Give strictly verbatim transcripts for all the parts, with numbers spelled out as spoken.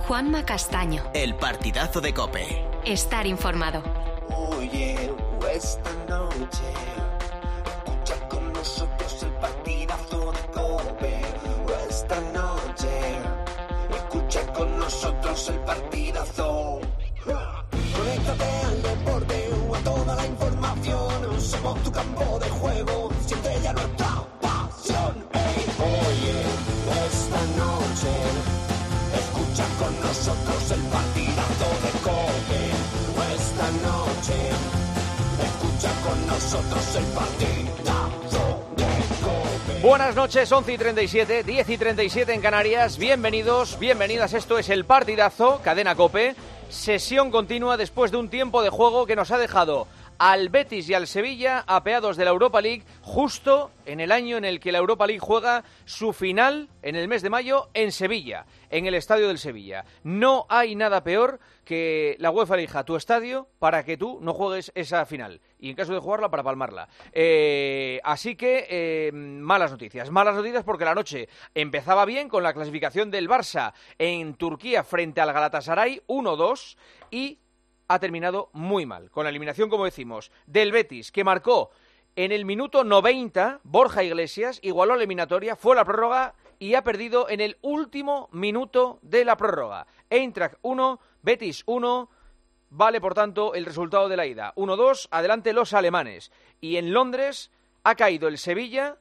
Juanma Castaño. El partidazo de COPE. Estar informado. Oye, esta noche escucha con nosotros el partidazo de COPE. Esta noche escucha con nosotros el partidazo. Conéctate al deporte o a toda la información. Somos tu campo de juego, siente ya nuestra pasión. Hey, oye, esta noche escucha con nosotros el partidazo de COPE. Esta noche escucha con nosotros el partidazo de COPE. Buenas noches, once y treinta y siete, diez y treinta y siete en Canarias. Bienvenidos, bienvenidas. Esto es el partidazo, cadena COPE. Sesión continua después de un tiempo de juego que nos ha dejado al Betis y al Sevilla apeados de la Europa League justo en el año en el que la Europa League juega su final en el mes de mayo en Sevilla, en el estadio del Sevilla. No hay nada peor que la UEFA elija tu estadio para que tú no juegues esa final y en caso de jugarla para palmarla. Eh, así que eh, malas noticias, malas noticias porque la noche empezaba bien con la clasificación del Barça en Turquía frente al Galatasaray uno dos y ha terminado muy mal, con la eliminación, como decimos, del Betis, que marcó en el minuto noventa, Borja Iglesias, igualó la eliminatoria, fue a la prórroga y ha perdido en el último minuto de la prórroga. Eintracht uno, Betis uno, vale por tanto el resultado de la ida. uno dos, adelante los alemanes. Y en Londres ha caído el Sevilla,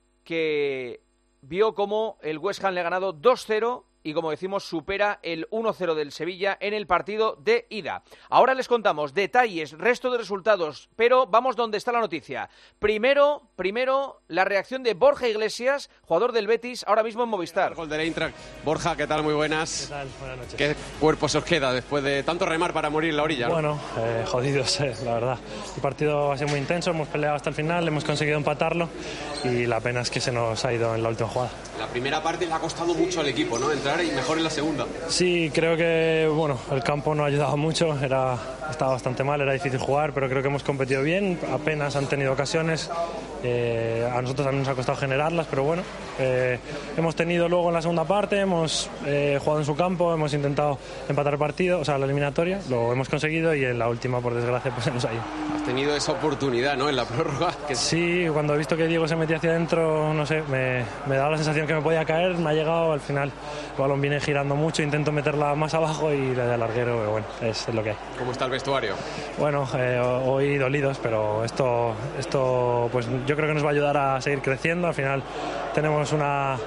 que vio como el West Ham le ha ganado dos cero y, como decimos, supera el uno cero del Sevilla en el partido de ida. Ahora les contamos detalles, resto de resultados, pero vamos donde está la noticia. Primero, primero la reacción de Borja Iglesias, jugador del Betis, ahora mismo en Movistar. El gol del Eintracht. Borja, ¿qué tal? Muy buenas. ¿Qué tal? Buenas noches. ¿Qué cuerpo se os queda después de tanto remar para morir en la orilla, ¿no? Bueno, eh, jodidos, eh, la verdad. El partido ha sido muy intenso, hemos peleado hasta el final, hemos conseguido empatarlo y la pena es que se nos ha ido en la última jugada. La primera parte le ha costado mucho al equipo, ¿no? Entrar y mejor en la segunda. Sí, creo que bueno, el campo no ha ayudado mucho, era, estaba bastante mal, era difícil jugar, pero creo que hemos competido bien, apenas han tenido ocasiones, eh, a nosotros también nos ha costado generarlas, pero bueno, eh, hemos tenido luego en la segunda parte, hemos eh, jugado en su campo, hemos intentado empatar el partido, o sea, la eliminatoria, lo hemos conseguido y en la última, por desgracia, pues se nos ha ido. Has tenido esa oportunidad, ¿no? En la prórroga. Que... Sí, cuando he visto que Diego se metía hacia adentro, no sé, me, me daba la sensación que me podía caer, me ha llegado al final, el balón viene girando mucho, intento meterla más abajo y la de larguero, pero bueno, es, es lo que hay. ¿Cómo está el vestuario? Bueno, eh, hoy dolidos, pero esto, esto pues yo creo que nos va a ayudar a seguir creciendo. Al final tenemos una,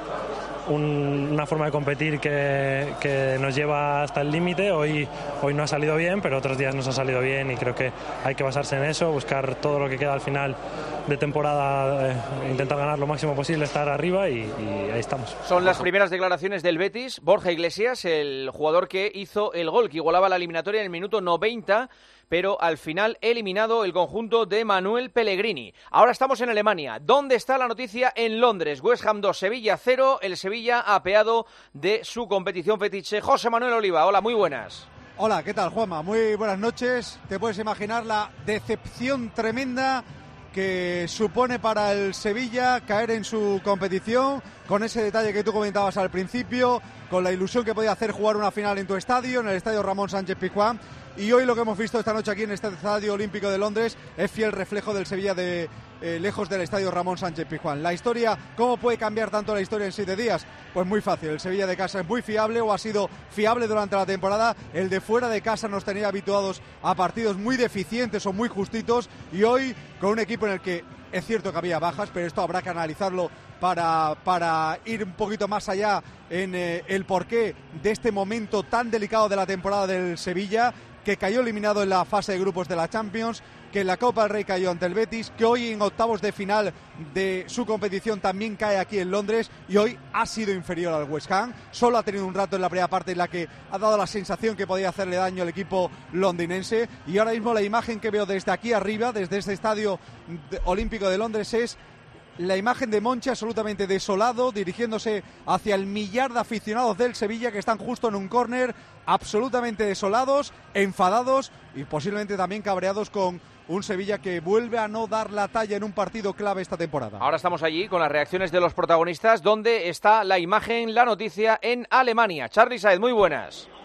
un, una forma de competir que, que nos lleva hasta el límite. Hoy, hoy no ha salido bien, pero otros días nos ha salido bien y creo que hay que basarse en eso, buscar todo lo que queda al final de temporada, eh, intentar ganar lo máximo posible, estar arriba y, y ahí estamos. Son las primeras declaraciones del Betis. Borja Iglesias, el jugador que hizo el gol que igualaba la eliminatoria en el minuto noventa, pero al final eliminado el conjunto de Manuel Pellegrini. Ahora estamos en Alemania. ¿Dónde está la noticia? En Londres. West Ham dos, Sevilla cero. El Sevilla apeado de su competición fetiche. José Manuel Oliva, hola, muy buenas. Hola, ¿qué tal, Juanma? Muy buenas noches. Te puedes imaginar la decepción tremenda que supone para el Sevilla caer en su competición, con ese detalle que tú comentabas al principio, con la ilusión que podía hacer jugar una final en tu estadio, en el estadio Ramón Sánchez-Pizjuán. Y hoy lo que hemos visto esta noche aquí en este Estadio Olímpico de Londres es fiel reflejo del Sevilla de eh, lejos del estadio Ramón Sánchez-Pizjuán. La historia, ¿cómo puede cambiar tanto la historia en siete días? Pues muy fácil, el Sevilla de casa es muy fiable o ha sido fiable durante la temporada. El de fuera de casa nos tenía habituados a partidos muy deficientes o muy justitos y hoy con un equipo en el que es cierto que había bajas, pero esto habrá que analizarlo para, para ir un poquito más allá en eh, el porqué de este momento tan delicado de la temporada del Sevilla, que cayó eliminado en la fase de grupos de la Champions, que en la Copa del Rey cayó ante el Betis, que hoy en octavos de final de su competición también cae aquí en Londres y hoy ha sido inferior al West Ham. Solo ha tenido un rato en la primera parte en la que ha dado la sensación que podía hacerle daño al equipo londinense y ahora mismo la imagen que veo desde aquí arriba, desde este Estadio Olímpico de Londres, es la imagen de Monchi absolutamente desolado, dirigiéndose hacia el millar de aficionados del Sevilla que están justo en un córner, absolutamente desolados, enfadados y posiblemente también cabreados con un Sevilla que vuelve a no dar la talla en un partido clave esta temporada. Ahora estamos allí con las reacciones de los protagonistas. ¿Dónde está la imagen, la noticia? En Alemania. Charly Saez, muy buenas.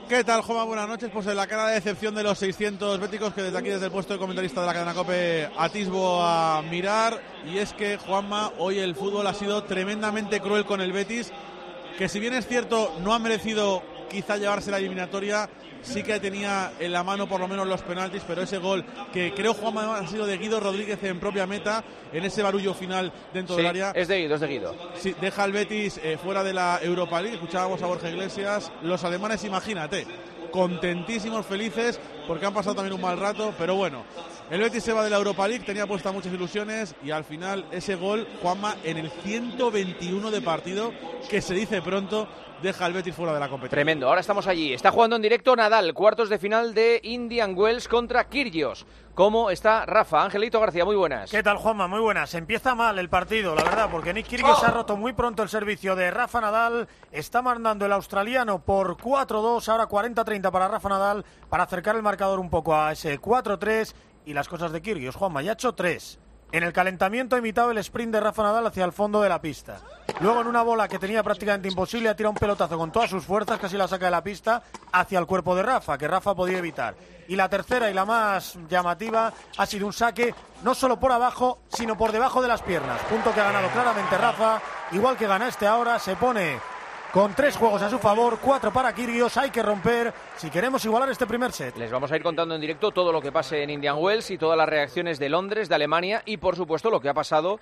¿Qué tal, Juanma? Buenas noches. Pues en la cara de decepción de los seiscientos béticos, que desde aquí, desde el puesto de comentarista de la cadena COPE, atisbo a mirar. Y es que, Juanma, hoy el fútbol ha sido tremendamente cruel con el Betis, que si bien es cierto no ha merecido quizá llevarse la eliminatoria, sí que tenía en la mano por lo menos los penaltis, pero ese gol que creo, Juanma, ha sido de Guido Rodríguez en propia meta, en ese barullo final dentro sí, del área. es de Guido, es de Guido. Sí, deja al Betis eh, fuera de la Europa League. Escuchábamos a Borja Iglesias. Los alemanes, imagínate, contentísimos, felices, porque han pasado también un mal rato, pero bueno, el Betis se va de la Europa League, tenía puestas muchas ilusiones y al final ese gol, Juanma, en el ciento veintiuno de partido, que se dice pronto, deja al Betis fuera de la competición. Tremendo, ahora estamos allí. Está jugando en directo Nadal, cuartos de final de Indian Wells contra Kyrgios. ¿Cómo está Rafa? Angelito García, muy buenas. ¿Qué tal, Juanma? Muy buenas. Empieza mal el partido, la verdad, porque Nick Kyrgios ¡Oh! ha roto muy pronto el servicio de Rafa Nadal. Está mandando el australiano por cuatro dos, ahora cuarenta treinta para Rafa Nadal, para acercar el marcador un poco a ese cuatro tres. Y las cosas de Kyrgios, Juanma, ya ha hecho tres. En el calentamiento ha imitado el sprint de Rafa Nadal hacia el fondo de la pista. Luego, en una bola que tenía prácticamente imposible, ha tirado un pelotazo con todas sus fuerzas, casi la saca de la pista, hacia el cuerpo de Rafa, que Rafa podía evitar. Y la tercera y la más llamativa ha sido un saque no solo por abajo, sino por debajo de las piernas. Punto que ha ganado claramente Rafa, igual que gana este ahora, se pone con tres juegos a su favor, cuatro para Kyrgios. Hay que romper si queremos igualar este primer set. Les vamos a ir contando en directo todo lo que pase en Indian Wells y todas las reacciones de Londres, de Alemania y, por supuesto, lo que ha pasado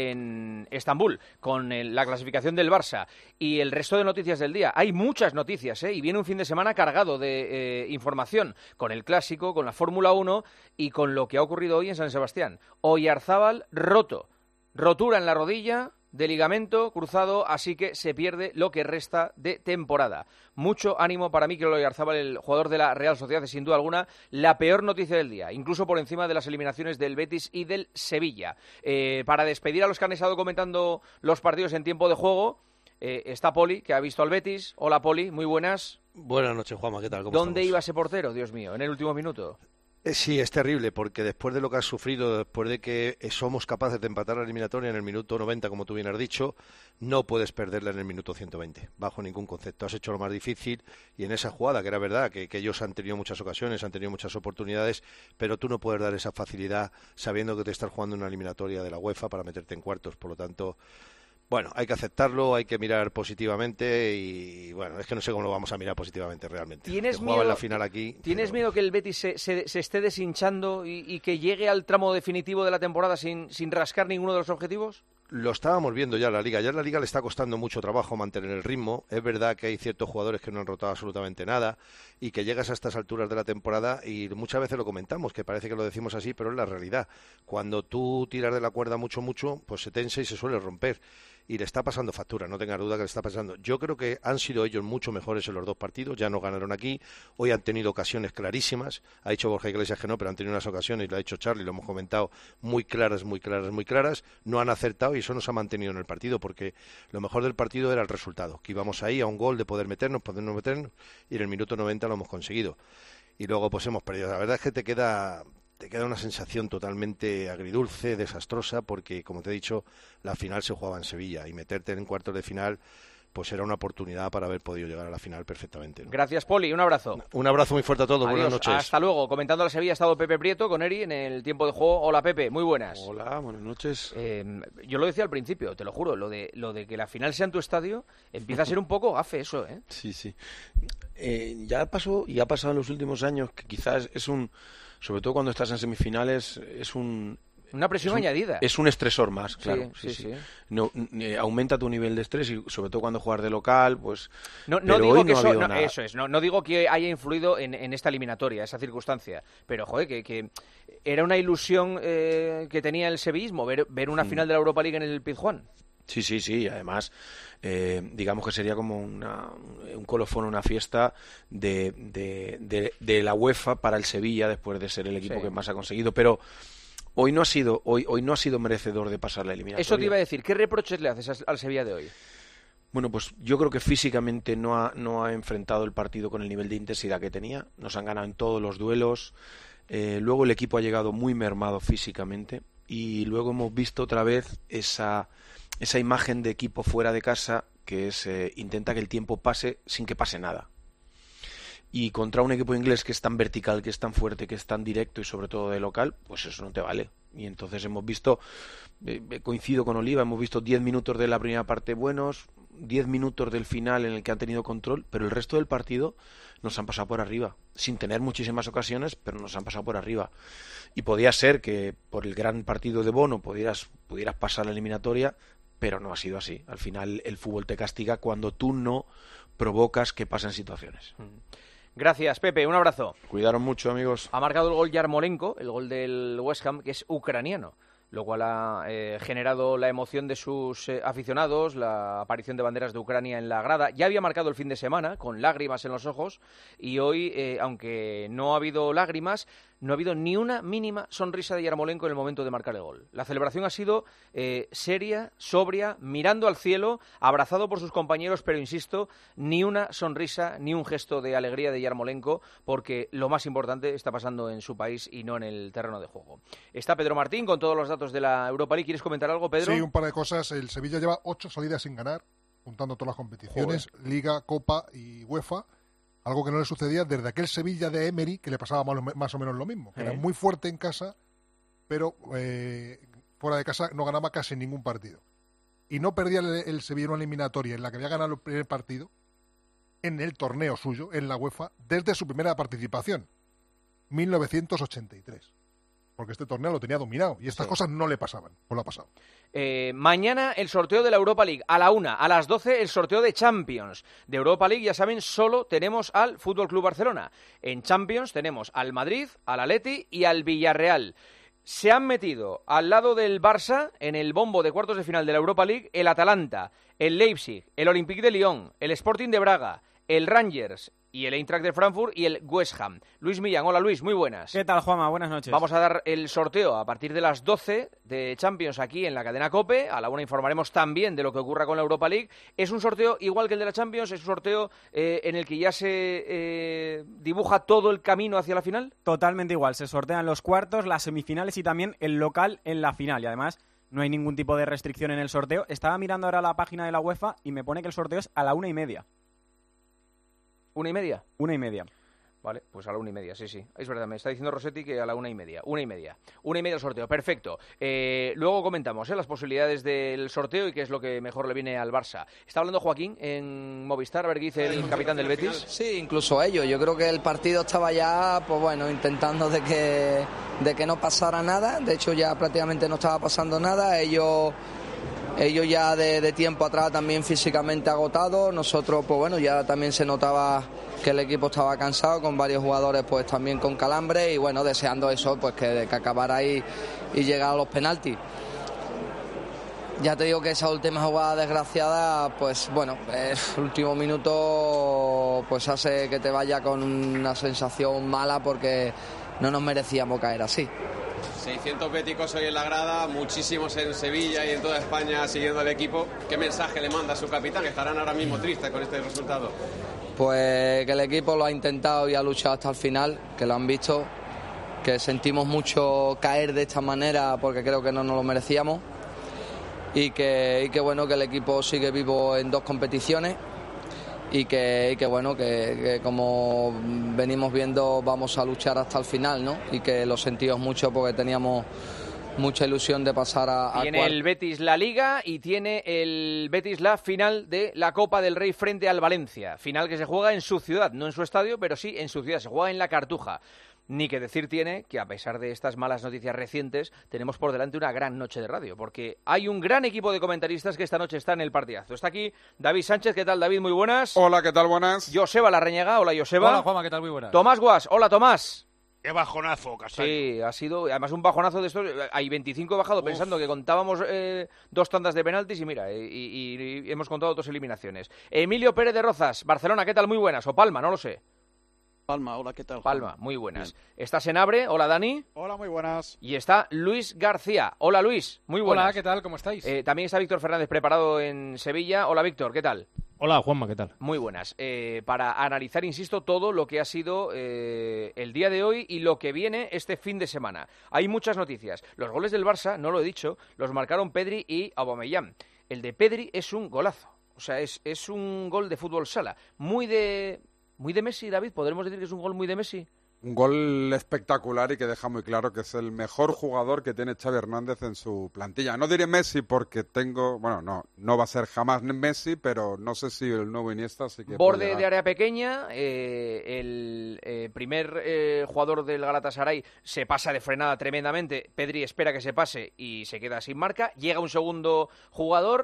en Estambul con el, la clasificación del Barça y el resto de noticias del día. Hay muchas noticias, ¿eh? Y viene un fin de semana cargado de eh, información con el Clásico, con la Fórmula uno y con lo que ha ocurrido hoy en San Sebastián. Oyarzábal roto, rotura en la rodilla de ligamento cruzado, así que se pierde lo que resta de temporada. Mucho ánimo para Mikel Oyarzábal, el jugador de la Real Sociedad, es sin duda alguna la peor noticia del día, incluso por encima de las eliminaciones del Betis y del Sevilla. Eh, para despedir a los que han estado comentando los partidos en tiempo de juego, eh, está Poli, que ha visto al Betis. Hola, Poli, muy buenas. Buenas noches, Juanma, ¿qué tal? ¿Cómo ¿Dónde estamos? iba ese portero, Dios mío, en el último minuto? Eh, sí, es terrible, porque después de lo que has sufrido, después de que somos capaces de empatar la eliminatoria en el minuto noventa, como tú bien has dicho, no puedes perderla en el minuto ciento veinte, bajo ningún concepto. Has hecho lo más difícil y en esa jugada, que era verdad, que, que ellos han tenido muchas ocasiones, han tenido muchas oportunidades, pero tú no puedes dar esa facilidad sabiendo que te estás jugando una eliminatoria de la UEFA para meterte en cuartos. Por lo tanto, bueno, hay que aceptarlo, hay que mirar positivamente y, bueno, es que no sé cómo lo vamos a mirar positivamente realmente. ¿Tienes que miedo, jugaba en la final aquí, ¿tienes pero... miedo que el Betis se, se, se esté deshinchando y, y que llegue al tramo definitivo de la temporada sin, sin rascar ninguno de los objetivos? Lo estábamos viendo ya en la Liga. Ya en la Liga le está costando mucho trabajo mantener el ritmo. Es verdad que hay ciertos jugadores que no han rotado absolutamente nada y que llegas a estas alturas de la temporada y muchas veces lo comentamos, que parece que lo decimos así, pero es la realidad. Cuando tú tiras de la cuerda mucho, mucho, pues se tensa y se suele romper. Y le está pasando factura, no tenga duda que le está pasando. Yo creo que han sido ellos mucho mejores en los dos partidos, ya no ganaron aquí, hoy han tenido ocasiones clarísimas, ha dicho Borja Iglesias que no, pero han tenido unas ocasiones, y lo ha dicho Charlie, lo hemos comentado, muy claras, muy claras, muy claras, no han acertado y eso nos ha mantenido en el partido, porque lo mejor del partido era el resultado, que íbamos ahí a un gol de poder meternos, podernos meternos, y en el minuto noventa lo hemos conseguido. Y luego pues hemos perdido. La verdad es que te queda... te queda una sensación totalmente agridulce, desastrosa, porque, como te he dicho, la final se jugaba en Sevilla y meterte en cuartos de final pues era una oportunidad para haber podido llegar a la final perfectamente, ¿no? Gracias, Poli, un abrazo. Un abrazo muy fuerte a todos. Adiós, buenas noches. Hasta luego. Comentando la Sevilla ha estado Pepe Prieto con Eri en el tiempo de juego. Hola, Pepe, muy buenas. Hola, buenas noches. Eh, yo lo decía al principio, te lo juro, lo de lo de que la final sea en tu estadio empieza a ser un poco gafe eso, ¿eh? Sí, sí. Eh, ya pasó y ha pasado en los últimos años que quizás es un... Sobre todo cuando estás en semifinales, es un... Una presión es un, añadida. Es un estresor más, claro. Sí, sí, sí. sí. No, eh, aumenta tu nivel de estrés y sobre todo cuando juegas de local, pues... No, no digo hoy que no eso, no, nada. eso es, no, no digo que haya influido en, en esta eliminatoria, esa circunstancia, pero joder, que, que era una ilusión eh, que tenía el sevillismo, ver, ver una mm. final de la Europa League en el Pizjuán. Sí, sí, sí, además, eh, digamos que sería como una, un colofón, una fiesta de, de, de, de la UEFA para el Sevilla después de ser el equipo sí. que más ha conseguido, pero hoy no ha sido hoy, hoy no ha sido merecedor de pasar la eliminatoria. Eso te iba a decir, ¿qué reproches le haces al Sevilla de hoy? Bueno, pues yo creo que físicamente no ha, no ha enfrentado el partido con el nivel de intensidad que tenía, nos han ganado en todos los duelos, eh, luego el equipo ha llegado muy mermado físicamente y luego hemos visto otra vez esa... esa imagen de equipo fuera de casa que es eh, intenta que el tiempo pase sin que pase nada. y contra un equipo inglés que es tan vertical, que es tan fuerte, que es tan directo y sobre todo de local, pues eso no te vale. Y entonces hemos visto, eh, coincido con Oliva, hemos visto diez minutos de la primera parte buenos, diez minutos del final en el que han tenido control, pero el resto del partido nos han pasado por arriba, sin tener muchísimas ocasiones, pero nos han pasado por arriba. Y podía ser que por el gran partido de Bono pudieras, pudieras pasar la eliminatoria, pero no ha sido así. Al final el fútbol te castiga cuando tú no provocas que pasen situaciones. Gracias, Pepe, un abrazo. Cuidaron mucho, amigos. Ha marcado el gol Yarmolenko, el gol del West Ham, que es ucraniano, lo cual ha eh, generado la emoción de sus eh, aficionados, la aparición de banderas de Ucrania en la grada. Ya había marcado el fin de semana, con lágrimas en los ojos, y hoy, eh, aunque no ha habido lágrimas, no ha habido ni una mínima sonrisa de Yarmolenko en el momento de marcar el gol. La celebración ha sido eh, seria, sobria, mirando al cielo, abrazado por sus compañeros, pero insisto, ni una sonrisa, ni un gesto de alegría de Yarmolenko, porque lo más importante está pasando en su país y no en el terreno de juego. Está Pedro Martín con todos los datos de la Europa League. ¿Quieres comentar algo, Pedro? Sí, un par de cosas. El Sevilla lleva ocho salidas sin ganar, juntando todas las competiciones, Joder. Liga, Copa y UEFA. Algo que no le sucedía desde aquel Sevilla de Emery, que le pasaba más o menos lo mismo. Que ¿Eh? Era muy fuerte en casa, pero eh, fuera de casa no ganaba casi ningún partido. Y no perdía el, el Sevilla en una eliminatoria en la que había ganado el primer partido en el torneo suyo, en la UEFA, desde su primera participación, mil novecientos ochenta y tres. Porque este torneo lo tenía dominado y estas sí. cosas no le pasaban, pues lo ha pasado. Eh, mañana el sorteo de la Europa League, a la una, a las doce el sorteo de Champions. De Europa League, ya saben, solo tenemos al F C Barcelona. En Champions tenemos al Madrid, al Atleti y al Villarreal. Se han metido al lado del Barça, en el bombo de cuartos de final de la Europa League, el Atalanta, el Leipzig, el Olympique de Lyon, el Sporting de Braga, el Rangers y el Eintracht de Frankfurt y el West Ham. Luis Millán, hola Luis, muy buenas. ¿Qué tal, Juanma? Buenas noches. Vamos a dar el sorteo a partir de las doce de Champions aquí en la cadena COPE. A la una informaremos también de lo que ocurra con la Europa League. Es un sorteo igual que el de la Champions, es un sorteo eh, en el que ya se eh, dibuja todo el camino hacia la final. Totalmente igual, se sortean los cuartos, las semifinales y también el local en la final. Y además no hay ningún tipo de restricción en el sorteo. Estaba mirando ahora la página de la UEFA y me pone que el sorteo es a la una y media. ¿Una y media? Una y media. Vale, pues a la una y media, sí, sí. Es verdad, me está diciendo Rossetti que a la una y media. Una y media. Una y media el sorteo, perfecto. Eh, luego comentamos ¿eh? las posibilidades del sorteo y qué es lo que mejor le viene al Barça. Está hablando Joaquín en Movistar, a ver qué dice el capitán del Betis. Sí, incluso ellos. Yo creo que el partido estaba ya, pues bueno, intentando de que, de que no pasara nada. De hecho, ya prácticamente no estaba pasando nada. Ellos... Ellos ya de, de tiempo atrás también físicamente agotados, nosotros pues bueno, ya también se notaba que el equipo estaba cansado, con varios jugadores pues también con calambre y bueno, deseando eso, pues que, que acabara ahí y llegar a los penaltis. Ya te digo que esa última jugada desgraciada, pues bueno, el último minuto pues hace que te vaya con una sensación mala porque no nos merecíamos caer así. seiscientos béticos hoy en la grada, muchísimos en Sevilla y en toda España siguiendo al equipo. ¿Qué mensaje le manda a su capitán? Estarán ahora mismo tristes con este resultado. Pues que el equipo lo ha intentado y ha luchado hasta el final, que lo han visto, que sentimos mucho caer de esta manera porque creo que no nos lo merecíamos y que, y que bueno, que el equipo sigue vivo en dos competiciones. Y que, y que bueno, que, que como venimos viendo vamos a luchar hasta el final, ¿no? Y que lo sentimos mucho porque teníamos mucha ilusión de pasar a, a Tiene cuart... el Betis la Liga y tiene el Betis la final de la Copa del Rey frente al Valencia. Final que se juega en su ciudad, no en su estadio, pero sí en su ciudad, se juega en la Cartuja. Ni que decir tiene que, a pesar de estas malas noticias recientes, tenemos por delante una gran noche de radio, porque hay un gran equipo de comentaristas que esta noche está en el partidazo. Está aquí David Sánchez, ¿qué tal, David? Muy buenas. Hola, ¿qué tal? Buenas. Joseba Larrañaga, hola, Joseba. Hola, Juanma, ¿qué tal? Muy buenas. Tomás Guas, hola, Tomás. Qué bajonazo, Castaño. Sí, ha sido, además un bajonazo de estos, hay veinticinco bajado pensando que contábamos eh, dos tandas de penaltis y mira, y, y, y hemos contado dos eliminaciones. Emilio Pérez de Rozas, Barcelona, ¿qué tal? Muy buenas, o Palma, no lo sé. Palma, hola, ¿qué tal? Palma, muy buenas. Bien. Está Senabre, hola Dani. Hola, muy buenas. Y está Luis García, hola Luis, muy buenas. Hola, ¿qué tal? ¿Cómo estáis? Eh, también está Víctor Fernández preparado en Sevilla, hola Víctor, ¿qué tal? Hola Juanma, ¿qué tal? Muy buenas. Eh, para analizar, insisto, todo lo que ha sido eh, el día de hoy y lo que viene este fin de semana. Hay muchas noticias. Los goles del Barça, no lo he dicho, los marcaron Pedri y Aubameyang. El de Pedri es un golazo, o sea, es, es un gol de fútbol sala, muy de... Muy de Messi, David, ¿podremos decir que es un gol muy de Messi? Un gol espectacular y que deja muy claro que es el mejor jugador que tiene Xavi Hernández en su plantilla. No diré Messi porque tengo, bueno, no, no va a ser jamás Messi, pero no sé si el nuevo Iniesta sí que Borde de área pequeña, eh, el eh, primer eh, jugador del Galatasaray se pasa de frenada tremendamente, Pedri espera que se pase y se queda sin marca, llega un segundo jugador,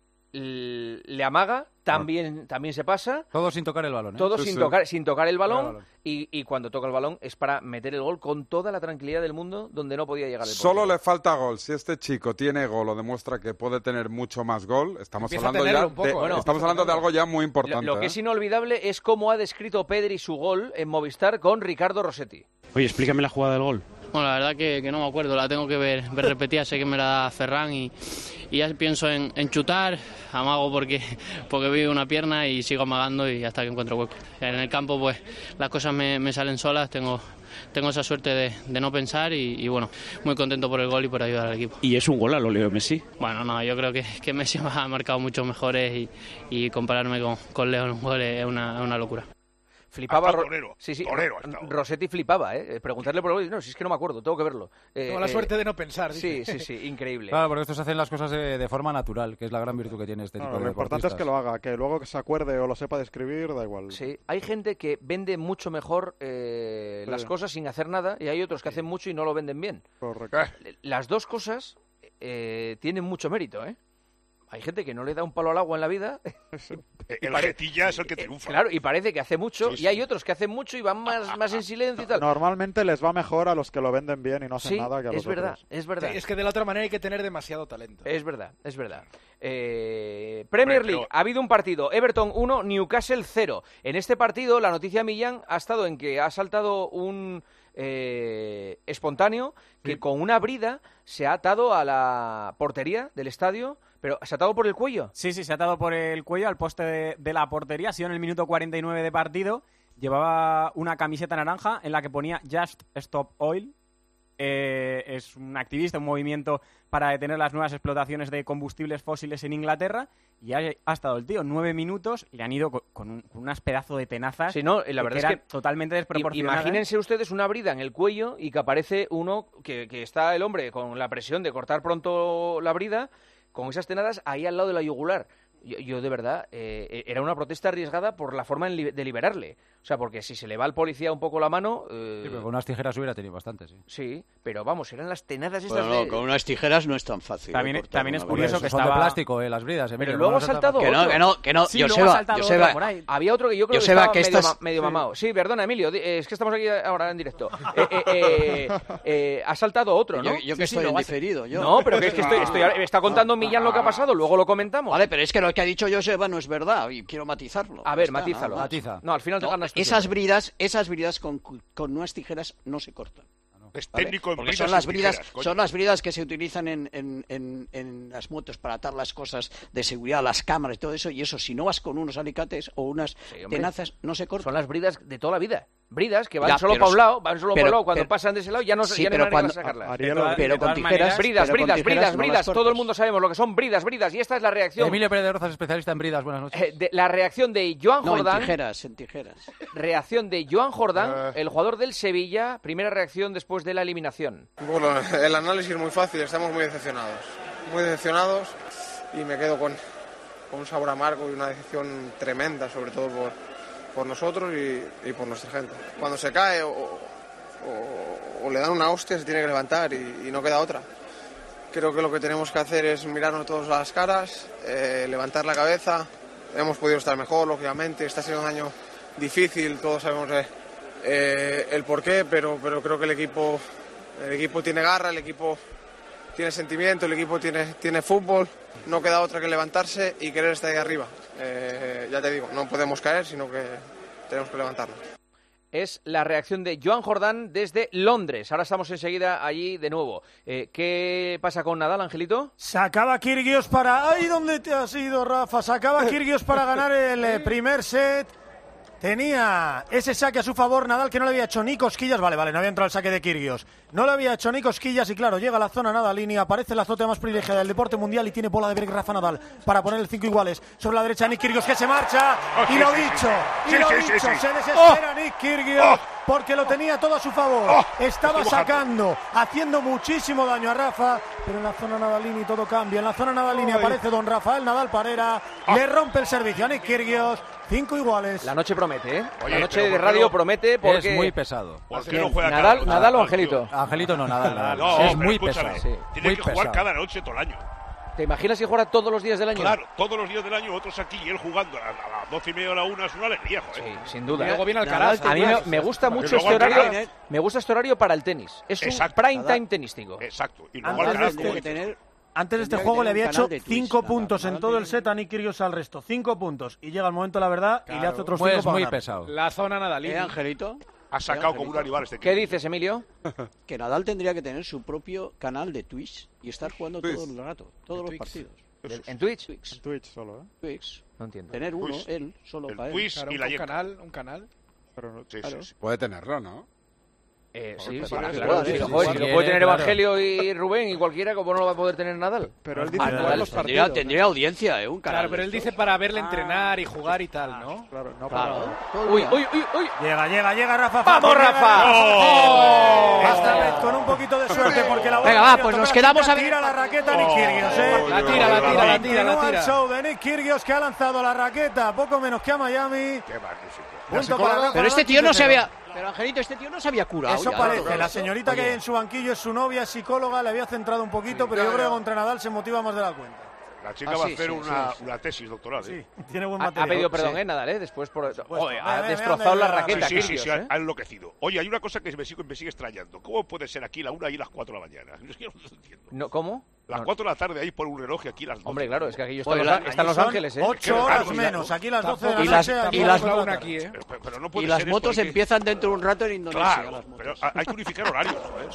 le amaga, también, también se pasa. Todo sin tocar el balón, ¿eh? Todo sí, sin, sí. Tocar, sin tocar el balón, el balón. Y, y cuando toca el balón es para meter el gol con toda la tranquilidad del mundo donde no podía llegar el Solo portero. le falta gol. Si este chico tiene gol o demuestra que puede tener mucho más gol, estamos Empieza hablando a ya un poco, de, bueno, estamos hablando de algo ya muy Lo, importante. lo que ¿eh? es inolvidable es cómo ha descrito Pedri su gol en Movistar con Ricardo Rossetti. Oye, explícame la jugada del gol. Bueno, la verdad que, que no me acuerdo, la tengo que ver, ver repetida, sé que me la da Ferran y, y ya pienso en, en chutar, amago porque, porque vi una pierna y sigo amagando y hasta que encuentro hueco. En el campo pues las cosas me, me salen solas, tengo, tengo esa suerte de, de no pensar y, y bueno, muy contento por el gol y por ayudar al equipo. ¿Y es un gol a lo Leo Messi? Bueno, no, yo creo que, que Messi me ha marcado muchos mejores y, y compararme con, con Leo en un gol es una, una locura. Flipaba Hasta Ro- torero, sí, sí, torero Ro- ha estado. Rossetti flipaba, ¿eh? Preguntarle por el gol, no, si es que no me acuerdo, tengo que verlo. Eh, Tengo la eh, suerte de no pensar. Sí, dice. sí, sí, increíble. Claro, porque estos hacen las cosas de, de forma natural, que es la gran virtud que tiene este tipo No, de lo importante es deportistas. que lo haga, que luego que se acuerde o lo sepa describir, da igual. Sí, hay gente que vende mucho mejor eh, Sí. las cosas sin hacer nada y hay otros que hacen mucho y no lo venden bien. Correcto. Las dos cosas eh, tienen mucho mérito, ¿eh? Hay gente que no le da un palo al agua en la vida. El pare- jetilla es el que triunfa. Claro, y parece que hace mucho, Sí, sí. y hay otros que hacen mucho y van más, más en silencio y tal. Normalmente les va mejor a los que lo venden bien y no hacen Sí, nada que a los es verdad, otros. es verdad. Sí, es que de la otra manera hay que tener demasiado talento. Es verdad, es verdad. Eh, Premier Hombre, pero- League, ha habido un partido, Everton uno, Newcastle cero. En este partido, la noticia Millán ha estado en que ha saltado un eh, espontáneo que con una brida se ha atado a la portería del estadio, pero ¿se ha atado por el cuello? Sí, sí, se ha atado por el cuello al poste de, de la portería. Ha sido en el minuto cuarenta y nueve de partido. Llevaba una camiseta naranja en la que ponía Just Stop Oil. Eh, es un activista, un movimiento para detener las nuevas explotaciones de combustibles fósiles en Inglaterra. Y ha, ha estado el tío nueve minutos y le han ido con, con, un, con unas pedazos de tenazas. Sí, no, la verdad que es eran que totalmente I- desproporcionadas. Imagínense ustedes una brida en el cuello y que aparece uno, que, que está el hombre con la presión de cortar pronto la brida, con esas tenadas ahí al lado de la yugular. Yo, yo de verdad, eh, era una protesta arriesgada por la forma en li- de liberarle. O sea, porque si se le va al policía un poco la mano... eh, Sí, pero con unas tijeras hubiera tenido bastante, sí. sí, pero vamos, eran las tenadas estas Bueno, no, de... con unas tijeras no es tan fácil. También- eh, cortar también una es brida. curioso que Son de estaba- plástico, eh, las bridas, Emilio, Pero ¿cómo luego ha no se saltado Que no, otro. que no, que no, Sí, Joseba, luego ha saltado Joseba, otro por ahí. Había otro que yo creo Joseba, que que estaba medio, estás- ma- medio sí. mamado. Sí, perdona, Emilio, di- es que estamos aquí ahora en directo. Eh, eh, eh, eh, ha saltado otro, ¿no? Yo- yo que estoy en luego ha- diferido, yo. No, pero que es que estoy, estoy, me está contando Millán lo que ha pasado, luego lo comentamos. Vale, pero es que lo que ha dicho Joseba no es verdad y quiero matizarlo. A Ya ver, está, matízalo. nada más. Matiza. No, al final te No, ganas tú Esas siempre. bridas, esas bridas con, con unas tijeras no se cortan. Es ¿vale? técnico en Porque bridas son las y bridas, tijeras, coño. son las bridas que se utilizan en, en, en, en las motos para atar las cosas de seguridad, las cámaras y todo eso, y eso si no vas con unos alicates o unas hombre. tenazas, no se cortan. Son las bridas de toda la vida. Bridas que van Ya, solo pero para un sí. lado, van solo Pero- para un lado. Cuando pero- pasan de ese lado ya no, Sí, ya no pero hay manera de cuando- sacarlas. Ariel, pero de con todas tijeras- bridas, pero con bridas, tijeras bridas, no las bridas. Todo el cortas. mundo sabemos lo que son bridas, bridas. Y esta es la reacción. Emilio Pérez de Rozas, especialista en bridas, buenas noches. Eh, de- la reacción de Joan No, en Jordán. tijeras, en tijeras. Reacción de Joan Jordán, Eh. el jugador del Sevilla. Primera reacción después de la eliminación. Bueno, el análisis es muy fácil, estamos muy decepcionados. Muy decepcionados y me quedo con, con un sabor amargo y una decepción tremenda, sobre todo por, por nosotros y, y por nuestra gente. Cuando se cae o, o- o le dan una hostia se tiene que levantar y, y no queda otra. Creo que lo que tenemos que hacer es mirarnos todos a las caras, eh, levantar la cabeza. Hemos podido estar mejor, lógicamente. Este ha sido un año difícil, todos sabemos eh, eh, el porqué, pero, pero creo que el equipo, el equipo tiene garra, el equipo tiene sentimiento, el equipo tiene, tiene fútbol. No queda otra que levantarse y querer estar ahí arriba. Eh, ya te digo, no podemos caer, sino que tenemos que levantarnos. Es la reacción de Joan Jordán desde Londres. Ahora estamos enseguida allí de nuevo. Eh, ¿Qué pasa con Nadal, Angelito? Sacaba Kyrgios para... ¡Ay, dónde te has ido, Rafa! Sacaba Kyrgios para ganar el eh, primer set. Tenía ese saque a su favor Nadal que no le había hecho ni cosquillas. Vale, vale, no había entrado el saque de Kyrgios. No le había hecho ni cosquillas y claro, llega a la zona Nadalini, aparece la azotea más privilegiada del deporte mundial y tiene bola de break Rafa Nadal para poner el cinco iguales. Sobre la derecha Nick Kyrgios que se marcha. Oh, y sí, lo sí, dicho, sí. y Sí, lo sí, dicho, sí, sí. se desespera Oh. Nick Kyrgios Oh. porque lo tenía todo a su favor. Oh. Estaba Estoy mojando. sacando, haciendo muchísimo daño a Rafa, pero en la zona Nadalini todo cambia. En la zona Nadalini Ay. aparece don Rafael Nadal Parera, le rompe el servicio a Nick Kyrgios. Cinco iguales. La noche promete, ¿eh? Oye, la noche pero de ¿por qué radio no? promete porque... Es muy pesado. ¿Por qué no juega Nadal, cada Nadal o noche? Angelito. Angelito no, Nadal. Nadal. No, es pero muy escúchame, pesado. sí. Tiene Muy que jugar pesado. cada noche todo el año. ¿Te imaginas si juega todos los días del año? Claro, todos los días del año, otros aquí y él jugando a, a las doce y media o a la una es una alegría, joder. Sí, sin duda. Y luego viene Alcaraz. A mí me, me gusta Y mucho luego este horario. Alcaraz. Me gusta este horario para el tenis. Es un Exacto. prime time tenístico. Exacto. Y luego Antes de Alcaraz, este- como que dices, tener Antes de este Tendría que juego le tener había un hecho canal de Twitch, cinco Nadal. puntos en Nadal todo el tiene- set a Nick Kyrgios al resto. Cinco puntos. Y llega el momento de la verdad y le Claro. hace otros Pues cinco es para muy ganar. pesado. La zona Nadalini. ¿Eh, Angelito? ha sacado como un animal este ¿Qué equipo. dices, Emilio? Que Nadal tendría que tener su propio canal de Twitch y estar jugando Twitch. todo el rato, todos los Twitch. partidos. ¿En Twitch? Twitch. En Twitch solo, ¿eh? Twitch. No entiendo. Tener uno, Twitch. él, solo El para él. Twitch Claro, y un, la un Yenka. canal, un canal. Pero no- Sí, Claro. sí, sí. Puede tenerlo, ¿no? Eh, sí, Pues sí, para claro, jugar, sí, ¿eh? lo Si puede- jugar si lo quiere, puede tener claro. Evangelio y Rubén y cualquiera, ¿cómo no lo va a poder tener Nadal? Pero él dice Ah, que no, juega los tendría, partidos. tendría audiencia, ¿eh? Un canal. Claro, pero él de dice estos. para verle entrenar y jugar y tal, ¿no? Claro, no Claro. para... todo el Uy, día. uy, uy, uy. Llega, llega, llega Rafa. ¡Vamos, Fácil, Rafa! llega ¡Oh! Esta vez con un poquito de suerte porque la bola Venga, va, toca pues nos la quedamos cinta, a ver- Tira la raqueta Nick Kyrgios, ¿eh? La tira, la tira, la tira, la Continúa tira. el show de Nick Kyrgios que ha lanzado la raqueta poco menos que a Miami. Qué magnífico. Punto para Rafa Pero este Nadal, tío no se quince cero. había... Pero Angelito, este tío no se había curado. Eso ya, parece. ¿no? La señorita que hay en su banquillo es su novia, es psicóloga, le había centrado un poquito, pero yo creo que contra Nadal se motiva más de la cuenta. La chica Ah, va a sí, hacer sí, una, sí, sí. una tesis doctoral. ¿eh? Sí, tiene buen Ha, ha material. pedido perdón, Sí. ¿eh, Nadal? ¿eh? Después por... Joder, Ve, ha ve, destrozado ve la dónde Sí, raqueta, sí, sí, Kyrgios, sí, ¿eh? ha enloquecido. Oye, hay una cosa que me sigue, me sigue extrañando. ¿Cómo puede ser aquí la una y las cuatro de la mañana? Es que no lo entiendo. No, ¿cómo? Las No. cuatro de la tarde ahí por un reloj y aquí las dos. Hombre, claro, es que aquí están, Oye, los, la- Á- están Los Son Ángeles, ¿eh? Ocho horas Claro, menos, aquí las doce de la Y las- noche. aquí y las las- cuatro de la una tarde. aquí, ¿eh? Pero, pero no puede Y las ser motos esto, hay que- empiezan dentro de un rato en Indonesia. Claro, las pero motos. hay que unificar horarios, joder.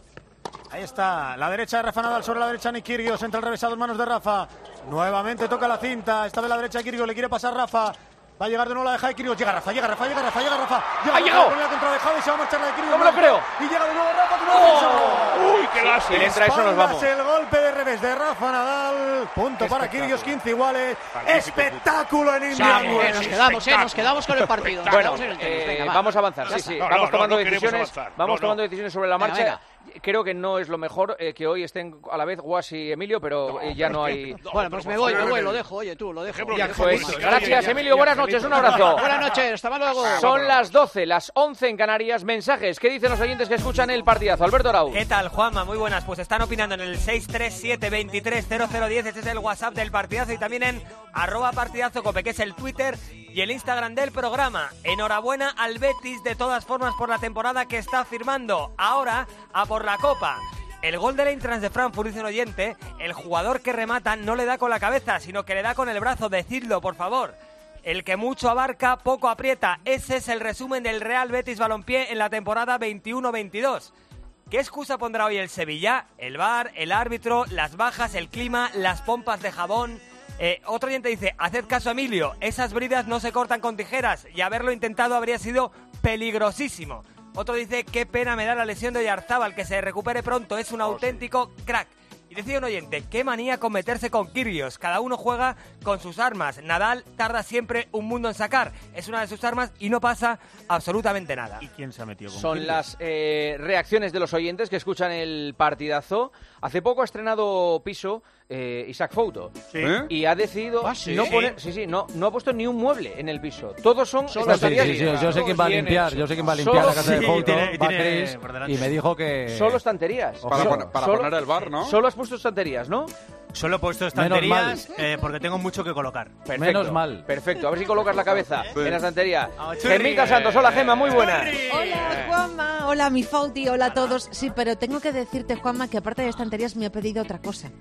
Ahí está, la derecha de Rafa Nadal sobre la derecha Nick Kyrgios, entra el revésado en manos de Rafa. Nuevamente toca la cinta, esta vez la derecha de Kyrgios, le quiere pasar Rafa. Va a llegar de nuevo la deja de Kyrgios, llega Rafa, llega Rafa, llega Rafa, llega Rafa. Llega ¡Ha llegado! Con la contradejada y se va a marchar la de Kyrgios. ¡No me lo creo! Y llega de nuevo Rafa, con un defensa. ¡Uy, qué Si lástima! le entra eso, nos vamos. El golpe de revés de Rafa Nadal. Punto para Kyrgios, quince iguales. Magnífico Espectáculo en Sí, Indian eh, Wells. nos quedamos, eh, nos quedamos con el partido. Nos Bueno, quedamos en el tenis. eh, Venga, va. vamos a avanzar, Ya sí, está. sí. No, vamos no, tomando no queremos decisiones, avanzar. vamos No, tomando no. decisiones sobre la Venga, marcha. Creo que no es lo mejor eh, que hoy estén a la vez Guas y Emilio, pero eh, ya no hay... Bueno, pues me voy, me voy, lo dejo, oye, tú, lo dejo. Dejémoslo, Oye, dejémoslo. Pues Oye, gracias, oye, Emilio, oye, buenas Angelito. noches, un abrazo. Buenas noches, hasta luego. Son las doce, las once en Canarias. Mensajes, ¿qué dicen los oyentes que escuchan el partidazo? Alberto Arau. ¿Qué tal, Juanma? Muy buenas. Pues están opinando en el seis tres siete, veintitrés, cero cero diez. Este es el WhatsApp del partidazo. Y también en arroba partidazo cope, que es el Twitter y el Instagram del programa. Enhorabuena al Betis, de todas formas, por la temporada que está firmando. Ahora, a por la Copa. El gol del Eintracht de Frankfurt, dice un oyente, el jugador que remata no le da con la cabeza, sino que le da con el brazo. Decidlo, por favor. El que mucho abarca, poco aprieta. Ese es el resumen del Real Betis Balompié en la temporada veintiuno veintidós. ¿Qué excusa pondrá hoy el Sevilla? El V A R, el árbitro, las bajas, el clima, las pompas de jabón. Eh, otro oyente dice, haced caso a Emilio, esas bridas no se cortan con tijeras y haberlo intentado habría sido peligrosísimo. Otro dice, qué pena me da la lesión de Oyarzábal, que se recupere pronto, es un auténtico crack. Y decía un oyente, qué manía con meterse con Kyrgios, cada uno juega con sus armas. Nadal tarda siempre un mundo en sacar, es una de sus armas y no pasa absolutamente nada. ¿Y quién se ha metido con Son Kyrgios? las eh, reacciones de los oyentes que escuchan el partidazo. Hace poco ha estrenado piso eh, Isaac Fouto. Sí. ¿Eh? Y ha decidido ¿Ah, sí? no poner, sí, sí, no, no ha puesto ni un mueble en el piso. Todos son Sí, estanterías. sí, sí, yo sé quién va a limpiar, yo sé quién va a limpiar Solo- la casa de sí, Fouto, tiene- va tiene Chris, por delante. y me dijo que... Solo estanterías. Para, So- poner- para solo- poner el bar, ¿no? Solo has puesto estanterías, ¿no? Solo he puesto Menos estanterías eh, porque tengo mucho que colocar. Perfecto. Menos mal. Perfecto. A ver si colocas la cabeza Sí. en la estantería. Ah, churri. Gemita Santos, hola Gema, muy buena. Hola Juanma, hola mi Fauti, hola a todos. Sí, pero tengo que decirte, Juanma, que aparte de estanterías me ha pedido otra cosa.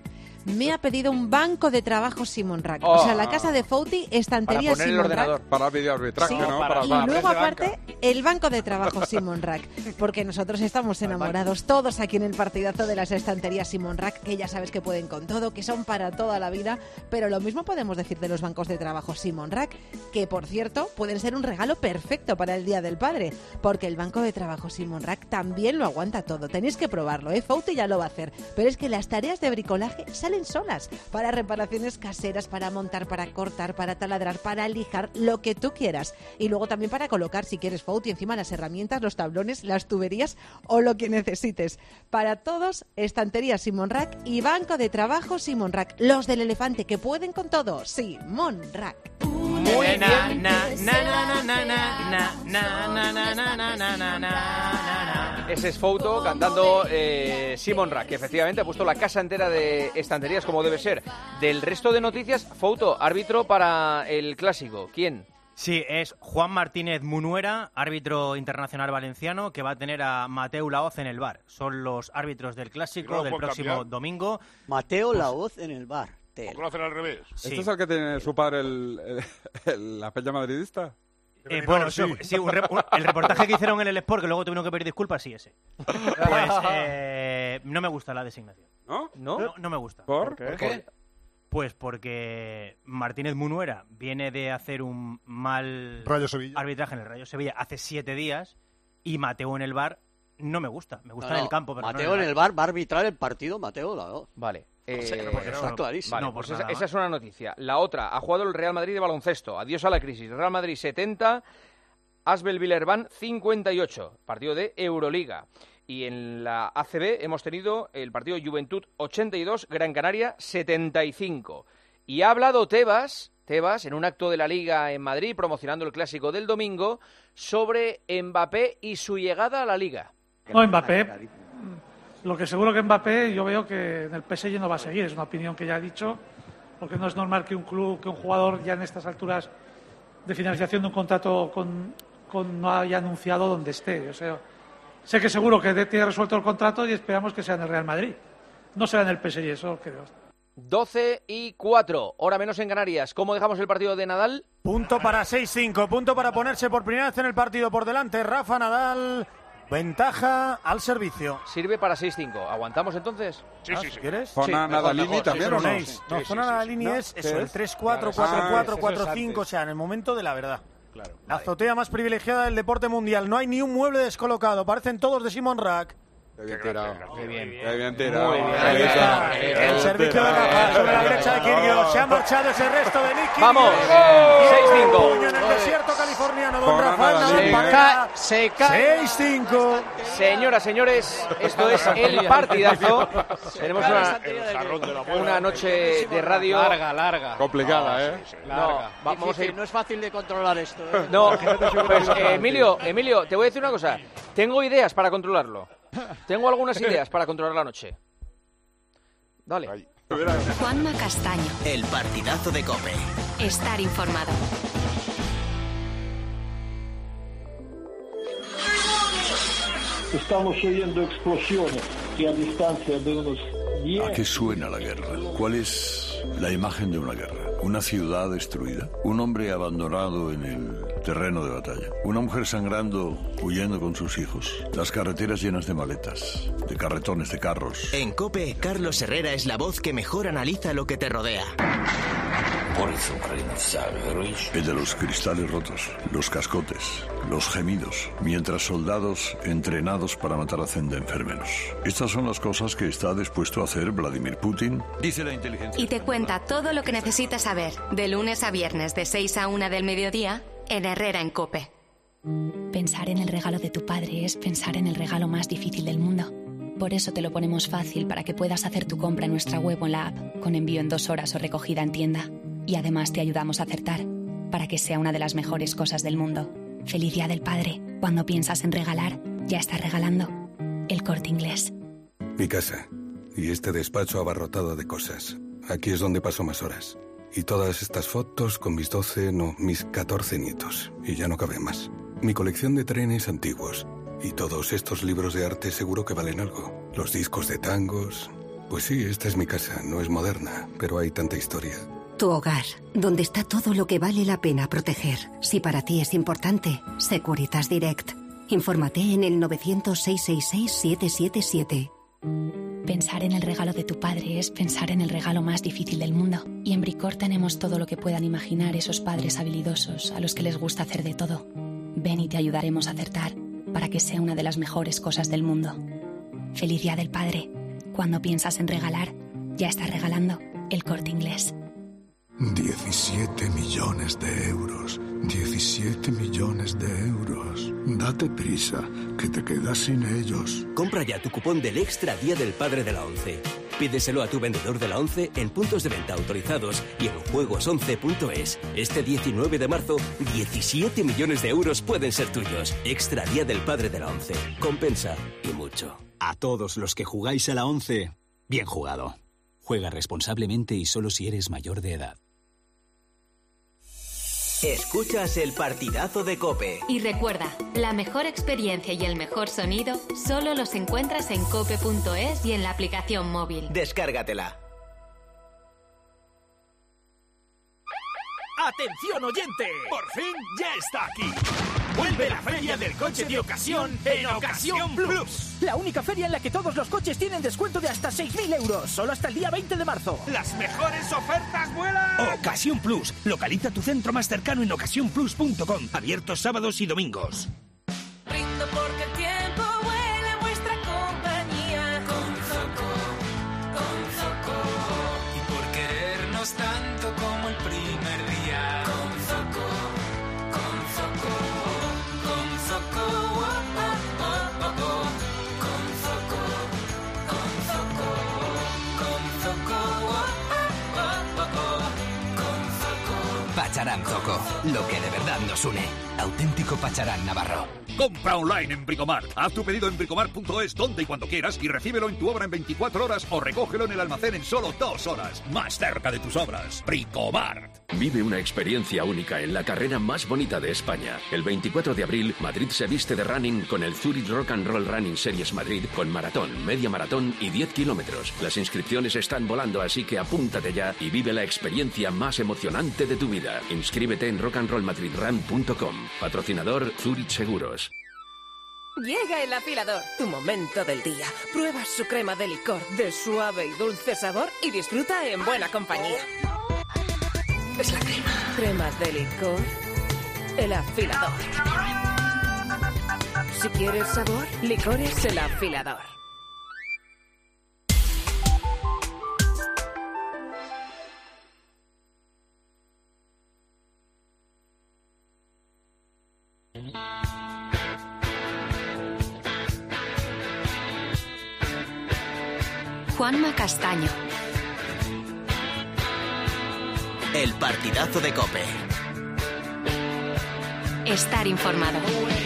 me ha pedido un banco de trabajo Simon Rack. Oh. O sea, la casa de Fouti, estantería Para poner el Simon ordenador. Rack. Para videoarbitraje, Sí. ¿no? Para- Para, y para- luego, aparte, el banco de trabajo Simon Rack. Porque nosotros estamos enamorados todos aquí en el partidazo de las estanterías Simon Rack, que ya sabes que pueden con todo, que son para toda la vida. Pero lo mismo podemos decir de los bancos de trabajo Simon Rack, que por cierto pueden ser un regalo perfecto para el Día del Padre. Porque el banco de trabajo Simon Rack también lo aguanta todo. Tenéis que probarlo, ¿eh? Fouti ya lo va a hacer. Pero es que las tareas de bricolaje salen solas. Para reparaciones caseras, para montar, para cortar, para taladrar, para lijar, lo que tú quieras. Y luego también para colocar, si quieres, Fouti, encima las herramientas, los tablones, las tuberías o lo que necesites. Para todos, estantería Simon Rack y banco de trabajo Simon Rack. Los del elefante que pueden con todo. Simon Rack. Muy bien. Na, na, na, na, na, na, na, na, na, na, na, na, na, na. Ese es Fouto cantando eh, Simon Rack, que efectivamente ha puesto la casa entera de estanterías como debe ser. Del resto de noticias, Fouto, árbitro para el Clásico. ¿Quién? Sí, es Juan Martínez Munuera, árbitro internacional valenciano, que va a tener a Mateu Laoz en el V A R. Son los árbitros del Clásico no del pueden próximo cambiar. domingo. Mateo Pues- Laoz en el bar. ¿Por qué lo hacen al revés? Sí. ¿Este es el que tiene su padre el, el- el- la peña madridista? Eh, bueno, sí, sí, un rep- un- el reportaje que hicieron en el Sport, que luego tuvieron que pedir disculpas, sí, ese. Pues eh, no me gusta la designación. ¿No? ¿No? No, no me gusta. ¿Por? ¿Por qué? Pues porque Martínez Munuera viene de hacer un mal Rayo Sevilla. arbitraje en el Rayo Sevilla hace siete días y Mateo en el V A R no me gusta. Me gusta No, en no, el campo, pero Mateo no en en el bar va a arbitrar el partido, Mateo Laoz. Vale. O sea, Eh, porque está clarísimo. Vale, No, pues pues esa, nada esa más. es una noticia. La otra, ha jugado el Real Madrid de baloncesto. Adiós a la crisis. Real Madrid setenta, Asbel Villerban cincuenta y ocho. Partido de Euroliga. Y en la A C B hemos tenido el partido Juventud ochenta y dos, Gran Canaria setenta y cinco. Y ha hablado Tebas, Tebas, en un acto de la Liga en Madrid, promocionando el Clásico del domingo, sobre Mbappé y su llegada a la Liga. No, Mbappé, lo que seguro que Mbappé, yo veo que en el P S G no va a seguir, es una opinión que ya he dicho, porque no es normal que un club, que un jugador ya en estas alturas de finalización de un contrato con, con no haya anunciado dónde esté. O sea, sé que seguro que tiene resuelto el contrato y esperamos que sea en el Real Madrid. No será en el P S G, eso creo. doce y cuatro, hora menos en Canarias. ¿Cómo dejamos el partido de Nadal? Punto para seis cinco, punto para ponerse por primera vez en el partido por delante. Rafa Nadal, ventaja al servicio. Sirve para seis cinco. ¿Aguantamos entonces? Sí, Ah, sí, sí. ¿Quieres? Zona Sí, mejor, Nadalini mejor, también, Eso ¿o no? ponéis. Sí, No, sí, zona sí, sí. Nadalini ¿No? es ¿Qué eso, el es? tres cuatro, Claro, cuatro cuatro, eso cuatro es cinco, antes. o sea, en el momento de la verdad. Claro. La azotea más privilegiada del deporte mundial. No hay ni un mueble descolocado. Parecen todos de Simon Rack. Qué bien tirado. Qué bien. Qué bien tirado. Muy bien. Qué Ahí bien está. tirado. El servicio de Rafa sobre la derecha de Kyrgios. Se ha marchado ese resto de Nick Kyrgios. ¡Vamos! Y seis cinco. un puño en el desierto californiano. Don Zona Rafael Nadalini. Nadal Se Parera. Se cae. seis cinco. Señoras, señores, esto es el partidazo. Tenemos una, El jarrón de la muerte. una noche de radio. Larga, larga. Complicada, ¿eh? Sí, sí. No, va- vamos a Difícil, ir. no es fácil de controlar esto. ¿eh? No, pues, eh, Emilio, Emilio, te voy a decir una cosa. Tengo ideas para controlarlo. Tengo algunas ideas para controlar la noche. Dale. Juanma Castaño. El partidazo de COPE. Estar informado. Estamos oyendo explosiones y a distancia de unos diez... ¿A qué suena la guerra? ¿Cuál es la imagen de una guerra? ¿Una ciudad destruida? ¿Un hombre abandonado en el terreno de batalla? ¿Una mujer sangrando, huyendo con sus hijos? Las carreteras llenas de maletas, de carretones, de carros. En COPE, Carlos Herrera es la voz que mejor analiza lo que te rodea. El de los cristales rotos, los cascotes, los gemidos, mientras soldados entrenados para matar hacen de enfermeros. Estas son las cosas que está dispuesto a hacer Vladimir Putin, dice la inteligencia. Y te cuenta todo lo que necesitas saber, de lunes a viernes de seis a una del mediodía, en Herrera en COPE. Pensar en el regalo de tu padre es pensar en el regalo más difícil del mundo. Por eso te lo ponemos fácil para que puedas hacer tu compra en nuestra web o en la app, con envío en dos horas o recogida en tienda. Y además te ayudamos a acertar, para que sea una de las mejores cosas del mundo. Feliz Día del Padre. Cuando piensas en regalar, ya estás regalando. El Corte Inglés. Mi casa. Y este despacho abarrotado de cosas. Aquí es donde paso más horas. Y todas estas fotos con mis doce, no, mis catorce nietos. Y ya no cabe más. Mi colección de trenes antiguos. Y todos estos libros de arte seguro que valen algo. Los discos de tangos, Pues sí, esta es mi casa. No es moderna, pero hay tanta historia. Tu hogar, donde está todo lo que vale la pena proteger. Si para ti es importante, Securitas Direct. Infórmate en el novecientos, seiscientos sesenta y seis, siete siete siete. Pensar en el regalo de tu padre es pensar en el regalo más difícil del mundo. Y en Bricor tenemos todo lo que puedan imaginar esos padres habilidosos a los que les gusta hacer de todo. Ven y te ayudaremos a acertar para que sea una de las mejores cosas del mundo. Feliz Día del Padre. Cuando piensas en regalar, ya estás regalando El Corte Inglés. diecisiete millones de euros. diecisiete millones de euros. Date prisa, que te quedas sin ellos. Compra ya tu cupón del Extra Día del Padre de la ONCE. Pídeselo a tu vendedor de la ONCE en puntos de venta autorizados y en juegos once punto es. Este diecinueve de marzo, diecisiete millones de euros pueden ser tuyos. Extra Día del Padre de la ONCE. Compensa y mucho. A todos los que jugáis a la ONCE, bien jugado. Juega responsablemente y solo si eres mayor de edad. Escuchas el partidazo de COPE. Y recuerda, la mejor experiencia y el mejor sonido solo los encuentras en cope punto es y en la aplicación móvil. Descárgatela. ¡Atención oyente! ¡Por fin ya está aquí! ¡Vuelve la feria del coche de ocasión en Ocasión Plus! La única feria en la que todos los coches tienen descuento de hasta seis mil euros, solo hasta el día veinte de marzo. ¡Las mejores ofertas vuelan! Ocasión Plus. Localiza tu centro más cercano en ocasión plus punto com. Abiertos sábados y domingos. Brindo porque el tiempo vuela en vuestra compañía. Con Zoco, con Zoco. Y por querernos tanto como el primer día. Con Zoco, con Zoco. Con Zoco, oh, oh, oh, oh, oh. Con Zoco, con Zoco. Con Zoco, oh, oh, oh, oh. Con Zoco. Pacharán Zoco, lo que de verdad nos une. Auténtico Pacharán Navarro. Compra online en Bricomart. Haz tu pedido en bricomart punto es donde y cuando quieras y recíbelo en tu obra en veinticuatro horas o recógelo en el almacén en solo dos horas. Más cerca de tus obras. Bricomart. Vive una experiencia única en la carrera más bonita de España. El veinticuatro de abril, Madrid se viste de running con el Zurich Rock and Roll Running Series Madrid con maratón, media maratón y diez kilómetros. Las inscripciones están volando, así que apúntate ya y vive la experiencia más emocionante de tu vida. Inscríbete en rock and roll madrid run punto com. Patrocinador Zurich Seguros. Llega el afilador, tu momento del día. Prueba su crema de licor de suave y dulce sabor y disfruta en buena compañía. Es la crema. Crema de licor, el afilador. Si quieres sabor, licores el afilador. Juanma Castaño. El partidazo de COPE. Estar informado.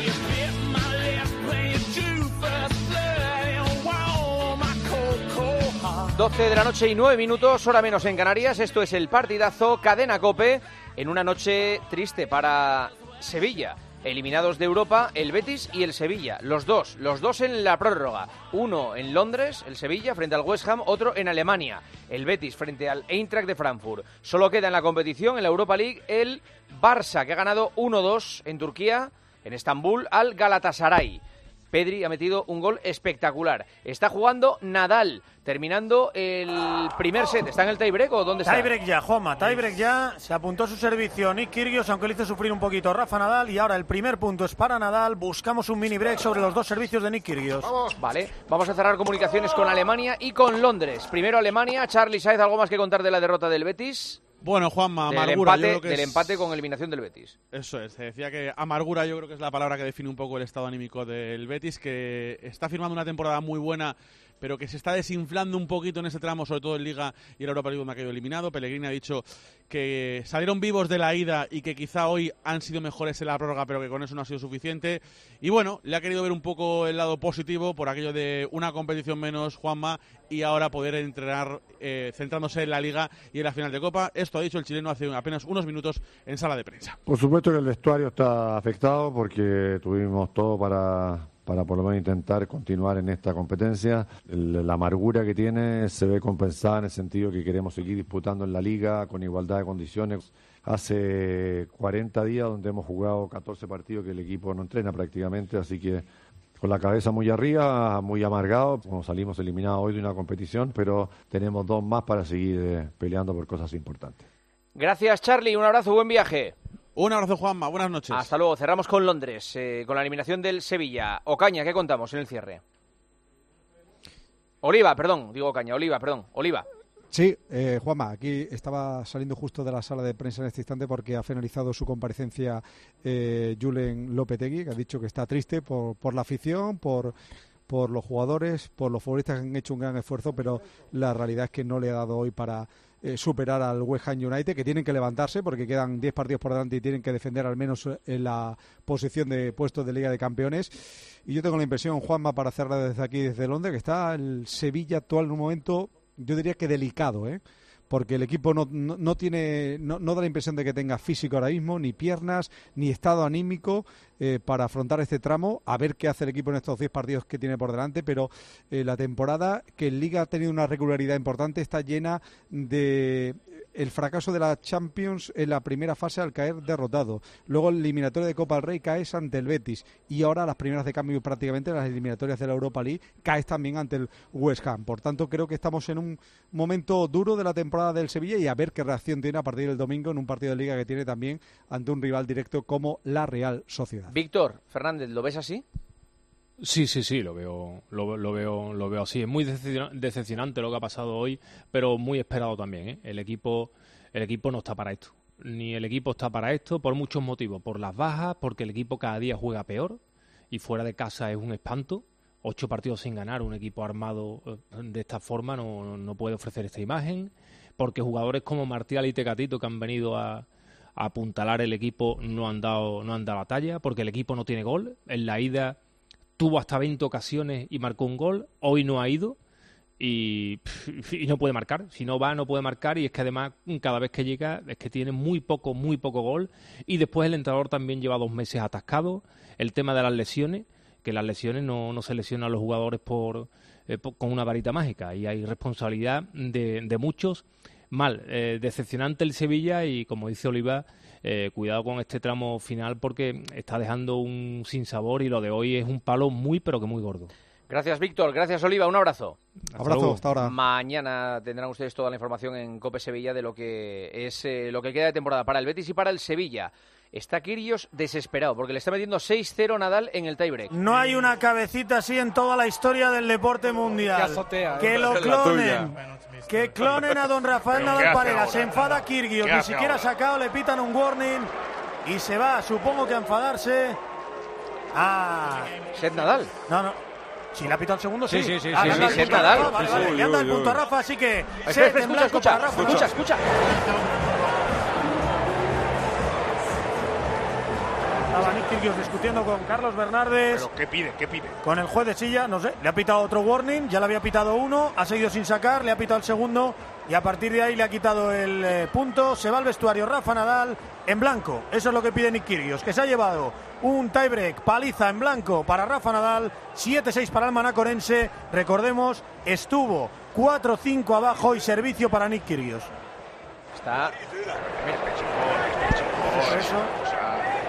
doce de la noche y nueve minutos, hora menos en Canarias. Esto es el partidazo, cadena COPE, en una noche triste para Sevilla. Eliminados de Europa, el Betis y el Sevilla. Los dos, los dos en la prórroga. Uno en Londres, el Sevilla, frente al West Ham. Otro en Alemania, el Betis, frente al Eintracht de Frankfurt. Solo queda en la competición, en la Europa League, el Barça, que ha ganado uno dos en Turquía, en Estambul, al Galatasaray. Pedri ha metido un gol espectacular. Está jugando Nadal, terminando el primer set. ¿Está en el tiebreak o dónde está? Tiebreak ya, Juanma, tiebreak ya. Se apuntó a su servicio Nick Kyrgios, aunque le hizo sufrir un poquito Rafa Nadal. Y ahora el primer punto es para Nadal. Buscamos un mini break sobre los dos servicios de Nick Kyrgios. Vamos. Vale, vamos a cerrar comunicaciones con Alemania y con Londres. Primero Alemania. Charly Saez, ¿algo más que contar de la derrota del Betis? Bueno, Juanma, del amargura. Empate, yo creo que del es... empate con eliminación del Betis. Eso es, se decía que amargura yo creo que es la palabra que define un poco el estado anímico del Betis, que está firmando una temporada muy buena, pero que se está desinflando un poquito en ese tramo, sobre todo en Liga y en Europa League, donde ha quedado eliminado. Pellegrini ha dicho que salieron vivos de la ida y que quizá hoy han sido mejores en la prórroga, pero que con eso no ha sido suficiente. Y bueno, le ha querido ver un poco el lado positivo por aquello de una competición menos, Juanma, y ahora poder entrenar eh, centrándose en la Liga y en la final de Copa. Esto ha dicho el chileno hace apenas unos minutos en sala de prensa. Por supuesto que el vestuario está afectado porque tuvimos todo para... para para por lo menos intentar continuar en esta competencia. El, la amargura que tiene se ve compensada en el sentido que queremos seguir disputando en la liga con igualdad de condiciones. Hace cuarenta días donde hemos jugado catorce partidos que el equipo no entrena prácticamente, así que con la cabeza muy arriba, muy amargado, como salimos eliminados hoy de una competición, pero tenemos dos más para seguir eh, peleando por cosas importantes. Gracias, Charlie, un abrazo, buen viaje. Un abrazo, Juanma, buenas noches. Hasta luego, cerramos con Londres, eh, con la eliminación del Sevilla. Ocaña, ¿qué contamos en el cierre? Oliva, perdón, digo Ocaña, Oliva, perdón, Oliva. Sí, eh, Juanma, aquí estaba saliendo justo de la sala de prensa en este instante porque ha finalizado su comparecencia eh, Julen Lopetegui, que ha dicho que está triste por, por la afición, por, por los jugadores, por los futbolistas que han hecho un gran esfuerzo, pero la realidad es que no le ha dado hoy para eh, superar al West Ham United, que tienen que levantarse porque quedan diez partidos por delante y tienen que defender al menos en la posición de puestos de Liga de Campeones. Y yo tengo la impresión, Juanma, para cerrar desde aquí, desde Londres, que está el Sevilla actual en un momento, yo diría que delicado, ¿eh? Porque el equipo no, no, no tiene, no, no da la impresión de que tenga físico ahora mismo, ni piernas, ni estado anímico eh, para afrontar este tramo, a ver qué hace el equipo en estos diez partidos que tiene por delante, pero eh, la temporada que en Liga ha tenido una regularidad importante está llena de el fracaso de la Champions en la primera fase al caer derrotado. Luego el eliminatorio de Copa del Rey caes ante el Betis y ahora las primeras de cambio prácticamente las eliminatorias de la Europa League caes también ante el West Ham. Por tanto, creo que estamos en un momento duro de la temporada del Sevilla y a ver qué reacción tiene a partir del domingo en un partido de Liga que tiene también ante un rival directo como la Real Sociedad. Víctor Fernández, ¿lo ves así? Sí, sí, sí, lo veo, lo, lo veo, lo veo así. Es muy decepcionante lo que ha pasado hoy, pero muy esperado también, ¿eh? El equipo, el equipo no está para esto. Ni el equipo está para esto por muchos motivos. Por las bajas, porque el equipo cada día juega peor y fuera de casa es un espanto. Ocho partidos sin ganar, un equipo armado de esta forma no, no puede ofrecer esta imagen. Porque jugadores como Martial y Tecatito que han venido a, a apuntalar el equipo no han dado, no han dado la talla. Porque el equipo no tiene gol. En la ida tuvo hasta veinte ocasiones y marcó un gol, hoy no ha ido y, y no puede marcar, si no va no puede marcar y es que además cada vez que llega es que tiene muy poco, muy poco gol y después el entrenador también lleva dos meses atascado, el tema de las lesiones, que las lesiones no, no se lesionan a los jugadores por, eh, por con una varita mágica y hay responsabilidad de, de muchos. Mal, eh, decepcionante el Sevilla y como dice Oliva, Eh, cuidado con este tramo final porque está dejando un sinsabor y lo de hoy es un palo muy pero que muy gordo. Gracias, Víctor. Gracias, Oliva. Un abrazo. Hasta abrazo, luego. Hasta ahora. Mañana tendrán ustedes toda la información en COPE Sevilla de lo que es eh, lo que queda de temporada para el Betis y para el Sevilla. Está Kyrgios desesperado porque le está metiendo seis cero Nadal en el tiebreak. No hay una cabecita así en toda la historia del deporte mundial. Que azotea, que eh. lo clonen. Que clonen a don Rafael Nadal Parera. Se enfada Kyrgios, ni siquiera ha sacado, le pitan un warning y se va, supongo que a enfadarse. Ah, Set Nadal. No, no. Si le ha pitado el segundo, sí. Sí, sí, sí. Ah, sí, le sí, anda el Set punto a Nadal. Rafa, vale, Sí, vale, sí, le anda uy, el uy, punto a uy. Rafa, así que Espera, set espera, en escucha, blanco escucha, para Rafa. escucha, escucha. Estaba Nick Kyrgios discutiendo con Carlos Bernardes. ¿Pero qué pide? ¿Qué pide? Con el juez de silla, no sé, le ha pitado otro warning, ya le había pitado uno, ha seguido sin sacar, le ha pitado el segundo y a partir de ahí le ha quitado el eh, punto. Se va al vestuario Rafa Nadal en blanco. Eso es lo que pide Nick Kyrgios, que se ha llevado un tiebreak, paliza en blanco para Rafa Nadal, siete seis para el manacorense. Recordemos, estuvo cuatro cinco abajo y servicio para Nick Kyrgios. Está... Mira, este chico, este chico, Eso. o sea,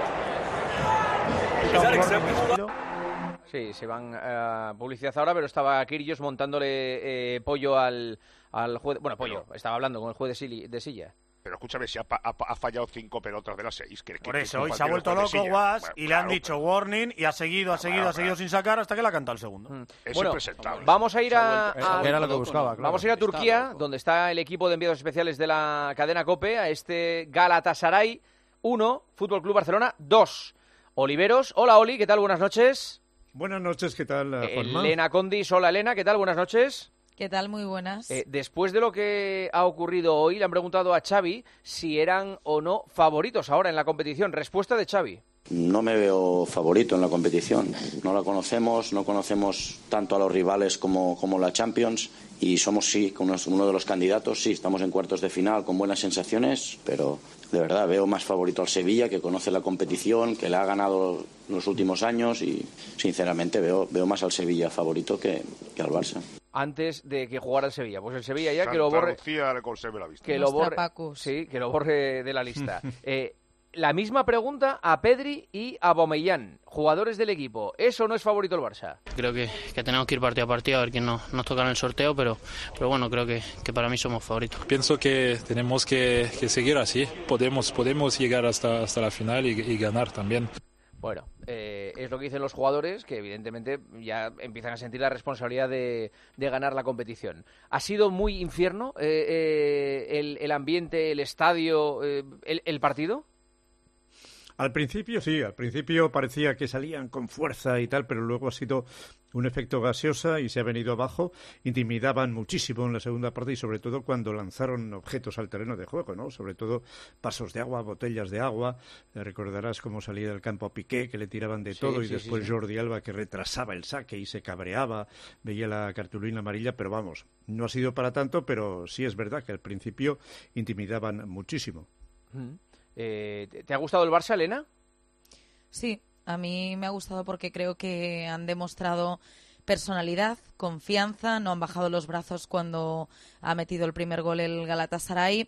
Sí, se van a publicidad ahora, pero estaba Kyrgios montándole eh, pollo al, al juez. Bueno, pollo, estaba hablando con el juez de, sili, de silla. Pero escúchame, si ha, ha, ha fallado cinco pelotas de las seis. Que, Por que, eso, que hoy se ha vuelto loco Guas bueno, y le han dicho pero... warning y ha seguido, ha seguido, claro, ha seguido claro. sin sacar hasta que le ha cantado el segundo. Mm. Bueno, vamos a ir a, a, era lo que buscaba, claro. Vamos a ir a Turquía, donde está el equipo de enviados especiales de la cadena COPE, a este Galatasaray uno, Fútbol Club Barcelona dos. Oliveros, hola Oli, ¿qué tal? Buenas noches. Buenas noches, ¿qué tal, Juanma? Elena Condis, hola Elena, ¿qué tal? Buenas noches. ¿Qué tal? Muy buenas. Eh, después de lo que ha ocurrido hoy, le han preguntado a Xavi si eran o no favoritos ahora en la competición. Respuesta de Xavi. no me veo favorito en la competición. No la conocemos, no conocemos tanto a los rivales como, como la Champions y somos, sí, uno, uno de los candidatos. Sí, estamos en cuartos de final con buenas sensaciones, pero de verdad veo más favorito al Sevilla, que conoce la competición, que la ha ganado en los últimos años y, sinceramente, veo, veo más al Sevilla favorito que, que al Barça. Antes de que jugara el Sevilla. Pues el Sevilla ya Santa que lo borre... Lucía le conserve la vista. Que lo borre, sí, que lo borre de la lista. eh, la misma pregunta a Pedri y a Aubameyang, jugadores del equipo. ¿Eso no es favorito el Barça? Creo que, que tenemos que ir partido a partido a ver quién nos, nos toca en el sorteo, pero, pero bueno, creo que, que para mí somos favoritos. Pienso que tenemos que, que seguir así. Podemos, podemos llegar hasta, hasta la final y, y ganar también. Bueno, eh, es lo que dicen los jugadores, que evidentemente ya empiezan a sentir la responsabilidad de, de ganar la competición. ¿Ha sido muy infierno eh, eh, el, el ambiente, el estadio, eh, el, el partido? Al principio sí, al principio parecía que salían con fuerza y tal, pero luego ha sido un efecto gaseosa y se ha venido abajo. Intimidaban muchísimo en la segunda parte y sobre todo cuando lanzaron objetos al terreno de juego, ¿no? Sobre todo pasos de agua, botellas de agua. Eh, recordarás cómo salía del campo a Piqué, que le tiraban de Sí, todo, sí, y después sí, sí. Jordi Alba, que retrasaba el saque y se cabreaba, veía la cartulina amarilla, pero vamos, no ha sido para tanto, pero sí es verdad que al principio intimidaban muchísimo. Mm. Eh, ¿te- ¿Te ha gustado el Barça, Elena? Sí, a mí me ha gustado porque creo que han demostrado personalidad, confianza, no han bajado los brazos cuando ha metido el primer gol el Galatasaray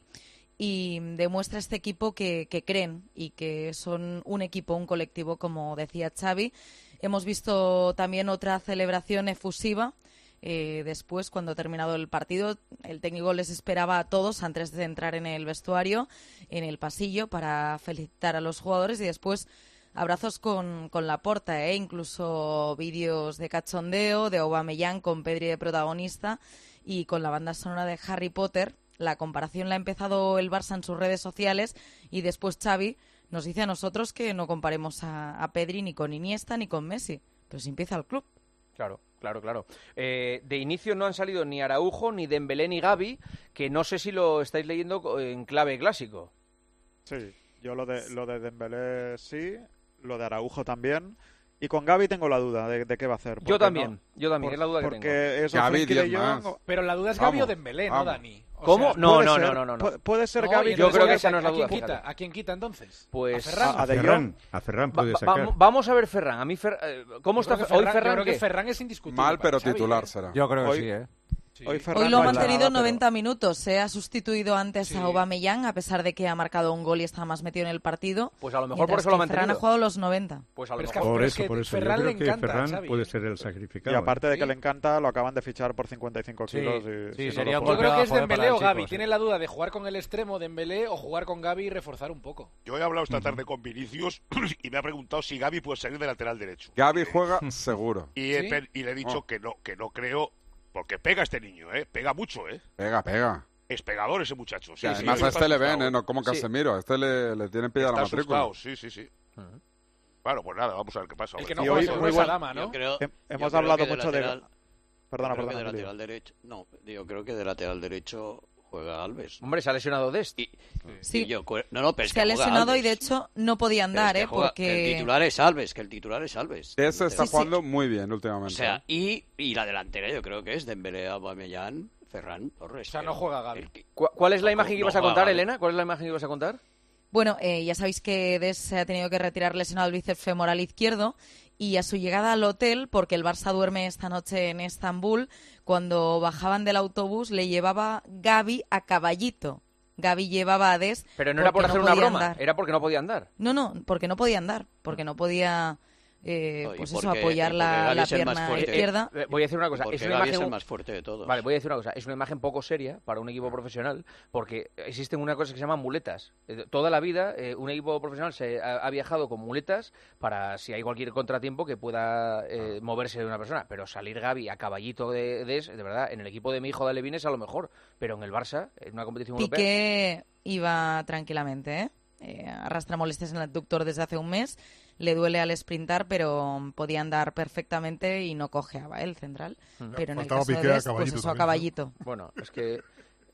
y demuestra este equipo que, que creen y que son un equipo, un colectivo, como decía Xavi. Hemos visto también otra celebración efusiva. Eh, después, cuando ha terminado el partido, el técnico les esperaba a todos antes de entrar en el vestuario, en el pasillo, para felicitar a los jugadores y después abrazos con, con Laporta, ¿eh? Incluso vídeos de cachondeo, de Aubameyang con Pedri de protagonista y con la banda sonora de Harry Potter. La comparación la ha empezado el Barça en sus redes sociales y después Xavi nos dice a nosotros que no comparemos a, a Pedri ni con Iniesta ni con Messi. Pero si empieza el club. Claro, claro, claro. Eh, de inicio no han salido ni Araujo, ni Dembélé, ni Gavi, que no sé si lo estáis leyendo en clave clásico. Sí, yo lo de, lo de Dembélé sí, lo de Araujo también. Y con Gavi tengo la duda de, de qué va a hacer. Yo porque también, no- yo también, por- es la duda que porque tengo. eso Frenkie de Jong o- Pero la duda es Gavi Vamos, o Dembélé, no vamos. Dani. O ¿Cómo? sea, No, puede no, ser- no, no, no, no. pu- Puede ser No, Gavi. y Yo entonces, creo que ¿a- esa no es la ¿a quién duda, quita? fíjate. ¿A quién quita entonces? Pues ¿A Ferran? A Ferran, a Ferran puede Va- sacar. va- vamos a ver Ferran. A mí Fer- eh, ¿Cómo Yo está creo que Fe- hoy Ferran- Ferran? Yo creo que ¿qué? Ferran es indiscutible. Mal, pero para Xavi, titular ¿eh? será. Yo creo que Hoy- sí, ¿eh? Hoy, Ferran Hoy lo ha no ha hecho mantenido nada, pero- noventa minutos. Se ha sustituido antes Sí. a Aubameyang, a pesar de que ha marcado un gol y está más metido en el partido. Pues a lo mejor por mientras eso lo ha que Ferran mantenido. ha jugado los noventa. Pues a lo Pero es mejor. que- Por pero es eso, que por eso. Ferran Yo le creo que encanta a Ferran Xavi. puede ser el Y sacrificado. aparte de que Sí. le encanta, lo acaban de fichar por cincuenta y cinco Sí, kilos. Y, sí, si no sería lo un Yo juega- creo que es Joder, Dembélé para o el Gavi. chico, sí. Tiene la duda de jugar con el extremo Dembélé o jugar con Gavi y reforzar un poco. Yo he hablado esta tarde con Vinicius y me ha preguntado si Gavi puede salir de lateral derecho. Gavi juega seguro. Y, he ¿Sí? pe- y le he dicho Oh. que no, que no creo, porque pega este niño, ¿eh? Pega mucho, ¿eh? Pega, pega. Es pegador ese muchacho. Sí, Y sí, además sí, a está este le ven, asustado. ¿eh? No como Sí. Casemiro. A este le, le tienen pillada Está la matrícula. asustado, sí, sí, sí. Bueno, pues nada, vamos a ver qué pasa. El hombre. que no Y juega hoy- seguro muy es buen- Adama, ¿no? Yo creo, Hem- yo hemos creo hablado que de mucho de- lateral- Perdona, yo creo perdona, que de Emilio. lateral derecho. No, yo creo que de lateral derecho juega Alves. Hombre, se ha lesionado Dest. Y, Sí. y yo, cu- no, no, pero es Se que ha juega lesionado y de Alves. hecho no podía Pero es andar, que ¿eh? juega- que el Porque titular es Alves, que el titular es Alves. Ese está Sí, sí. jugando muy bien O últimamente. sea, ¿eh? y, y la delantera yo creo que es Dembélé, Aubameyang, Ferran Torres. O sea, pero no juega Gavi. el que- ¿Cu- ¿Cuál es la No, imagen que no ibas a juega contar, Gavi. Elena? ¿Cuál es la imagen que ibas a contar? Bueno, eh, ya sabéis que Des se ha tenido que retirar lesionado el bíceps femoral izquierdo y a su llegada al hotel, porque el Barça duerme esta noche en Estambul, cuando bajaban del autobús le llevaba Gavi a caballito. Gavi llevaba a Des Pero no era por porque hacer no una podía broma, andar. era porque no podía andar. No, no, porque no podía andar, porque no podía eh, No, y pues eso, porque- apoyar y porque la, Gavi la es el más pierna fuerte. izquierda. Eh, voy a decir una cosa, Porque es una Gavi imagen es el más fuerte de todos. Vale, voy a decir una cosa, es una imagen poco seria para un equipo profesional porque existen una cosa que se llaman muletas. Eh, Toda la vida eh, un equipo profesional se ha, ha viajado con muletas para si hay cualquier contratiempo que pueda eh, moverse de una persona, pero salir Gavi a caballito de, de, de verdad, en el equipo de mi hijo de Alevines a lo mejor, pero en el Barça, en una competición europea. Piqué iba tranquilamente, ¿eh? Eh, arrastra molestias en el adductor desde hace un mes, le duele al sprintar, pero podía andar perfectamente y no cojeaba el central. Ujú. Pero en el Faltaba caso de Piqué a Dest, pues caballito eso, a también, ¿no? caballito. Bueno, es que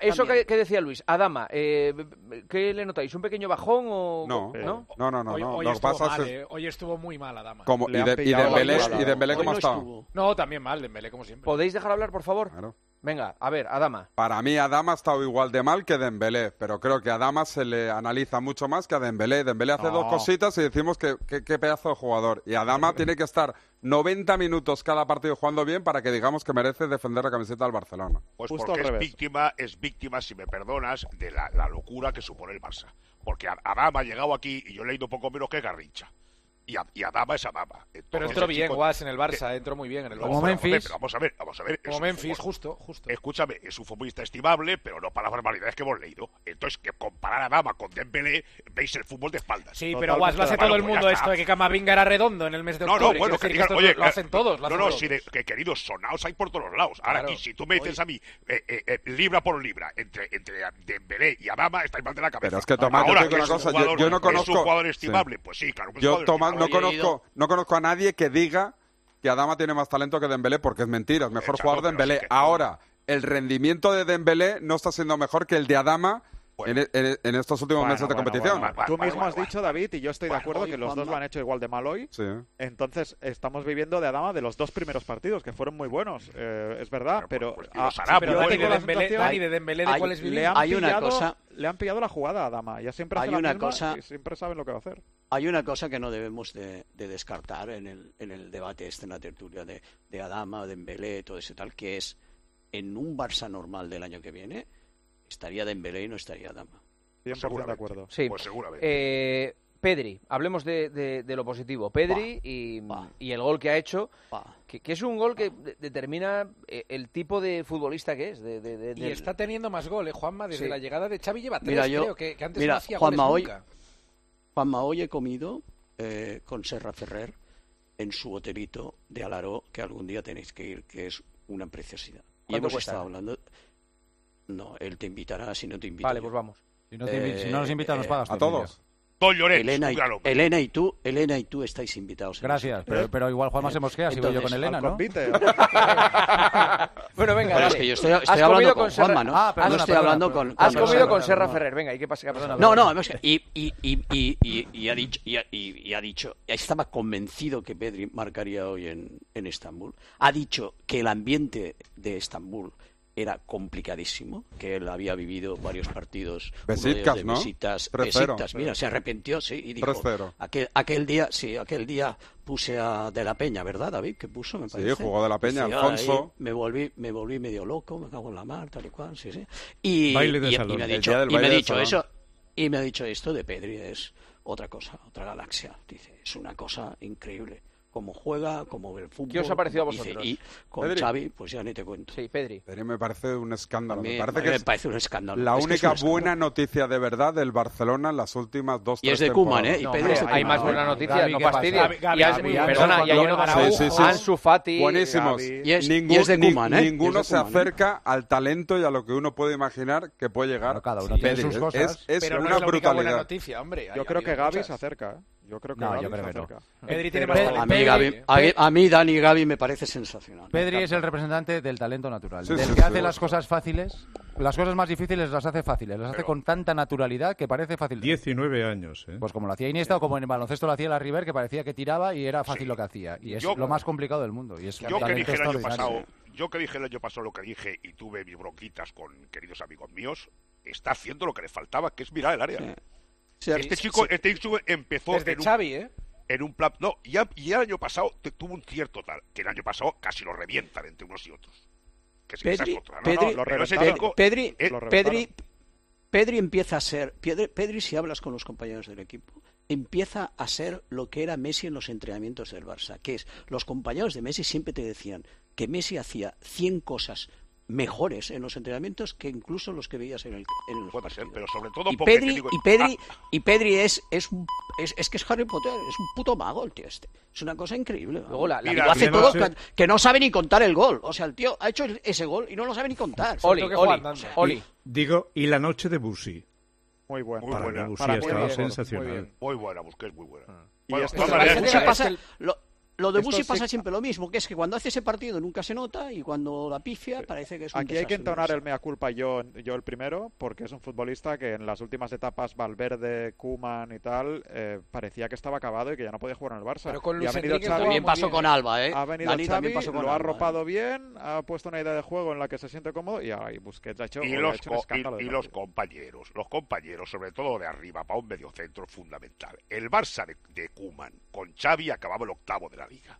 eso también. que, que decía Luis, Adama, eh, ¿qué le notáis? ¿Un pequeño bajón o...? No, ¿no? no, no, no. Hoy, no. hoy Lo que estuvo pasa mal, es... eh. Hoy estuvo muy mal Adama. Como, Le y, han de, y pillado Dembélé, la jugada. y Dembélé Hoy ¿cómo no ha estado? estuvo. No, también mal, Dembélé, como siempre. ¿Podéis dejar hablar, por favor? Claro. Venga, a ver, Adama. Para mí Adama ha estado igual de mal que Dembélé, pero creo que a Adama se le analiza mucho más que a Dembélé. Dembélé hace No. dos cositas y decimos que, que- qué pedazo de jugador. Y Adama tiene que estar noventa minutos cada partido jugando bien para que digamos que merece defender la camiseta del Barcelona. Pues Justo porque al es revés. víctima, es víctima, si me perdonas, de la, la locura que supone el Barça. Porque Adama ha llegado aquí y yo he leído poco menos que Garrincha. Y, a- y Adama es Adama. Entonces, Pero entró el bien, chico- Guas, en el Barça, entró muy bien en el No, Barça. pero, joder, pero vamos a ver, vamos a ver. Como es un Memphis, fútbol- justo, justo. Escúchame, es un futbolista estimable, pero no para las barbaridades que hemos leído. Entonces, que comparar a Adama con Dembélé, veis el fútbol de espaldas. Sí, pero Guas, lo hace todo el mundo esto de que Camavinga era redondo en el mes de No, octubre. no, bueno, Quiero que decir digan, esto oye, lo hacen todos. Lo no, hacen no, todos. sí, de- que queridos, sonaos hay por todos lados. Ahora Claro. aquí, si tú me dices a mí, eh, eh, eh, libra por libra, entre, entre Dembélé y Adama, estáis mal de la cabeza. Pero es que, Tomás, yo Ahora te digo que una es un cosa, yo- jugador- yo no es un conozco- jugador sí. estimable, pues sí, claro que es un Yo, jugador Tomás, no estimable. conozco, no conozco a nadie que diga que Adama tiene más talento que Dembélé, porque es mentira, es mejor chato, jugador pero Dembélé. sí que- Ahora, el rendimiento de Dembélé no está siendo mejor que el de Adama en, en- en estos últimos Bueno, meses de bueno, competición. bueno, bueno. Tú mismo has dicho, David, y yo estoy de acuerdo que los dos lo han hecho igual de mal hoy. Sí. Entonces, estamos viviendo de Adama de los dos primeros partidos, que fueron muy buenos. Eh, es verdad, pero... ah, los hará, pero yo Dani, tengo de la Dembélé- sensación- Dani, de Dembélé, ¿de hay- cuáles le vivimos? han Hay una pillado- cosa- Le han pillado la jugada a Adama. Ya siempre hace Hay la una misma cosa- y siempre saben lo que va a hacer. Hay una cosa que no debemos de, de descartar en el, en el debate este, en la tertulia de, de Adama, Dembélé, todo ese tal, que es en un Barça normal del año que viene, estaría Dembélé y no estaría Adama. cien por ciento de acuerdo. Sí. Pues seguramente. Eh, Pedri, hablemos de, de- de lo positivo. Pedri y, y el gol que ha hecho, que, que es un gol que de- determina eh, el tipo de futbolista que es. De, de- de- Y del- está teniendo más goles, Juanma, desde Sí. la llegada de Xavi lleva tres, Mira, yo, creo, que, que antes mira, no hacía Juanma, goles hoy, nunca. Juanma, hoy he comido eh, con Serra Ferrer en su hotelito de Alaró, que algún día tenéis que ir, que es una preciosidad. Y ¿Cuánto hemos cuesta? estado hablando... No, él te invitará si no te invito Vale, yo. pues vamos. Si no te invi- si no nos invitas, nos pagas a tú, todos. Don Llorens, Elena un y, gran hombre. Elena y tú, Elena y tú estáis invitados. en Gracias, ese pero, hotel. pero igual Juanma se mosquea, sigo yo con Entonces, Elena, al ¿no? convite. Bueno, venga, Pero es dale. que yo estoy, Has estoy comido hablando con con Serra- Juanma, ¿no? Ah, no perdona, estoy perdona, hablando perdona. con... Has con comido Serra. con Serra Ferrer, venga, ¿y qué pasa? ¿Qué ha pasado? No, no, es que- y, y, y, y, y, y ha dicho, y, ha- y- y ha dicho, estaba convencido que Pedri marcaría hoy en, en Estambul. Ha dicho que el ambiente de Estambul era complicadísimo, que él había vivido varios partidos uno de ellos Besitkas, de ¿no? visitas, tres cero. Besiktas, mira, se arrepintió, sí, y dijo, tres cero. aquel, aquel día, sí, aquel día puse a De la Peña, ¿verdad, David? Que puso, me Sí, parece. jugó De la Peña, Dice, Alfonso. "Ay, me volví, me volví medio loco, me cago en la mar, tal y cual, sí, sí. Y, Baile de y- y salón. me ha El dicho, día del y me ha baile de dicho salón. eso, y me ha dicho esto de Pedri es otra cosa, otra galaxia. Dice, es una cosa increíble. Cómo juega, cómo ve el fútbol. ¿Qué os ha parecido a Dice, vosotros? y con Pedri. Xavi, pues ya ni te cuento. Sí, Pedri. Pedri me parece un escándalo. A mí- me parece a mí que me es parece un escándalo. la Es que es única un escándalo. buena noticia de verdad del Barcelona en las últimas dos Y tres es de Koeman, ¿eh? temporadas. Y No, Pedri hombre, es de hay Koeman. más buenas noticias, Gavi, no ¿qué pasa? fastidies. Gavi, Gavi, Y has- Gavi, perdona, Gavi, y hay uno Gavi, Araujo, sí, sí, sí. Ansu Fati. Buenísimos. Gavi. Y es- Ningún- y es de ni- Koeman, ¿eh? Ninguno Y es de se Koeman, ¿eh? acerca al talento y a lo que uno puede imaginar que puede llegar. Claro, cada uno tiene Pedri. sus Es- cosas. Es, es Pero no una es la única buena brutalidad. noticia, hombre. Yo Hay- creo ha que habido Gavi muchas. se acerca. ¿eh? Yo creo que No, Gavi yo creo se que no. acerca. Pedri tiene Pero- más A mí, Pedri- Gavi, a, mí- a mí Dani Gavi me parece sensacional. Pedri es el representante del talento natural, Sí, del sí, que sí. hace las cosas fáciles, las cosas más difíciles las hace fáciles, las hace con tanta naturalidad que parece fácil. diecinueve años, ¿eh? Pues como lo hacía Iniesta o como en el baloncesto lo hacía la River, que parecía que tiraba y era fácil Sí. lo que hacía. Y es Yo- lo más complicado del mundo. Y es un Yo que talento dije el año extraordinario. pasado, yo que dije el año pasado lo que dije y tuve mis bronquitas con queridos amigos míos, está haciendo lo que le faltaba, que es mirar el área. Sí. Sí, Este sí, chico, sí. este chico empezó Desde en un, Xavi, ¿eh? en un plan, no, y, ya- y el año pasado te- tuvo un cierto tal, que el año pasado casi lo revientan entre unos y otros. Que es que esa Pedri, es otra, ¿no? Pedri, No, lo pero ese Pedri, chico, Pedri, eh, lo Pedri, Pedri empieza a ser, Pedri, Pedri, si hablas con los compañeros del equipo, empieza a ser lo que era Messi en los entrenamientos del Barça, que es, los compañeros de Messi siempre te decían que Messi hacía cien cosas mejores en los entrenamientos que incluso los que veías en el en los puede ser, partidos. pero sobre todo Y porque te Pedri, digo- y Pedri, Ah, y Pedri es, es, un- es, es que es Harry Potter, es un puto mago el tío este. Es una cosa increíble. vamos. Luego la- la- Y Mira, lo hace y todo además, que, que no sabe ni contar el gol. O sea, el tío ha hecho ese gol y no lo sabe ni contar. Oli, Sobre todo que Oli, Juan Dando. Oli. Digo, y la noche de Busi. Muy bueno. Muy Para buena. Busi Para ha muy estado bien, sensacional. muy bien. muy buena, Busquets, muy buena. Y Bueno, esto de todas es- maneras, Pero Busquets Busi es pasa- el- lo, lo de esto Busi sí- pasa siempre lo mismo, que es que cuando hace ese partido nunca se nota y cuando la pifia parece que es un Aquí hay que desastre. entonar el mea culpa yo, yo el primero, porque es un futbolista que en las últimas etapas Valverde, Koeman y tal, eh, parecía que estaba acabado y que ya no podía jugar en el Barça. Pero con Y Luis ha venido Enrique Xavi, jugaba También muy pasó bien. con Alba, ¿eh? Ha venido Dani, Xavi, también pasó con lo ha Alba, arropado bien, ha puesto una idea de juego en la que se siente cómodo y ahí Busquets ha hecho, Y ha los, hecho un co- escándalo y, de y los partido. compañeros, los compañeros, sobre todo de arriba, para un mediocentro es fundamental. El Barça de, de Koeman con Xavi acababa el octavo de la Liga.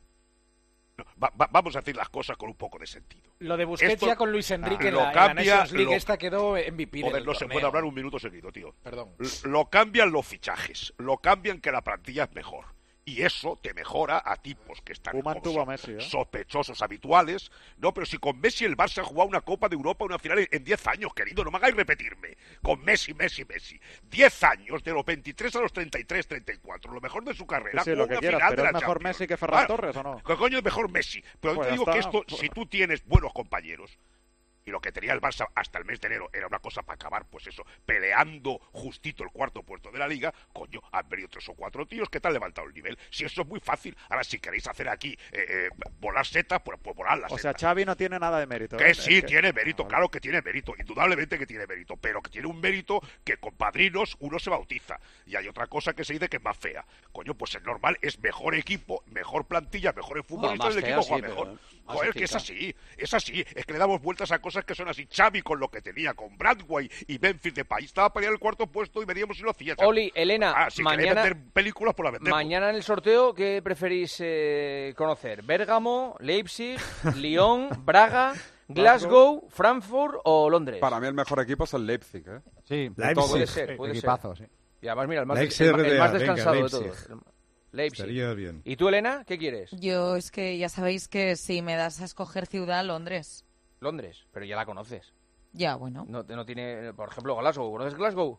No, va- va- vamos a decir las cosas con un poco de sentido. Lo de Busquets Esto- ya con Luis Enrique en lo la, en la cambia, Nations League lo- esta quedó M V P del Joder, no se torneo. puede hablar un minuto seguido, tío. Perdón. L- Lo cambian los fichajes, lo cambian que la plantilla es mejor. Y eso te mejora a tipos que están Koeman como tuvo so- a Messi, ¿eh? sospechosos habituales. No, pero si con Messi el Barça ha jugado una Copa de Europa, una final en- en diez años, querido, no me hagáis repetirme. Con Messi, Messi, Messi. diez años, de los veintitrés a los treinta y tres, treinta y cuatro. Lo mejor de su carrera. Sí, sí, jugó lo que una quieras, final pero de es la mejor Champions. Messi que Ferran Ah, Torres, ¿o no? ¿Qué coño es mejor Messi? Pero Pues te ya digo que está. esto, si tú tienes buenos compañeros, y lo que tenía el Barça hasta el mes de enero era una cosa para acabar, pues eso, peleando justito el cuarto puesto de la Liga, coño, han venido tres o cuatro tíos que te han levantado el nivel. Si eso es muy fácil. Ahora, si queréis hacer aquí eh, eh, volar setas, pues, pues volar las O setas. sea, Xavi no tiene nada de mérito. Que ¿eh? sí, Es que- tiene mérito, claro que tiene mérito, indudablemente que tiene mérito, pero que tiene un mérito que con padrinos uno se bautiza. Y hay otra cosa que se dice que es más fea. Coño, pues es normal, es mejor equipo, mejor plantilla, mejores futbolistas, más el fea, equipo sí, juega pero mejor. más Joder, que es eficaz. así, es así, es que le damos vueltas a cosas que son así. Xavi con lo que tenía, con Bradway y Memphis de país, estaba peleando el cuarto puesto y veríamos si lo hacía. Oli, Elena, Ah, si queréis mañana, vender películas, por la vendemos. mañana en el sorteo, ¿qué preferís eh, conocer? ¿Bérgamo, Leipzig, Lyon, Braga, Glasgow, Frankfurt o Londres? Para mí el mejor equipo es el Leipzig, ¿eh? Sí, De todos. Puede ser, puede Equipazo, ser. sí. Y además, mira, el más, Leipzig el, el más R D A, descansado venga, de todos. Leipzig. Leipzig. Estaría bien. ¿Y tú, Elena, qué quieres? Yo es que ya sabéis que si me das a escoger ciudad, Londres. Londres, pero ya la conoces. Ya, bueno. No, no tiene, por ejemplo, Glasgow. ¿Conoces Glasgow?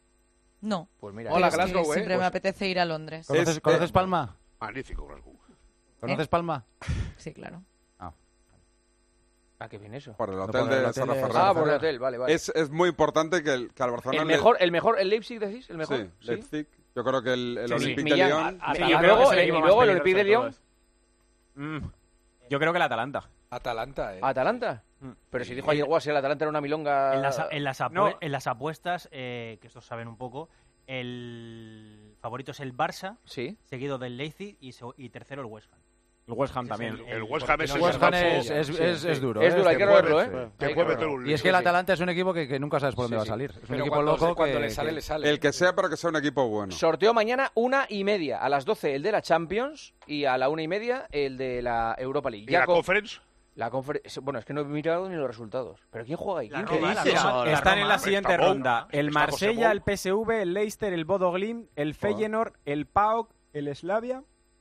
No. Pues mira. Pero es que siempre me apetece ir a Londres. ¿Conoces, Es- ¿conoces eh, Palma? Magnífico, Glasgow. ¿Conoces Palma? Sí, claro. Ah, qué bien eso. Por el No, hotel por el de hotel Serra de- Ferrer. Ah, por el hotel, vale, vale. Es, es muy importante que, el, que al Barcelona... El le- mejor, el mejor, el Leipzig, decís, el mejor. Sí, Leipzig. Yo creo que el, el Sí, sí. Olympique de Millán. Lyon... Ah, Atalanta y luego, es el y equipo más luego el peligroso Olympique de de Lyon. todos. Mm, Yo creo que el Atalanta. Atalanta, ¿eh? ¿Atalanta? Pero si dijo ayer Guasi, el Atalanta era una milonga... En las, en las, apue- No. en las apuestas, eh, que estos saben un poco, el favorito es el Barça, sí, seguido del Leipzig y, so- y tercero el West Ham. El West Ham también. El West Ham es El el West Ham Getafe. es, es, Sí, es, sí. es duro. Es ¿eh? duro, hay Este que jueves, verlo, ¿eh? sí. Hay Que que puede verlo. meter un Y es que el Atalanta es un equipo que, que nunca sabes por dónde Sí, va a sí. salir. Es un Pero equipo cuando, loco cuando que, le sale, que- le sale. El que sea, pero que sea un equipo bueno. Sorteo mañana una y media. A las doce el de la Champions y a la una y media el de la Europa League. ¿Y la Ya con- Conference? La conferencia. Bueno, es que no he mirado ni los resultados. ¿Pero quién juega ahí? La ¿Quién Roma, juega? la Roma, la Están en Roma. la siguiente Está Bou, ronda. El está José Marsella, Bou. el P S V, el Leicester, el Bodo Glimt, el Feyenoord, el P A O K, el Slavia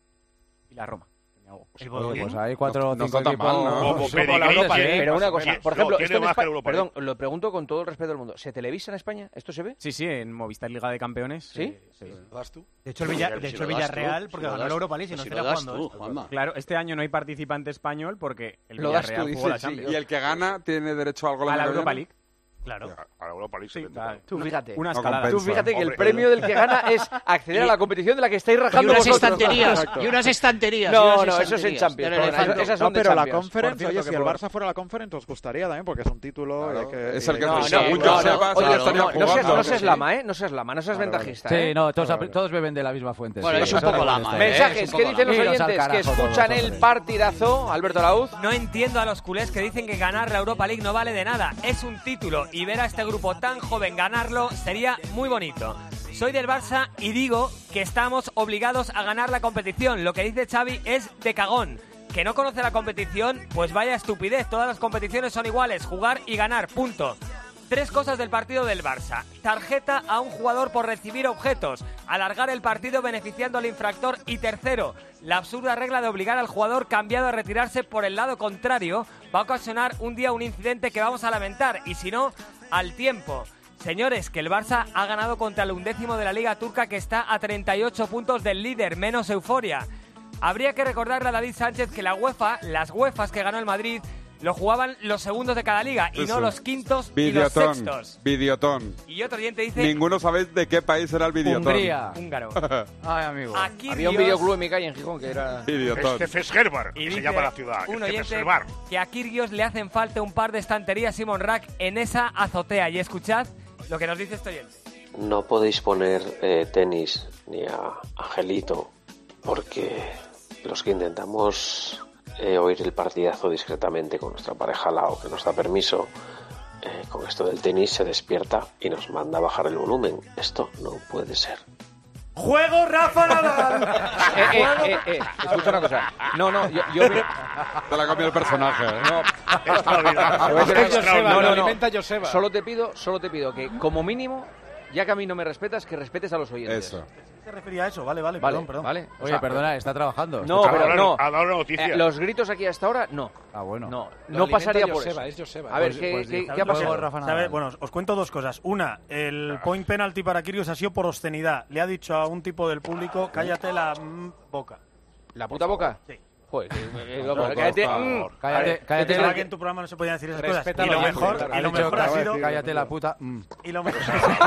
y la Roma. El Oye, Bodø pues hay cuatro o No cinco está tan equipos. mal, ¿no? Como Sí, Pedigrí, por la Europa sí. League. Pero una Más o cosa, menos. por No, ejemplo, tiene esto en más que España, Europa perdón, lo pregunto con todo el respeto del mundo. ¿Se televisa en España? ¿Esto se ve? Sí, sí, en Movistar Liga de Campeones. ¿Sí? sí. ¿Lo das tú? De hecho, el, Villa- Pero de si hecho, el lo das Villarreal, tú, porque si lo ganó das- la Europa League, si no si estaría lo das jugando tú, esto. Juanma. Claro, este año no hay participante español porque el Lo das tú, Villarreal jugó la dices, sí. Champions. Y el que gana tiene derecho al gol A en la que Europa viene. League. Claro. A la Europa League se Sí, vende claro. mal. Tú fíjate. Una No escalada. compensa. Tú fíjate que el Hombre, premio del que gana es acceder a la competición de la que estáis Y rajando unas vosotros. estanterías. Exacto. Y unas estanterías. y No, unas no, eso es en estanterías Champions. del perdona, elefante. esas No, son de pero la Champions. Conference, Por cierto, oye, que si el por- Barça fuera la Conference, os gustaría también, porque es un título. Claro, eh, que- es el que y- No, te- no, según no, yo no, sepas, oye, ya estarían no, no seas, jugando. no seas Sí. lama, ¿eh? No seas lama, no seas Vale, vale. ventajista, Sí, ¿eh? no, todos, Vale, vale. todos beben de la misma fuente. Bueno, sí, es un eso poco me lama, gusta. ¿eh? Mensajes, Es un ¿qué poco dicen los lama. Iros al oyentes que carajo todos escuchan el vosotros. partidazo? Alberto Lauz. No entiendo a los culés que dicen que ganar la Europa League no vale de nada. Es un título y ver a este grupo tan joven ganarlo sería muy bonito. Soy del Barça y digo que estamos obligados a ganar la competición. Lo que dice Xavi es de cagón. Que no conoce la competición, pues vaya estupidez. Todas las competiciones son iguales, jugar y ganar, punto. Tres cosas del partido del Barça. Tarjeta a un jugador por recibir objetos. Alargar el partido beneficiando al infractor. Y tercero, la absurda regla de obligar al jugador cambiado a retirarse por el lado contrario va a ocasionar un día un incidente que vamos a lamentar. Y si no, al tiempo. Señores, que el Barça ha ganado contra el undécimo de la Liga Turca que está a treinta y ocho puntos del líder, menos euforia. Habría que recordarle a David Sánchez que la UEFA, las UEFAs que ganó el Madrid, lo jugaban los segundos de cada liga y Eso. no los quintos Videotón, y los sextos. Videotón. Y otro oyente dice... Ninguno sabéis de qué país era el Videotón. Hungría. Húngaro. Ay, amigo. Aquí Había un videoclub en mi calle en Gijón que era... Videotón. Este Fesgerbar, Y que se dice llama la ciudad. un Este oyente Fesgerbar. que a Kyrgios le hacen falta un par de estanterías Simon Rack en esa azotea. Y escuchad lo que nos dice este oyente. No podéis poner eh, tenis ni a Angelito, porque los que intentamos eh, oír el partidazo discretamente con nuestra pareja al lado, que nos da permiso, eh, con esto del tenis se despierta y nos manda a bajar el volumen. Esto no puede ser. ¡Juego Rafa Nadal! eh, eh, eh, eh, escucha una cosa. No, no, yo... yo... Te la cambió el personaje. ¿eh? No, Extraordinario. Es que Extraordinario. no, no, no. Alimenta Joseba. Solo te pido, solo te pido que como mínimo, ya que a mí no me respetas, que respetes a los oyentes. Eso. ¿Se refería a eso? Vale, vale, Vale, perdón, perdón. vale. O Oye, sea, perdona, está trabajando. No, Está pero trabajando. no. Ha dado una noticia. Eh, los gritos aquí hasta ahora, no. Ah, bueno. No, Lo no alimenta pasaría por Joseba, eso. es Joseba. A ver, Pues- ¿qué, pues, qué, ¿sabes qué ha lo que- pasado? Rafa Nadal. ¿sabes? Bueno, os cuento dos cosas. Una, el point penalty para Kyrgios ha sido por obscenidad. Le ha dicho a un tipo del público, cállate la mm, boca. ¿La puta boca? Sí. Joder, que- que- No, por cállate. favor. mm. Cállate, A ver, cállate. pensaba la- que en tu programa no se podían decir esas Respeta cosas. Y lo lo que- mejor, ha y lo dicho, mejor ha sido... cállate la puta. mm. Y lo, mejor,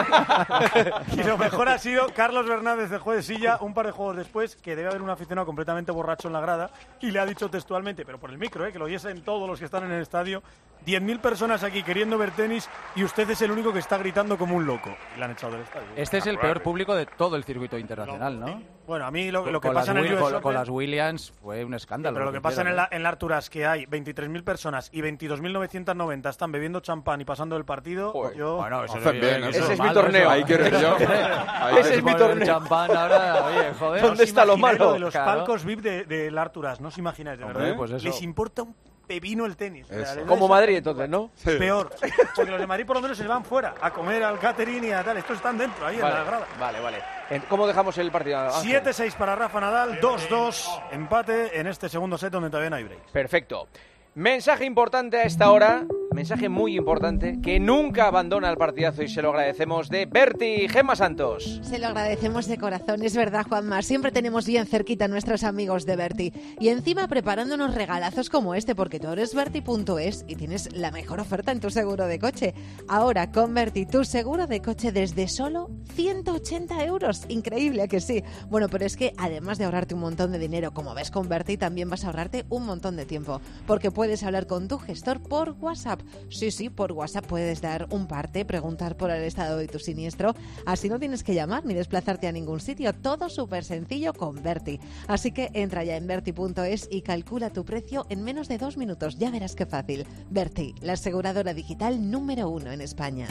y lo mejor ha sido Carlos Bernández de juez de silla un par de juegos después, que debe haber un aficionado completamente borracho en la grada, y le ha dicho textualmente, pero por el micro, eh, que lo oyesen todos los que están en el estadio, diez mil personas aquí queriendo ver tenis y usted es el único que está gritando como un loco. Y le han echado del estadio. Este es el peor público de todo el circuito internacional, ¿no? Bueno, a mí lo, lo que Con pasa las en el Wi- U S con, Open- con las Williams fue un escándalo. Pero lo que pasa en hicieron, la, en la Arturas, que hay veintitrés mil personas y veintidós mil novecientos noventa están bebiendo champán y pasando el partido, Joder. yo... Bueno, eso Hacen bien, eso eso Ese es mi malo, torneo. eso. Ahí quiero ir yo. Ahí Ese es mi Poner torneo. champán ahora, oye, joder. ¿Dónde está lo imagináis malo? de los Claro. palcos V I P de, de la Arturas, no os imagináis, de Hombre, verdad. pues eso. Les importa un pepino el tenis. O sea, Eso. les da Como Madrid, exactamente entonces, ¿no? igual. Peor. Porque los de Madrid por lo menos se van fuera a comer al catering y a tal. Estos están dentro, ahí en la Vale, grada. vale, vale. En- ¿Cómo dejamos el partido? Ángel? siete seis para Rafa Nadal, dos dos, empate en este segundo set donde todavía no hay break. Perfecto. Mensaje importante a esta hora, mensaje muy importante, que nunca abandona el partidazo y se lo agradecemos, de Berti Gemma Santos. Se lo agradecemos de corazón, es verdad, Juanma. Siempre tenemos bien cerquita a nuestros amigos de Berti. Y encima preparándonos regalazos como este, porque tú eres Berti punto es y tienes la mejor oferta en tu seguro de coche. Ahora, con Berti, tu seguro de coche desde solo ciento ochenta euros. Increíble, ¿a que sí? Bueno, pero es que además de ahorrarte un montón de dinero, como ves con Berti, también vas a ahorrarte un montón de tiempo. Porque puedes hablar con tu gestor por WhatsApp. Sí, sí, por WhatsApp puedes dar un parte, preguntar por el estado de tu siniestro. Así no tienes que llamar ni desplazarte a ningún sitio. Todo súper sencillo con Berti. Así que entra ya en Berti punto es y calcula tu precio en menos de dos minutos. Ya verás qué fácil. Berti, la aseguradora digital número uno en España.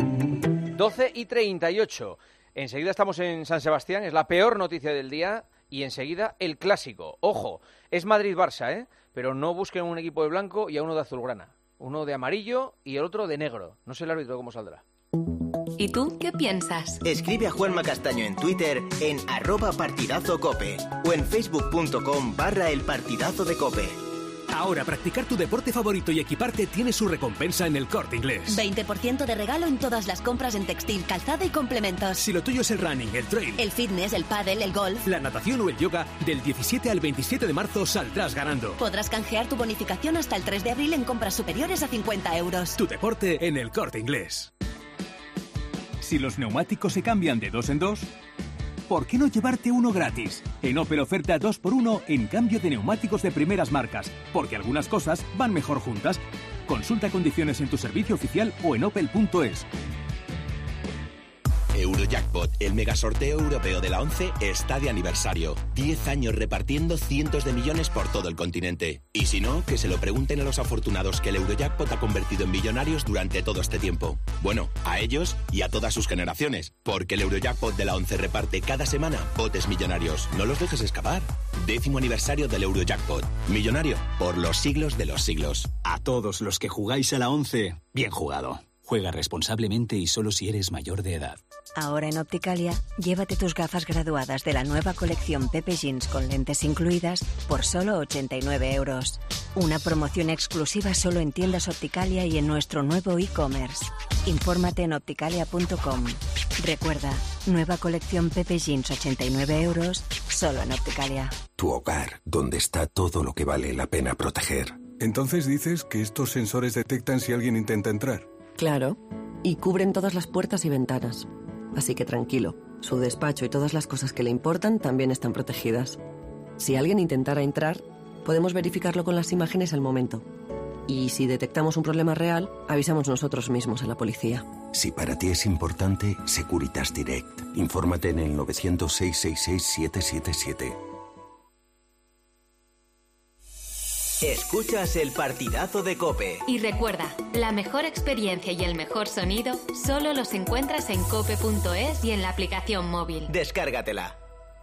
doce y treinta y ocho. Enseguida estamos en San Sebastián, es la peor noticia del día. Y enseguida el clásico. Ojo, es Madrid-Barça, ¿eh? Pero no busquen un equipo de blanco y a uno de azulgrana. Uno de amarillo y el otro de negro. No sé el árbitro cómo saldrá. ¿Y tú qué piensas? Escribe a Juanma Castaño en Twitter en arroba partidazo cope o en facebook punto com barra el partidazo de cope. Ahora practicar tu deporte favorito y equiparte tiene su recompensa en El Corte Inglés. veinte por ciento de regalo en todas las compras en textil, calzado y complementos. Si lo tuyo es el running, el trail, El fitness, el pádel, el golf. la natación o el yoga, del diecisiete al veintisiete de marzo saldrás ganando. Podrás canjear tu bonificación hasta el tres de abril en compras superiores a cincuenta euros. Tu deporte en El Corte Inglés. Si los neumáticos se cambian de dos en dos, ¿por qué no llevarte uno gratis? En Opel oferta dos por uno en cambio de neumáticos de primeras marcas, porque algunas cosas van mejor juntas. Consulta condiciones en tu servicio oficial o en opel punto es. Eurojackpot, el mega sorteo europeo de la once, está de aniversario. diez años repartiendo cientos de millones por todo el continente. Y si no, que se lo pregunten a los afortunados que el Eurojackpot ha convertido en millonarios durante todo este tiempo. Bueno, a ellos y a todas sus generaciones, porque el Eurojackpot de la once reparte cada semana botes millonarios. No los dejes escapar. Décimo aniversario del Eurojackpot. Millonario por los siglos de los siglos. A todos los que jugáis a la once, bien jugado. Juega responsablemente y solo si eres mayor de edad. Ahora en Opticalia, llévate tus gafas graduadas de la nueva colección Pepe Jeans con lentes incluidas por solo ochenta y nueve euros. Una promoción exclusiva solo en tiendas Opticalia y en nuestro nuevo e-commerce. Infórmate en opticalia punto com. Recuerda, nueva colección Pepe Jeans ochenta y nueve euros, solo en Opticalia. Tu hogar, donde está todo lo que vale la pena proteger. Entonces dices que estos sensores detectan si alguien intenta entrar. Claro, y cubren todas las puertas y ventanas. Así que tranquilo, su despacho y todas las cosas que le importan también están protegidas. Si alguien intentara entrar, podemos verificarlo con las imágenes al momento. Y si detectamos un problema real, avisamos nosotros mismos a la policía. Si para ti es importante, Securitas Direct. Infórmate en el nueve cero cero, seis seis seis, siete siete siete. Escuchas el partidazo de COPE. Y recuerda, la mejor experiencia y el mejor sonido solo los encuentras en cope punto es y en la aplicación móvil. Descárgatela.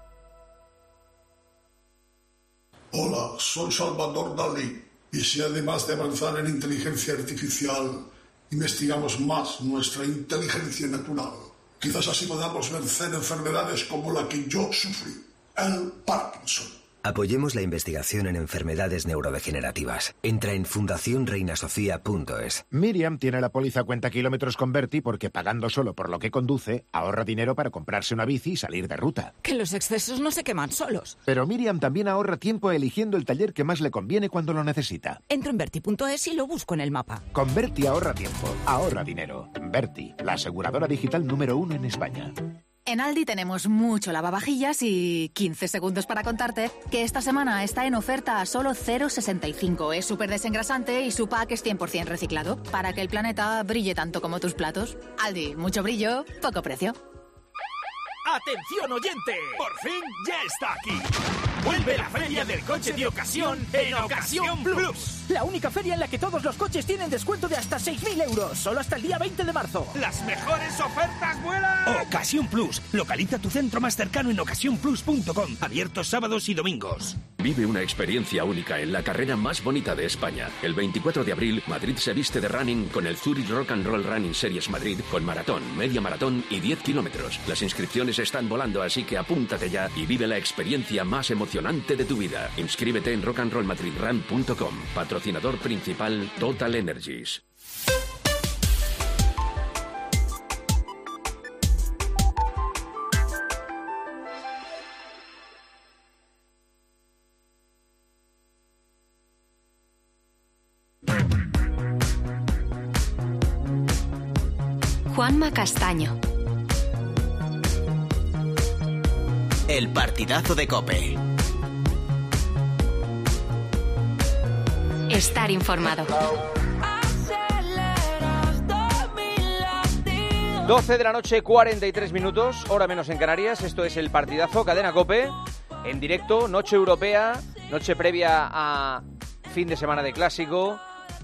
Hola, soy Salvador Dalí. Y si además de avanzar en inteligencia artificial, investigamos más nuestra inteligencia natural, quizás así podamos vencer enfermedades como la que yo sufrí, el Parkinson. Apoyemos la investigación en enfermedades neurodegenerativas. Entra en fundación reina sofía punto es. Miriam tiene la póliza cuenta kilómetros con Berti porque pagando solo por lo que conduce, ahorra dinero para comprarse una bici y salir de ruta. Que los excesos no se queman solos. Pero Miriam también ahorra tiempo eligiendo el taller que más le conviene cuando lo necesita. Entro en Berti punto es y lo busco en el mapa. Con Berti ahorra tiempo, ahorra dinero. Berti, la aseguradora digital número uno en España. En Aldi tenemos mucho lavavajillas y quince segundos para contarte que esta semana está en oferta a solo cero coma sesenta y cinco. Es súper desengrasante y su pack es cien por ciento reciclado para que el planeta brille tanto como tus platos. Aldi, mucho brillo, poco precio. ¡Atención oyente! ¡Por fin ya está aquí! ¡Vuelve la feria del coche de ocasión en Ocasión Plus! La única feria en la que todos los coches tienen descuento de hasta seis mil euros, solo hasta el día veinte de marzo. ¡Las mejores ofertas vuelan! Ocasión Plus. Localiza tu centro más cercano en ocasión plus punto com. Abiertos sábados y domingos. Vive una experiencia única en la carrera más bonita de España. El veinticuatro de abril, Madrid se viste de running con el Zurich Rock and Roll Running Series Madrid con maratón, media maratón y diez kilómetros. Las inscripciones están volando, así que apúntate ya y vive la experiencia más emocionante de tu vida. Inscríbete en rock and roll madrid run punto com. Patrocinador principal Total Energies. Juanma Castaño. El partidazo de COPE. Estar informado. doce de la noche, cuarenta y tres minutos, hora menos en Canarias. Esto es el partidazo, cadena COPE, en directo, noche europea, noche previa a fin de semana de clásico,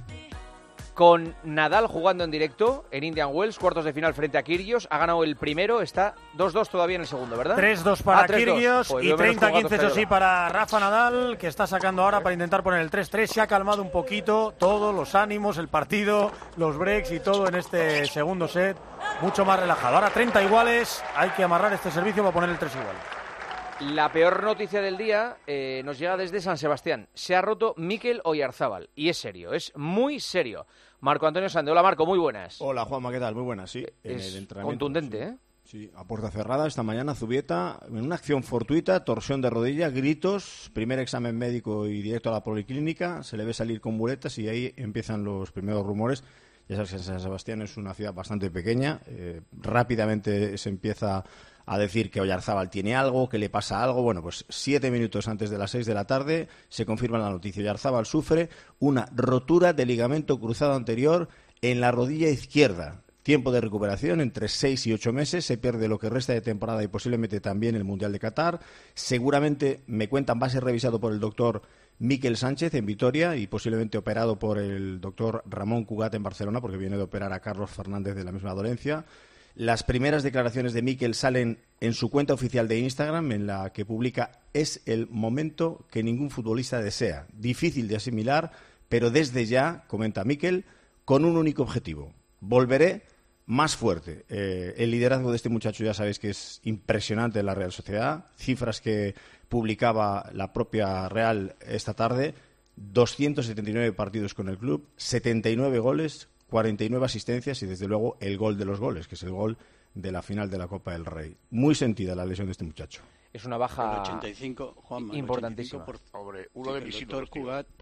con Nadal jugando en directo en Indian Wells, cuartos de final frente a Kyrgios. Ha ganado el primero, está dos dos todavía en el segundo, ¿verdad? tres dos para ah, Kyrgios pues y treinta quince, eso sí, para Rafa Nadal, que está sacando ahora para intentar poner el tres tres. Se ha calmado un poquito todos los ánimos, el partido, los breaks y todo en este segundo set. Mucho más relajado. Ahora treinta iguales, hay que amarrar este servicio para poner el tres igual. La peor noticia del día eh, nos llega desde San Sebastián. Se ha roto Mikel Oyarzábal. Y es serio, es muy serio. Marco Antonio Sande. Hola, Marco, muy buenas. Hola, Juanma, ¿qué tal? Muy buenas, sí. En es el entrenamiento, contundente, sí. ¿eh? Sí, a puerta cerrada esta mañana, Zubieta, en una acción fortuita, torsión de rodilla, gritos, primer examen médico y directo a la policlínica, se le ve salir con muletas y ahí empiezan los primeros rumores. Ya sabes que San Sebastián es una ciudad bastante pequeña, eh, rápidamente se empieza a decir que Oyarzábal tiene algo, que le pasa algo. Bueno, pues siete minutos antes de las seis de la tarde se confirma la noticia. Oyarzábal sufre una rotura de ligamento cruzado anterior en la rodilla izquierda. Tiempo de recuperación entre seis y ocho meses. Se pierde lo que resta de temporada y posiblemente también el Mundial de Qatar. Seguramente, me cuentan, va a ser revisado por el doctor Miquel Sánchez en Vitoria y posiblemente operado por el doctor Ramón Cugat en Barcelona, porque viene de operar a Carlos Fernández de la misma dolencia. Las primeras declaraciones de Mikel salen en su cuenta oficial de Instagram, en la que publica: es el momento que ningún futbolista desea. Difícil de asimilar, pero desde ya, comenta Mikel, con un único objetivo: volveré más fuerte. Eh, el liderazgo de este muchacho ya sabéis que es impresionante en la Real Sociedad. Cifras que publicaba la propia Real esta tarde: doscientos setenta y nueve partidos con el club, setenta y nueve goles, cuarenta y nueve asistencias y, desde luego, el gol de los goles, que es el gol de la final de la Copa del Rey. Muy sentida la lesión de este muchacho. Es una baja el ochenta y cinco, Juanma, importantísima. el ochenta y cinco por, sobre uno de mis doctor Cugat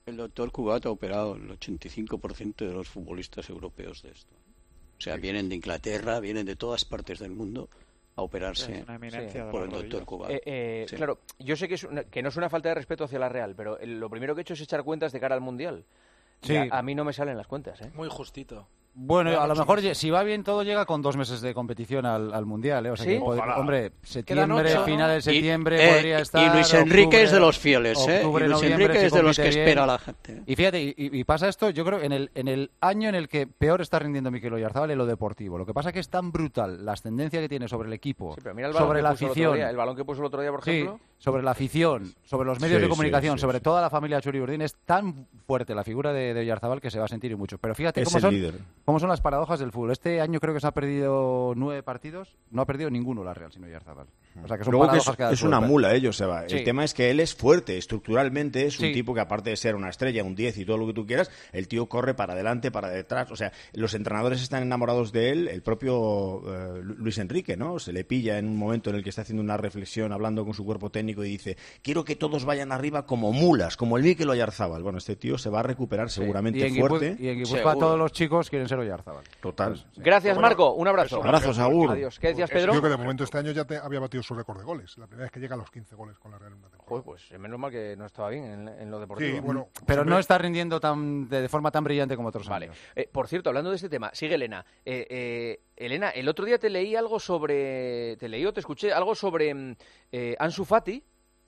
El doctor Cugat ha operado el ochenta y cinco por ciento de los futbolistas europeos de esto. O sea, vienen de Inglaterra, vienen de todas partes del mundo a operarse es una eminencia sí, de por la el rodilla. doctor Cugat. Eh, eh, Sí. Claro, yo sé que, es una- que no es una falta de respeto hacia la Real, pero el- lo primero que he hecho es echar cuentas de cara al Mundial. Sí. Ya, a mí no me salen las cuentas, ¿eh? Muy justito. Bueno, Queda a lo mejor, muchísimo. si va bien todo, llega con dos meses de competición al, al Mundial, ¿eh? O sea ¿Sí? que, puede- Ojalá. hombre, septiembre, ocho, ¿no? final de Y- septiembre eh, podría y estar... Luis Enrique es de los fieles, ¿eh? octubre, Y Luis noviembre, Enrique si es de los compite que bien. espera a la gente. Y fíjate, y, y pasa esto, yo creo, en el, en el año en el que peor está rindiendo Mikel Oyarzabal en lo deportivo. Lo que pasa es que es tan brutal la ascendencia que tiene sobre el equipo, Sí, pero mira el balón sobre que la puso el otro afición... día, el balón que puso el otro día, por Sí, ejemplo. sobre la afición, sobre los medios Sí, de comunicación, sí, sí, sobre sí. toda la familia Churi Urdín, es tan fuerte la figura de, de Oyarzabal que se va a sentir y mucho. Pero fíjate Es cómo el son, líder. cómo son las paradojas del fútbol. Este año creo que se ha perdido nueve partidos, no ha perdido ninguno la Real, sino Oyarzabal. O sea que son Luego que paradojas es, que da el es una fútbol. mula, ellos se va. Sí. El tema es que él es fuerte, estructuralmente es un Sí. tipo que aparte de ser una estrella, un diez y todo lo que tú quieras, el tío corre para adelante, para detrás. O sea, los entrenadores están enamorados de él, el propio eh, Lu- Luis Enrique, ¿no? Se le pilla en un momento en el que está haciendo una reflexión, hablando con su cuerpo técnico y dice, quiero que todos vayan arriba como mulas, como el Mikel Oyarzabal. Bueno, este tío se va a recuperar seguramente Y en fuerte. Guipuz- y en Guipúzcoa todos los chicos quieren ser Oyarzabal. Total. Gracias, Bueno, Marco. Un abrazo. eso, Abrazos, Agur. Adiós. ¿Qué decías, Eso, Pedro? Creo que de momento este año ya te había batido su récord de goles. La primera vez que llega a los quince goles con la Real en una temporada. Joder, pues menos mal que no estaba bien en, en lo deportivo. Sí, bueno, Pero siempre- no está rindiendo tan de, de forma tan brillante como otros Vale. años. Eh, por cierto, hablando de este tema, sigue Elena. Eh, eh, Elena, el otro día te leí algo sobre... Te leí o te escuché algo sobre mm, eh, Ansu Fati,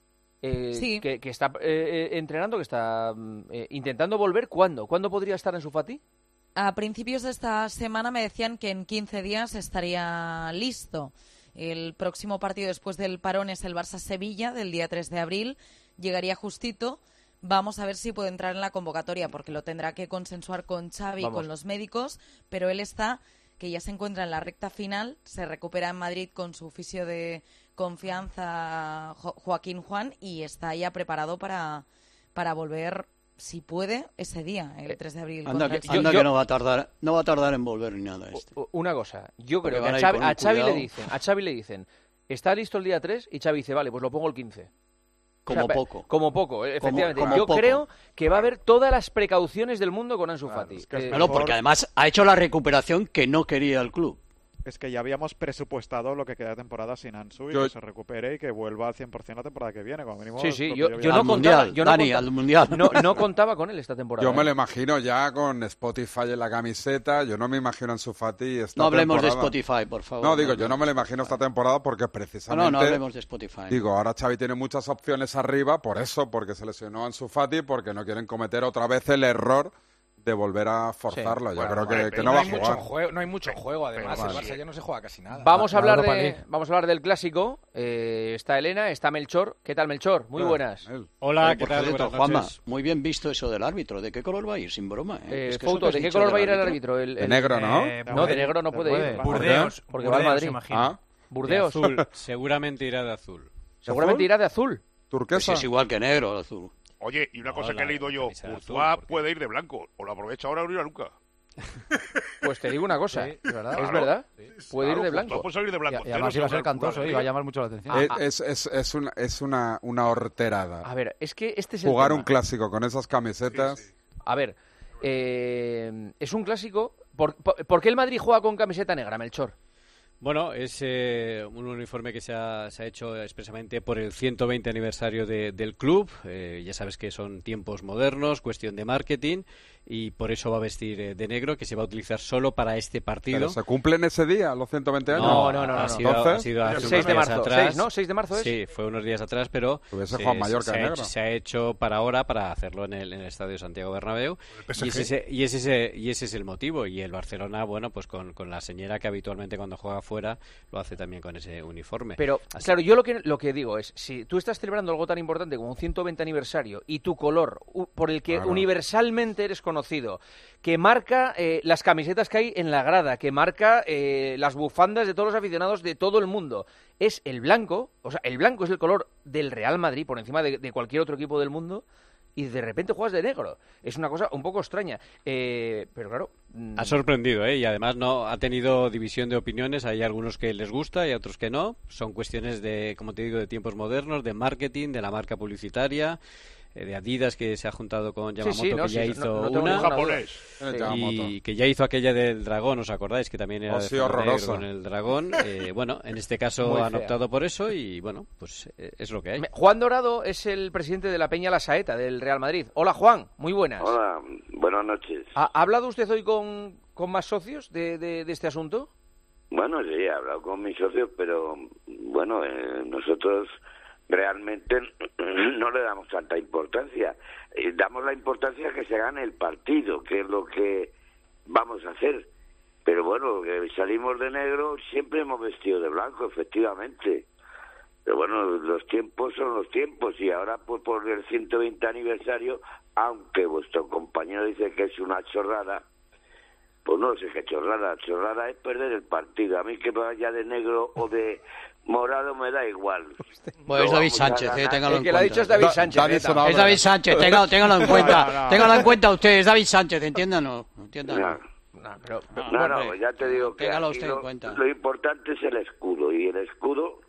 eh, Sí. que, que está eh, eh, entrenando, que está mm, eh, intentando volver. ¿Cuándo? ¿Cuándo podría estar Ansu Fati? A principios de esta semana me decían que en quince días estaría listo. El próximo partido después del parón es el Barça-Sevilla del día tres de abril. Llegaría justito. Vamos a ver si puede entrar en la convocatoria porque lo tendrá que consensuar con Xavi y Vamos. con los médicos, pero él está, que ya se encuentra en la recta final, se recupera en Madrid con su fisio de confianza Jo- Joaquín Juan y está ya preparado para, para volver, si puede, ese día, el tres de abril. Anda, contra que, el Sevilla. anda yo- que no va a tardar, no va a tardar en volver ni nada este. U- Una cosa, yo Porque creo que van a a ir Xavi, con un a Xavi le cuidado. dicen, a Xavi le dicen, ¿está listo el día tres? Y Xavi dice, vale, pues lo pongo el quince. Como O sea, poco. Como poco, eh, Como- efectivamente. como Yo poco. creo que va a haber todas las precauciones del mundo con Ansu Fati. es que es Eh, Bueno, porque además ha hecho la recuperación que no quería el club. Es que ya habíamos presupuestado lo que queda de temporada sin Ansu y Yo- que se recupere y que vuelva al cien por ciento la temporada que viene, como mínimo. Sí, es sí, lo que yo, había- yo no Al contaba, Mundial, yo no Dani, conta- al Mundial. No, no contaba con él esta temporada. Yo me ¿eh? lo imagino ya con Spotify en la camiseta. Yo no me imagino a Ansu Fati esta No hablemos de temporada. Spotify, por favor. No, digo, yo no me lo imagino esta temporada porque precisamente... No, no, no hablemos de Spotify. Digo, ahora Xavi tiene muchas opciones arriba, por eso, porque se lesionó a Ansu Fati, porque no quieren cometer otra vez el error de volver a forzarlo. Sí, Yo bueno, creo que, vale, que pero no no va a hay jugar. mucho juego. No hay mucho juego, además. Pero El vale. Barça ya no se juega casi nada. Vamos a La- la hablar Europa de, League. vamos a hablar del clásico. Eh, está Elena, está Melchor. ¿Qué tal, Melchor? Muy Ah, buenas. él. Hola, Eh, ¿qué por tal? cierto, Buenas Juanma, noches. muy bien visto eso del árbitro. ¿De qué color va a ir? Sin broma. ¿eh? Eh, Es que eso Fouto, que has ¿de qué dicho color del va a ir el árbitro- árbitro? El- De el- negro, ¿no? Eh, No, de negro no puede puede. ir. Burdeos. Porque va al Burdeos, Madrid. imagino. Ah, Burdeos. De azul. Seguramente irá de azul. Seguramente irá de azul. Pues turquesa. es igual que negro, el azul. Oye, y una cosa Hola, que he leído yo, camisa de Courtois azul, porque- puede ir de blanco, o lo aprovecha ahora o no irá nunca. Pues te digo una cosa. Sí, es verdad. Es Claro. verdad. Puede ir Claro, de Courtois blanco. puede salir de blanco. Y, y además entero, iba a ser sin cantoso, jugar ¿eh? iba a negro. llamar mucho la atención. Es, es, es, es una, es una, una horterada. A ver, es que este es el Jugar tema. un clásico con esas camisetas. Sí, sí. A ver, eh, es un clásico. ¿Por, por, por qué el Madrid juega con camiseta negra, Melchor? Bueno, es eh, un uniforme que se ha, se ha hecho expresamente por el ciento veinte aniversario de- del club. Eh, ya sabes que son tiempos modernos, cuestión de marketing, y por eso va a vestir eh, de negro, que se va a utilizar solo para este partido. ¿Pero se cumplen ese día, los ciento veinte años? No, no, no, ha no. sido, ha Entonces, sido hace el unos seis de días marzo, atrás. seis, ¿no? seis de marzo es. Sí, fue unos días atrás, pero Hubiese se, Juan Mallorca se de ha negro. hecho, se ha hecho para ahora, para hacerlo en el, en el Estadio Santiago Bernabéu. P S G. Y ese, es el- y, ese es el- y ese es el motivo. Y el Barcelona, bueno, pues con, con la señora que habitualmente cuando juega fuera lo hace también con ese uniforme. Pero, Así- claro, yo lo que, lo que digo es, si tú estás celebrando algo tan importante como un ciento veinte aniversario y tu color, u- por el que Claro. universalmente eres conocido, que marca eh, las camisetas que hay en la grada, que marca eh, las bufandas de todos los aficionados de todo el mundo, es el blanco, o sea, el blanco es el color del Real Madrid por encima de, de cualquier otro equipo del mundo, y de repente juegas de negro. Es una cosa un poco extraña. Eh, pero claro... mm, Ha sorprendido, ¿eh? Y además no ha tenido división de opiniones. Hay algunos que les gusta y otros que no. Son cuestiones de, como te digo, de tiempos modernos, de marketing, de la marca publicitaria. eh, de Adidas, que se ha juntado con Yamamoto, sí, sí, no, que ya sí, hizo no, no tengo una. ninguna duda. Japonés. El Yamamoto. Y que ya hizo aquella del dragón, ¿os acordáis? Que también era Oh, de sí, Ferrer horrorosa. con el dragón. Eh, bueno, en este caso Muy han fea. optado por eso y bueno, pues eh, es lo que hay. Me- Juan Dorado es el presidente de la Peña La Saeta, del Real Madrid. Hola, Juan, muy buenas. Hola, buenas noches. ¿Ha, ha hablado usted hoy con, con más socios de, de, de este asunto? Bueno, sí, he hablado con mis socios, pero bueno, eh, nosotros realmente no le damos tanta importancia. Eh, damos la importancia que se gane el partido, que es lo que vamos a hacer. Pero bueno, que salimos de negro, siempre hemos vestido de blanco, efectivamente. Pero bueno, los tiempos son los tiempos y ahora pues, por el ciento veinte aniversario, aunque vuestro compañero dice que es una chorrada, pues no sé qué chorrada. Chorrada es perder el partido. A mí que vaya de negro o de morado me da igual. Bueno, es No David vamos a Sánchez, eh, ganar. téngalo El en que lo ha cuenta. dicho es David Da- Sánchez. David eh, sonaba- tampoco. Es David Sánchez, téngalo, téngalo en cuenta. Téngalo en cuenta usted, es David Sánchez, entiéndanos. entiéndanos. No, No, pero, pero- no, no, hombre, ya te digo que téngalo aquí usted en lo, cuenta. lo importante es el escudo. Y el escudo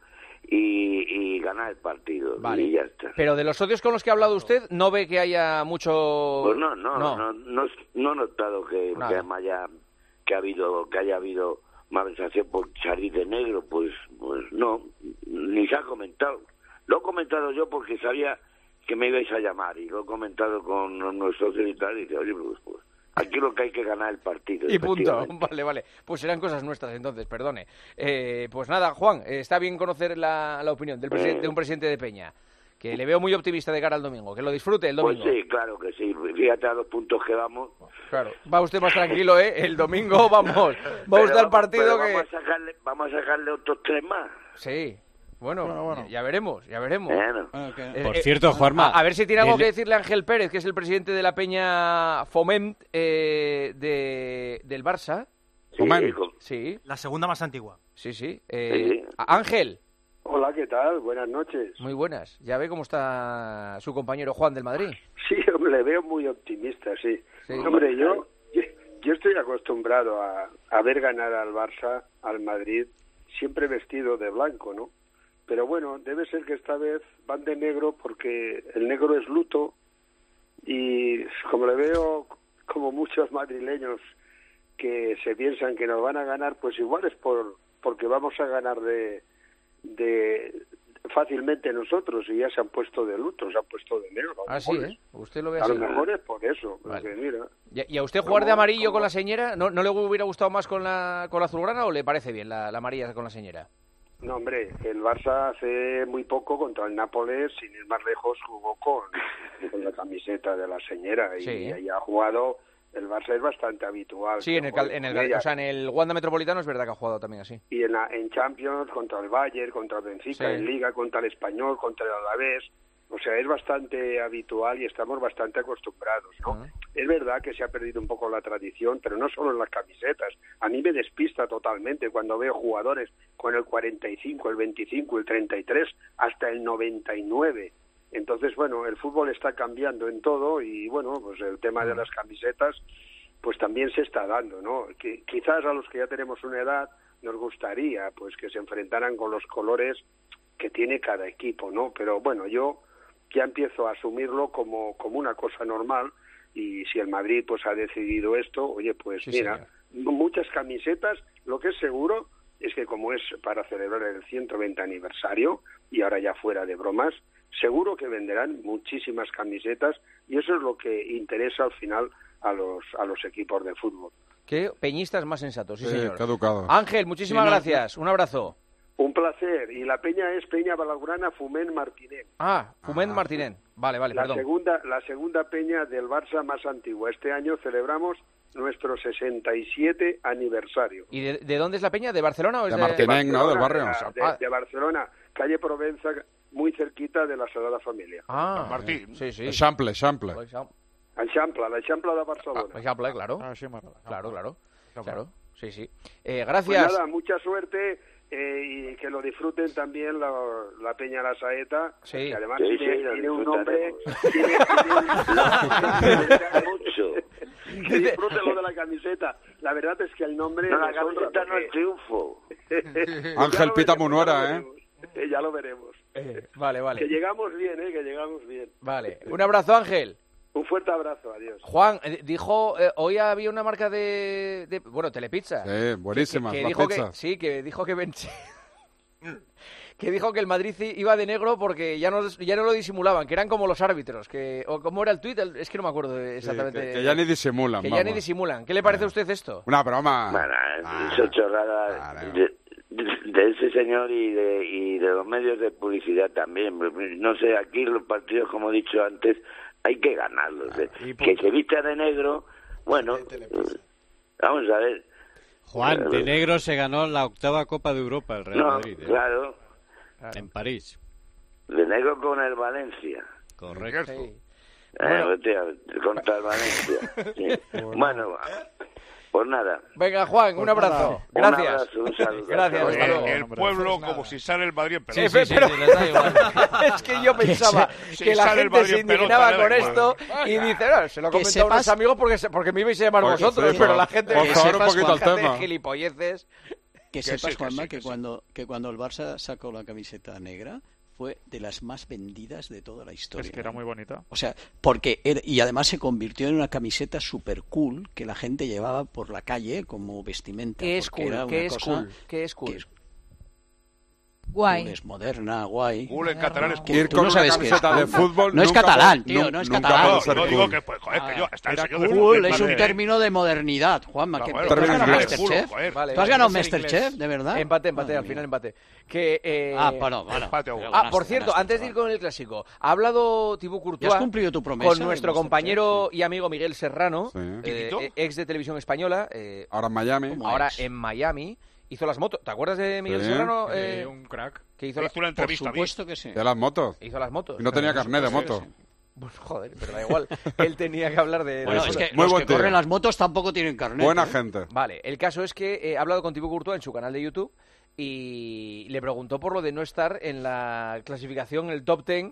y, y ganar el partido. Vale. Y ya está. pero de los socios con los que ha hablado usted, ¿no ve que haya mucho...? Pues no, no, no, no, no, no he notado que, Nada. que haya que ha habido que haya habido malversación por salir de negro, pues pues no, ni se ha comentado. Lo he comentado yo porque sabía que me ibais a llamar y lo he comentado con nuestros socios y tal y dice, oye, pues, pues aquí lo que hay que ganar el partido. Y punto. efectivamente. Vale, vale. Pues serán cosas nuestras entonces, perdone. Eh, pues nada, Juan, eh, está bien conocer la, la opinión del presi- Eh. de un presidente de Peña, que le veo muy optimista de cara al domingo. Que lo disfrute el Pues domingo. sí, claro que sí. Fíjate a los puntos que vamos. Claro. Va usted más tranquilo, ¿eh? El domingo, vamos. Va usted Pero al partido pero que... Vamos a, sacarle, vamos a sacarle otros tres más. Sí. Bueno, Bueno, bueno. Ya, ya veremos, ya veremos. Bueno. Eh, Por eh, cierto, Juanma, A, a ver si tiene algo el- que decirle Ángel Pérez, que es el presidente de la Peña Foment eh, de, del Barça. Foment. Sí. La segunda más antigua. Sí, sí. Eh, a- Ángel. Hola, ¿qué tal? Buenas noches. Muy buenas. Ya ve cómo está su compañero Juan del Madrid. Sí, hombre, le veo muy optimista, sí. Sí. Hombre, yo, yo estoy acostumbrado a, a ver ganar al Barça, al Madrid, siempre vestido de blanco, ¿no? Pero bueno, debe ser que esta vez van de negro porque el negro es luto y como le veo como muchos madrileños que se piensan que nos van a ganar, pues igual es por porque vamos a ganar de, de fácilmente nosotros y ya se han puesto de luto, se han puesto de negro. Ah, sí, ¿eh? Usted lo ve A así. lo mejor es por eso, Vale. porque mira. ¿Y, y a usted jugar de amarillo con la señera? ¿No, ¿No le hubiera gustado más con la, con la azulgrana o le parece bien la, la amarilla con la señera? No, hombre, el Barça hace muy poco contra el Nápoles, sin ir más lejos, jugó con, con la camiseta de la señera y Sí. ahí ha jugado. El Barça es bastante habitual. Sí, en el, cal- en el, con ella. o sea, en el Wanda Metropolitano es verdad que ha jugado también así. Y en, la- en Champions, contra el Bayern, contra el Benfica, Sí. en Liga, contra el Español, contra el Alavés. O sea, es bastante habitual y estamos bastante acostumbrados, ¿no? Es verdad que se ha perdido un poco la tradición, pero no solo en las camisetas. A mí me despista totalmente cuando veo jugadores con el cuarenta y cinco, el veinticinco, el treinta y tres, hasta el noventa y nueve. Entonces, bueno, el fútbol está cambiando en todo y, bueno, pues el tema de las camisetas, pues también se está dando, ¿no? Que quizás a los que ya tenemos una edad nos gustaría, pues, que se enfrentaran con los colores que tiene cada equipo, ¿no? Pero, bueno, yo ya empiezo a asumirlo como, como una cosa normal y si el Madrid, pues, ha decidido esto, oye, pues, Sí, mira, muchas camisetas, lo que es seguro es que como es para celebrar el ciento veinte aniversario y ahora ya fuera de bromas, seguro que venderán muchísimas camisetas y eso es lo que interesa al final a los a los equipos de fútbol. Qué peñistas más sensatos, sí, Sí, señor. qué educado. Ángel, muchísimas Sí, no, gracias. Un abrazo. Un placer. Y la peña es Peña Balaugrana Foment Martínez. Ah, Fumén Martínez. Vale, vale, la perdón. segunda la segunda peña del Barça más antigua. Este año celebramos nuestro sesenta y siete aniversario. ¿Y de, de dónde es la peña? ¿De Barcelona o es De de...? Martinenc, ¿no? Del barrio. De, de- de Barcelona, calle Provenza, muy cerquita de la Sagrada Familia. Ah, Martín. sí, sí. Eixample, Eixample. Eixample, l'Eixample de Barcelona. Eixample, claro. Ah, Claro, claro. Claro, sí, sí. Eh, gracias. Pues nada, mucha suerte eh, y que lo disfruten también la, la Peña La Saeta, Sí. que además Sí, tiene, sí, lo tiene un nombre... Mucho. Que disfruten lo de la camiseta. La verdad es que el nombre... No, la les honra camiseta no porque- es triunfo. Ángel Pita Munuera, ¿eh? Eh, ya lo veremos. Eh, vale, vale. Que llegamos bien, ¿eh? Que llegamos bien. Vale. Un abrazo, Ángel. Un fuerte abrazo, adiós. Juan, eh, dijo, eh, hoy había una marca de, de bueno, Telepizza. Sí, buenísimas que, que las dijo pizzas. que, sí, que dijo que ven- que dijo que el Madrid iba de negro porque ya no ya no lo disimulaban, que eran como los árbitros, que o cómo era el tuit, el- es que no me acuerdo exactamente. Sí, que, que ya ni disimulan. Que ya vamos. ni disimulan. ¿Qué le parece a usted esto? Una broma. Bueno, Ah, eso es chorrada de, de- de ese señor y de, y de los medios de publicidad también. No sé, aquí los partidos, como he dicho antes, hay que ganarlos. eh. Que se vista de negro, bueno, eh, vamos a ver. Juan, de Eh, negro se ganó la octava Copa de Europa el Real No, Madrid. ¿eh? claro, En París. de negro con el Valencia. Correcto. Eh, hostia, contra el Valencia. Sí. Bueno, pues nada. Venga, Juan, un abrazo. Un Gracias. abrazo, un saludo. Gracias, hasta El, luego. el pueblo, como si sale el Madrid en pelota. Sí, sí, pero es que yo pensaba Si que la sale el gente Madrid se en pelota, indignaba le da con igual. esto y dice, no, se lo he Que comentado a unos sepas- amigos porque, se- porque me ibais a llamar Por vosotros, favor, pero la gente por que favor, sepas, un poquito al Juan, tema. de gilipolleces. Que Que sepas, sí, que Juanma, sí, que, que sí. cuando, que cuando el Barça sacó la camiseta negra fue de las más vendidas de toda la historia. Es que era ¿eh? muy bonita. O sea, porque era- y además se convirtió en una camiseta super cool que la gente llevaba por la calle como vestimenta. ¿Qué es porque cool? era ¿Qué una es cosa cool? ¿Qué es cool? que es Guay. cool, es moderna, guay. Cool en catalán es Que Ir tú con no una sabes qué es camiseta de cool. fútbol No es nunca catalán, puede- tío, nu- no es nunca catalán. puede No, ser no cool. digo que, pues, joder, que yo, hasta Era el señor cool, del- Cool del es un Madrid, término de modernidad, Juanma. Ah, que- bueno, ¿Tú has término ganado inglés. Masterchef? Joder. Vale, ¿Tú has ganado es inglés. Masterchef, de verdad? Empate, empate, Madre al mía. final empate. Que, eh, Ah, bueno, bueno. Empate a uno. Pero Ah, ganaste, por cierto, ganaste, antes de ir chaval. con el clásico, ha hablado Thibaut Courtois ¿Ya has cumplido tu promesa con de nuestro Masterchef? compañero y amigo Miguel Serrano, Sí. eh, ¿Titito? eh, ex de Televisión Española, eh, Ahora en Miami. ¿Cómo? ahora ex? en Miami, hizo las motos. ¿Te acuerdas de Miguel Sí. Serrano? Eh, Eh, un crack. que hizo, Me la- hizo una Por entrevista a mí. supuesto que sí. De las motos. hizo las motos. Y no tenía carnet de Sí, moto. sí. Pues, joder, pero da igual. Él tenía que hablar de... Bueno, de es motos. que Muy los buen que tío. corren las motos tampoco tienen carnet. Buena ¿eh? gente. Vale, el caso es que eh, ha hablado con Thibaut Courtois en su canal de YouTube y le preguntó por lo de no estar en la clasificación, el top ten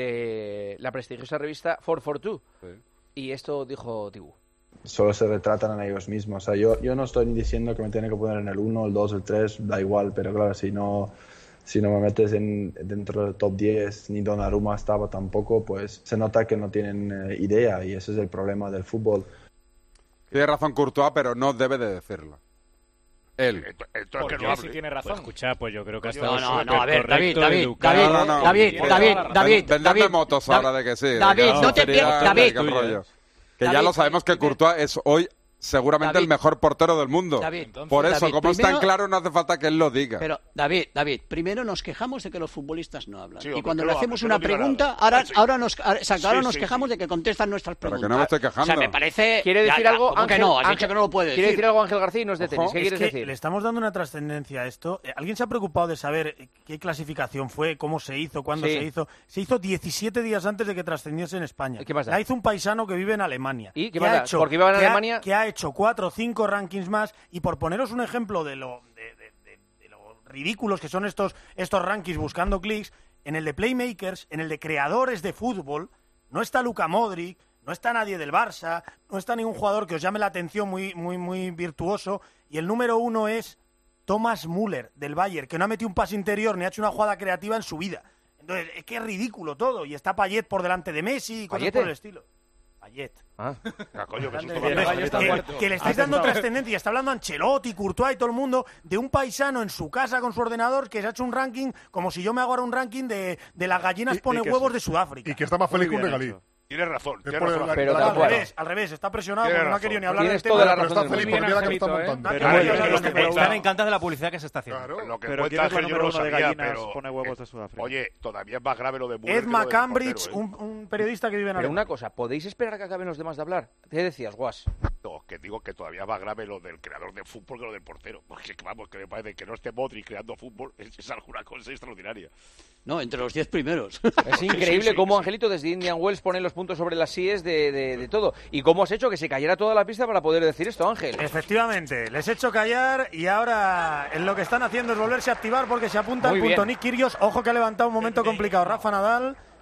de la prestigiosa revista cuatrocientos cuarenta y dos. Sí. Y esto dijo Thibaut. Solo se retratan a ellos mismos. O sea, yo, yo no estoy ni diciendo que me tiene que poner en el uno, el dos, el tres, da igual, pero claro, si no, si no me metes en, dentro del top diez, ni Donnarumma estaba tampoco, pues se nota que no tienen eh, idea y ese es el problema del fútbol. Tiene razón Courtois, pero no debe de decirlo. Él. Ent- Entonces, ¿Por que qué? no Si hable. tiene Pues razón. escucha, pues yo creo que ha No, estado No, no, súper no, a ver, David, correcto, David, educado. David, No, no, no. David, Ven- David, David, Venderme David, motos David, ahora de que sí. de David, que no te sería- pierdas, de David. que rollo. Que ya David, lo sabemos que Courtois es hoy seguramente David. el mejor portero del mundo. David, Por eso, David, como es tan primero- claro, no hace falta que él lo diga. Pero, David, David, primero nos quejamos de que los futbolistas no hablan. Sí, y hombre, cuando que le no hacemos hablen, una que no diga pregunta, nada. ahora, Sí. ahora nos, exacto, Sí, ahora nos sí, quejamos sí. de que contestan nuestras Pero preguntas. que no me estoy quejando. O sea, me parece... ¿Quiere Ya, decir ya, algo? ¿cómo que Ángel, no? Has Ángel, dicho que no lo puede ¿Quiere decir. decir algo Ángel García y no es de tenis? Ojo. ¿Qué Es quieres que decir? le estamos dando una trascendencia a esto. Eh, ¿Alguien se ha preocupado de saber eh, qué clasificación fue, cómo se hizo, cuándo Sí. se hizo? Se hizo diecisiete días antes de que trascendiese en España. ¿Qué más da? La hizo un paisano que vive en Alemania. ¿Y qué que más ha da? hecho, Porque iba en que ha- Alemania- que ha hecho cuatro o cinco rankings más. Y por poneros un ejemplo de lo, de, de- de- de lo ridículos que son estos, estos rankings buscando clics, en el de Playmakers, en el de creadores de fútbol, no está Luka Modric, no está nadie del Barça, no está ningún jugador que os llame la atención muy, muy, muy virtuoso, y el número uno es Thomas Müller, del Bayern, que no ha metido un pase interior ni ha hecho una jugada creativa en su vida. Entonces, es que es ridículo todo, y está Payet por delante de Messi y cosas ¿Payete? por el estilo. Payet. Ah. Ah, coño, que susto Que, me ha dado. que- que le estáis dando trascendencia, está hablando Ancelotti, Courtois y todo el mundo de un paisano en su casa con su ordenador que se ha hecho un ranking como si yo me hago ahora un ranking de, de las gallinas Y- y pone que huevos sí. de Sudáfrica. Y que está más feliz que un Muy bien regalí. hecho. Tienes razón, Es tienes por el- razón. la- Pero la- tal Al cual. revés, al revés, está presionado Tienes porque no ha razón. querido ni hablar Tienes del tema. toda la Pero razón está del feliz mundo. porque mira que está Angelito, ¿eh? montando. Pero Claro, bueno, yo lo lo que que Pero cuenta- usted me encanta de la publicidad que se está haciendo. Claro. Lo que Pero cuenta ¿quién es la Ángel yo número lo uno de sabía, gallinas pero... pone huevos de Sudáfrica? Oye, todavía es más grave lo de Müller Ed que lo del McCambridge, portero, ¿eh? un, un periodista que vive en Pero Alemania. una cosa, ¿podéis esperar a que acaben los demás de hablar? ¿Qué decías, Guas? No, que digo que todavía es más grave lo del creador de fútbol que lo del portero. Porque, vamos, que me parece que no esté Modric creando fútbol es, es alguna cosa extraordinaria. No, entre los diez primeros. Es increíble Sí, sí, cómo sí. Angelito desde Indian Wells pone los puntos sobre las síes de, de, de todo. ¿Y cómo has hecho que se cayera toda la pista para poder decir esto, Ángel? Efectivamente, les he hecho callar y ahora en lo que están haciendo es volverse a activar porque se apunta Muy el punto bien. Nick Kyrgios. Ojo que ha levantado un momento complicado Rafa Nadal.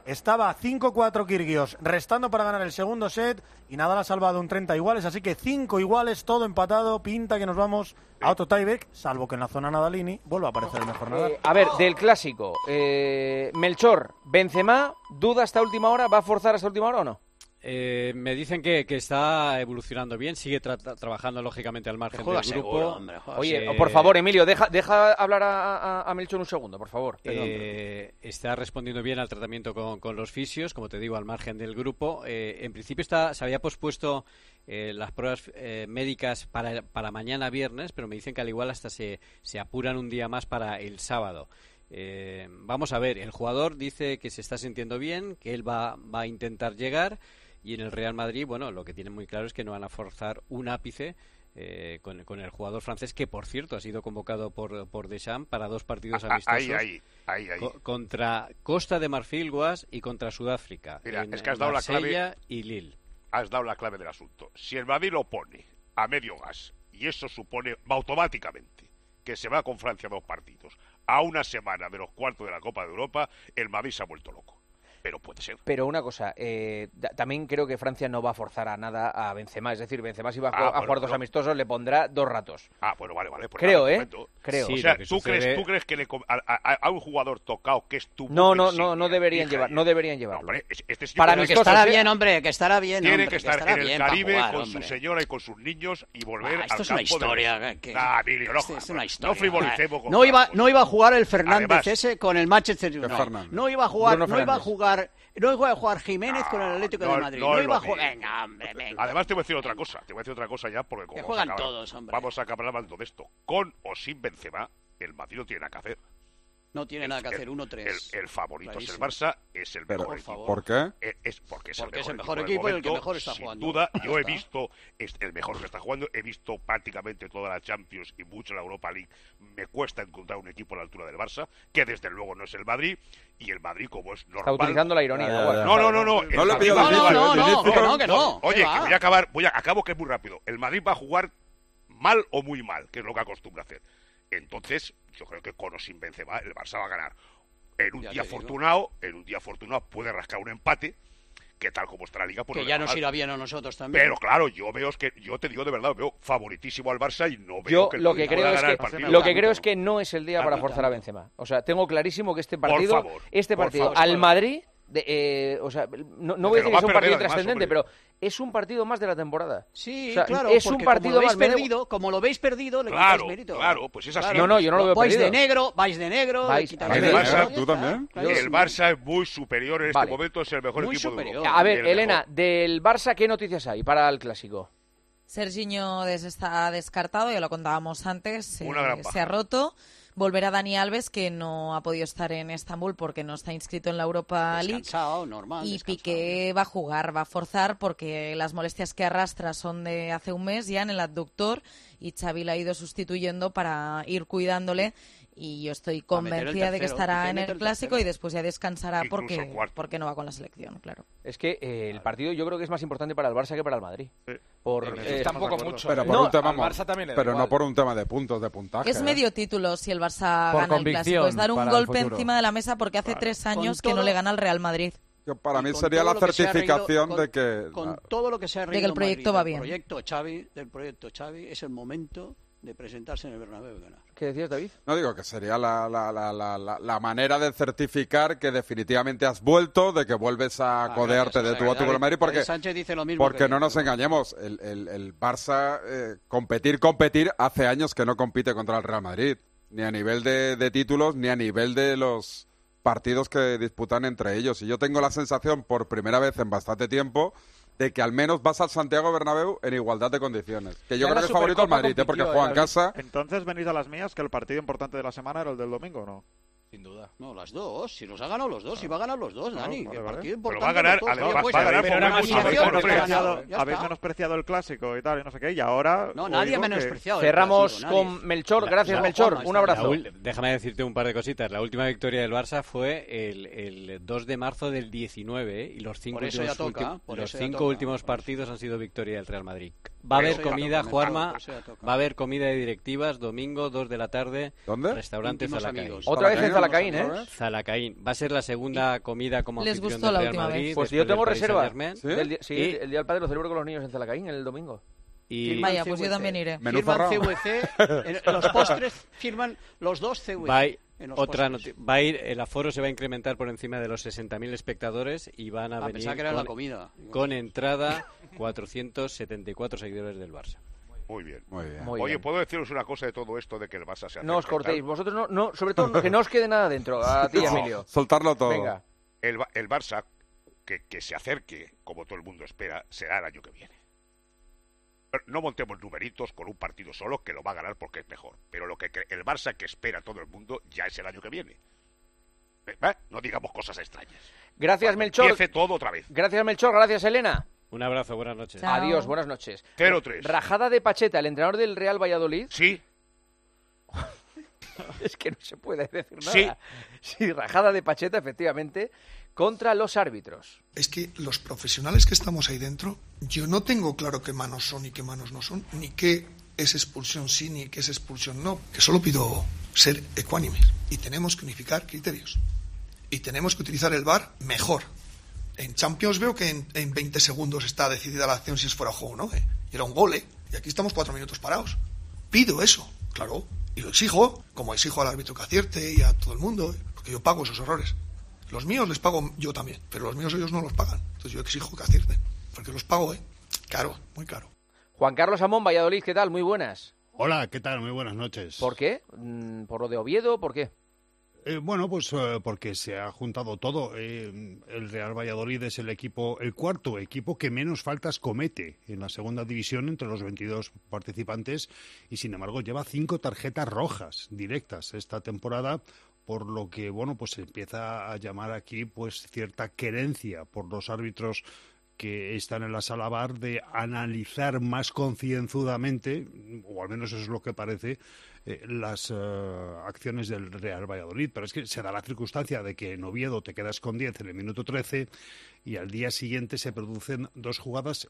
Estaba cinco cuatro Kyrgios, restando para ganar el segundo set, y Nadal ha salvado un treinta iguales, así que cinco iguales, todo empatado, pinta que nos vamos a otro tiebreak, salvo que en la zona Nadalini vuelva a aparecer el mejor Nadal. Eh, a ver, del clásico, eh, Melchor, Benzema, ¿duda hasta última hora? ¿Va a forzar hasta última hora o no? Eh, me dicen que, que está evolucionando bien, sigue tra tra trabajando lógicamente al margen del grupo. Seguro, hombre, Oye, eh, por favor, Emilio, deja, deja hablar a, a, a Melchor un segundo, por favor. Eh, está respondiendo bien al tratamiento con, con los fisios, como te digo, al margen del grupo. Eh, en principio está, se había pospuesto eh, las pruebas eh, médicas para, para mañana viernes, pero me dicen que al igual hasta se, se apuran un día más para el sábado. Eh, vamos a ver, el jugador dice que se está sintiendo bien, que él va, va a intentar llegar. Y en el Real Madrid, bueno, lo que tienen muy claro es que no van a forzar un ápice eh, con, con el jugador francés, que por cierto ha sido convocado por, por Deschamps para dos partidos amistosos. Ahí, ahí, ahí, ahí. Co contra Costa de Marfil, Guas, y contra Sudáfrica. Mira, en, es que has dado la clave. Y Lille. Has dado la clave del asunto. Si el Madrid lo pone a medio gas, y eso supone automáticamente que se va con Francia dos partidos, a una semana de los cuartos de la Copa de Europa, el Madrid se ha vuelto loco. Pero puede ser. Pero una cosa, eh, también creo que Francia no va a forzar a nada a Benzema. Es decir, Benzema si va a, ah, jugar, bueno, a jugar dos no. amistosos le pondrá dos ratos. Ah, bueno, vale, vale. Pues creo, nada, ¿eh? Creo. Sí, o sea, ¿tú, sucede... crees, ¿tú crees que le, a, a, a un jugador tocado que es tu... No, no, no, no deberían llevar, no deberían llevarlo. No, hombre, este Para que estará bien, hombre, que estará bien. Tiene hombre, que estar que en el Caribe jugar, con hombre. su señora y con sus niños y volver ah, esto al es campo una historia. De... Que... Ah, Emilio, no, esto es una historia. No frivolicemos con no iba, cosas. no iba a jugar el Fernández Además, ese con el Manchester United. No iba a jugar, Bruno no iba a Fernández. jugar, no iba a jugar Jiménez con el Atlético no, de Madrid. no No, es iba a lo jugar. mismo. Venga, hombre, venga. Además te voy a decir otra cosa, te voy a decir otra cosa ya porque como Que juegan vamos a acabar, todos, hombre. Vamos a acabar hablando de esto. Con o sin Benzema, el Madrid no tiene nada que hacer. No tiene el, nada que el, hacer, uno tres. El, el favorito Clarísimo. es el Barça, es el Pero, mejor por equipo. ¿Por qué? Es, es porque es porque el mejor, es el mejor equipo, equipo y el momento, que mejor está sin jugando. duda, Ya yo he está. visto, es el mejor que está jugando, he visto prácticamente toda la Champions y mucho la Europa League. Me cuesta encontrar un equipo a la altura del Barça, que desde luego no es el Madrid, y el Madrid, como es normal... Está utilizando la ironía. No, no, no, no, no, no le pido No, no, no, no, que no, que no. Oye, ¿Qué que va? voy a acabar, voy a, acabo que es muy rápido. El Madrid va a jugar mal o muy mal, que es lo que acostumbra hacer. Entonces, yo creo que con o sin Benzema, el Barça va a ganar. En un Ya día te digo. afortunado, en un día afortunado puede rascar un empate, que tal como está la liga, pues Que no le ya va nos mal. irá bien a nosotros también. Pero claro, yo veo es que, yo te digo de verdad, veo favoritísimo al Barça y no veo Yo que el lo que Madrid creo pueda es ganar que el partido. lo que creo es que no es el día A para mí forzar a tanto. Benzema. O sea, tengo clarísimo que este Por partido, favor, este por partido favor. al Madrid, de, eh, o sea, no, no voy a Que decir lo que va es un a partido perder, además, trascendente, hombre. pero es un partido más de la temporada. Sí, O sea, claro, es un porque partido como lo más. veis me da- perdido, como lo veis perdido, le Claro, quitáis mérito. claro, pues es así. No, no, yo no lo veo vais perdido. de negro, vais de negro, Vais- le quitáis El Vais de mérito, Barça, ya tú está. también. Claro, el Barça es muy superior en Vale. este momento, es el mejor Muy equipo superior. de Europa. A ver, El Elena, mejor. del Barça, ¿qué noticias hay para el clásico? Serginho des- está descartado, ya lo contábamos antes, Una eh, gran baja. se ha roto. Volverá Dani Alves, que no ha podido estar en Estambul porque no está inscrito en la Europa League. Descansado, normal. Y descansado. Piqué va a jugar, va a forzar porque las molestias que arrastra son de hace un mes ya en el abductor y Xavi la ha ido sustituyendo para ir cuidándole y yo estoy A meter el convencida de que tercero, estará Piqué en mete el el clásico tercero. y después ya descansará Incluso porque, el cuarto. porque no va con la selección, claro. Es que eh, el partido yo creo que es más importante para el Barça que para el Madrid. Por, En eso eh, estamos tampoco de acuerdo. mucho. Pero ¿eh? por No, un tema, al Barça también le da pero no igual. por un tema de puntos, de puntaje. Es ¿eh? medio título si el Barça Por gana el clásico. Es dar un convicción para el golpe futuro. encima de la mesa porque hace Claro. tres años Con que no todo- le gana al Real Madrid. Que para Y mí con sería todo la lo que se ha certificación reído- de que... Con ah, todo lo que se ha De que el reído proyecto Madrid va del bien. Proyecto Xavi, del proyecto Xavi, es el momento de presentarse en el Bernabéu y ganar. ¿Qué decías, David? No digo que sería la, la, la, la, la, la manera de certificar que definitivamente has vuelto, de que vuelves a Ah, codearte gracias, de tú a tú con el Madrid, porque, David Sánchez dice lo mismo porque que no yo, nos pero- engañemos, el, el, el Barça, eh, competir, competir, hace años que no compite contra el Real Madrid, ni a nivel de, de títulos, ni a nivel de los partidos que disputan entre ellos. Y yo tengo la sensación, por primera vez en bastante tiempo, de que al menos vas al Santiago Bernabéu en igualdad de condiciones. Que yo Ya creo la que es favorito al Supercopa Madrid, ¿eh? porque compitió, juega en ¿eh? casa. Entonces venís a las mías, que el partido importante de la semana era el del domingo, ¿no? Sin duda. No, las dos. Si los ha ganado los dos, si va a ganar los dos, Ah, Dani. vale, el vale. partido Pero importante va a ganar, los dos. además, Oye, pues, va a ganar pero por una una humillación, habéis pero menospreciado, ganado, ya habéis está. menospreciado el clásico y tal, y no sé qué, y ahora... No, nadie ha oigo que- menospreciado el Cerramos clásico, con nadie. Melchor. La- Gracias, la- Melchor. Juanma, Un está abrazo. Raúl, déjame decirte un par de cositas. La última victoria del Barça fue el, el dos de marzo del diecinueve, ¿eh? Y los cinco Por eso ya últimos, toca, ulti- por los eso ya cinco toca, últimos por partidos han sido victoria del Real Madrid. Va a haber Pero, comida, claro, Juanma, por eso ya toca. va a haber comida de directivas domingo, dos de la tarde. ¿Dónde? Restaurante Íntimos Zalacaín. amigos. Otra vez en Zalacaín, ¿eh? Zalacaín. Va a ser la segunda comida como Les anfitrión gustó del la Real última Madrid. vez. Pues después yo tengo del Paris reserva. Saint-Germain. ¿Sí? Del di- sí, Y- el día del padre lo celebro con los niños en Zalacaín el domingo. Y Vaya, pues yo también iré. Menú Firman cerrado. C V C, en, en los postres firman los dos C V C. Va a ir, en los otra postres. noti- va a ir, el aforo se va a incrementar por encima de los sesenta mil espectadores y van a Ah, venir pensaba que era con, la comida. con entrada cuatrocientos setenta y cuatro seguidores del Barça. Muy bien. Muy bien. Muy Oye, bien. ¿puedo deciros una cosa de todo esto de que el Barça se No os acerca y tal? cortéis, vosotros no, no, sobre todo que no os quede nada dentro, a ti, No. Emilio. Soltarlo todo. Venga. El, Ba- el Barça, que, que se acerque, como todo el mundo espera, será el año que viene. Pero no montemos numeritos con un partido solo que lo va a ganar porque es mejor. Pero lo que cre- el Barça que espera todo el mundo ya es el año que viene. ¿Eh? No digamos cosas extrañas. Gracias, Cuando Melchor. Empiece todo otra vez. Gracias, Melchor. Gracias, Elena. Un abrazo, buenas noches. Chao. Adiós, buenas noches. cero tres. Rajada de Pacheta, el entrenador del Real Valladolid. Sí. Es que no se puede decir nada. Sí. Sí, rajada de Pacheta, efectivamente, contra los árbitros. Es que los profesionales que estamos ahí dentro, yo no tengo claro qué manos son y qué manos no son, ni qué es expulsión sí ni qué es expulsión no, que solo pido ser ecuánimes. Y tenemos que unificar criterios. Y tenemos que utilizar el V A R mejor. En Champions veo que en, en veinte segundos está decidida la acción si es fuera de juego o no. ¿eh? Y era un gol, ¿eh? Y aquí estamos cuatro minutos parados. Pido eso, claro. Y lo exijo, como exijo al árbitro que acierte y a todo el mundo, ¿eh? Porque yo pago esos errores. Los míos les pago yo también, pero los míos ellos no los pagan. Entonces yo exijo que acierten, porque los pago, ¿eh? Caro, muy caro. Juan Carlos Amón, Valladolid, ¿qué tal? Muy buenas. Hola, ¿qué tal? Muy buenas noches. ¿Por qué? Mm, ¿Por lo de Oviedo? ¿Por qué? Eh, bueno, pues eh, porque se ha juntado todo. Eh, el Real Valladolid es el equipo, el cuarto equipo que menos faltas comete en la segunda división entre los veintidós participantes y, sin embargo, lleva cinco tarjetas rojas directas esta temporada, por lo que, bueno, pues se empieza a llamar aquí pues cierta querencia por los árbitros que están en la sala V A R de analizar más concienzudamente, o al menos eso es lo que parece, eh, las eh, acciones del Real Valladolid. Pero es que se da la circunstancia de que en Oviedo te quedas con diez en el minuto trece y al día siguiente se producen dos jugadas,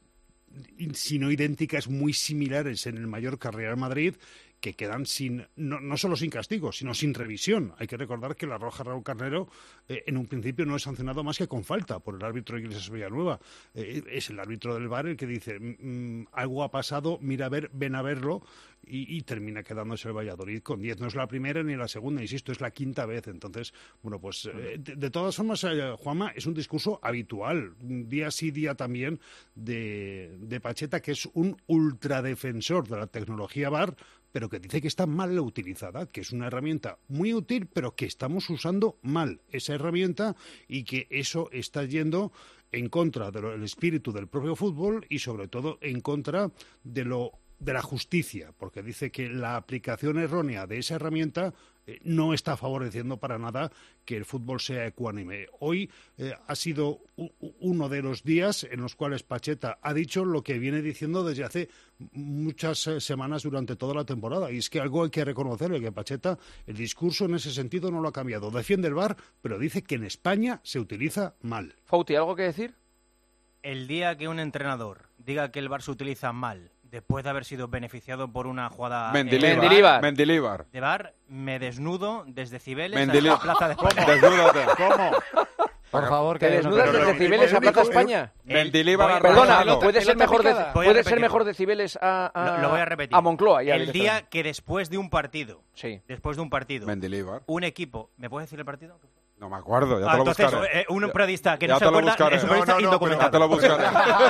si no idénticas, muy similares en el Mallorca Real Madrid, que quedan sin no, no solo sin castigo, sino sin revisión. Hay que recordar que la roja Raúl Carnero eh, en un principio no es sancionado más que con falta por el árbitro Iglesias Villanueva. Eh, es el árbitro del V A R el que dice mmm, algo ha pasado, mira a ver, ven a verlo, y, y termina quedándose el Valladolid con diez. No es la primera ni la segunda, insisto, es la quinta vez. Entonces, bueno, pues eh, de, de todas formas, eh, Juanma, es un discurso habitual, día sí, día también, de, de Pacheta, que es un ultradefensor de la tecnología V A R, pero que dice que está mal utilizada, que es una herramienta muy útil, pero que estamos usando mal esa herramienta y que eso está yendo en contra del espíritu del propio fútbol y, sobre todo, en contra de lo de la justicia, porque dice que la aplicación errónea de esa herramienta eh, no está favoreciendo para nada que el fútbol sea ecuánime. Hoy eh, ha sido u- uno de los días en los cuales Pacheta ha dicho lo que viene diciendo desde hace muchas eh, semanas durante toda la temporada, y es que algo hay que reconocerle, que Pacheta, el discurso en ese sentido no lo ha cambiado. Defiende el V A R, pero dice que en España se utiliza mal. Fauti, ¿algo que decir? El día que un entrenador diga que el V A R se utiliza mal, después de haber sido beneficiado por una jugada Mendilibar. eh, Mendilibar. Mendilibar. de V A R, me desnudo desde Cibeles Mendili- a la Plaza de España. Desnúdate. ¿Cómo? Por favor, ¿Te que desnudas no- desde Cibeles a Plaza España? Mendilibar a Perdona, Rosado. puede ser mejor de, Voy a puede ser repetirlo. mejor de Cibeles a, a, Lo, lo voy a repetir. a Moncloa. Ya el día directamente. que después de un partido, Sí. después de un partido, Mendilibar. un equipo, ¿me puedes decir el partido? No me acuerdo, ya Ah, te lo entonces, buscaré. eh, un periodista que Ya no se te lo acuerda buscaré. es un periodista No, no, no, indocumentado. ya te lo buscaré.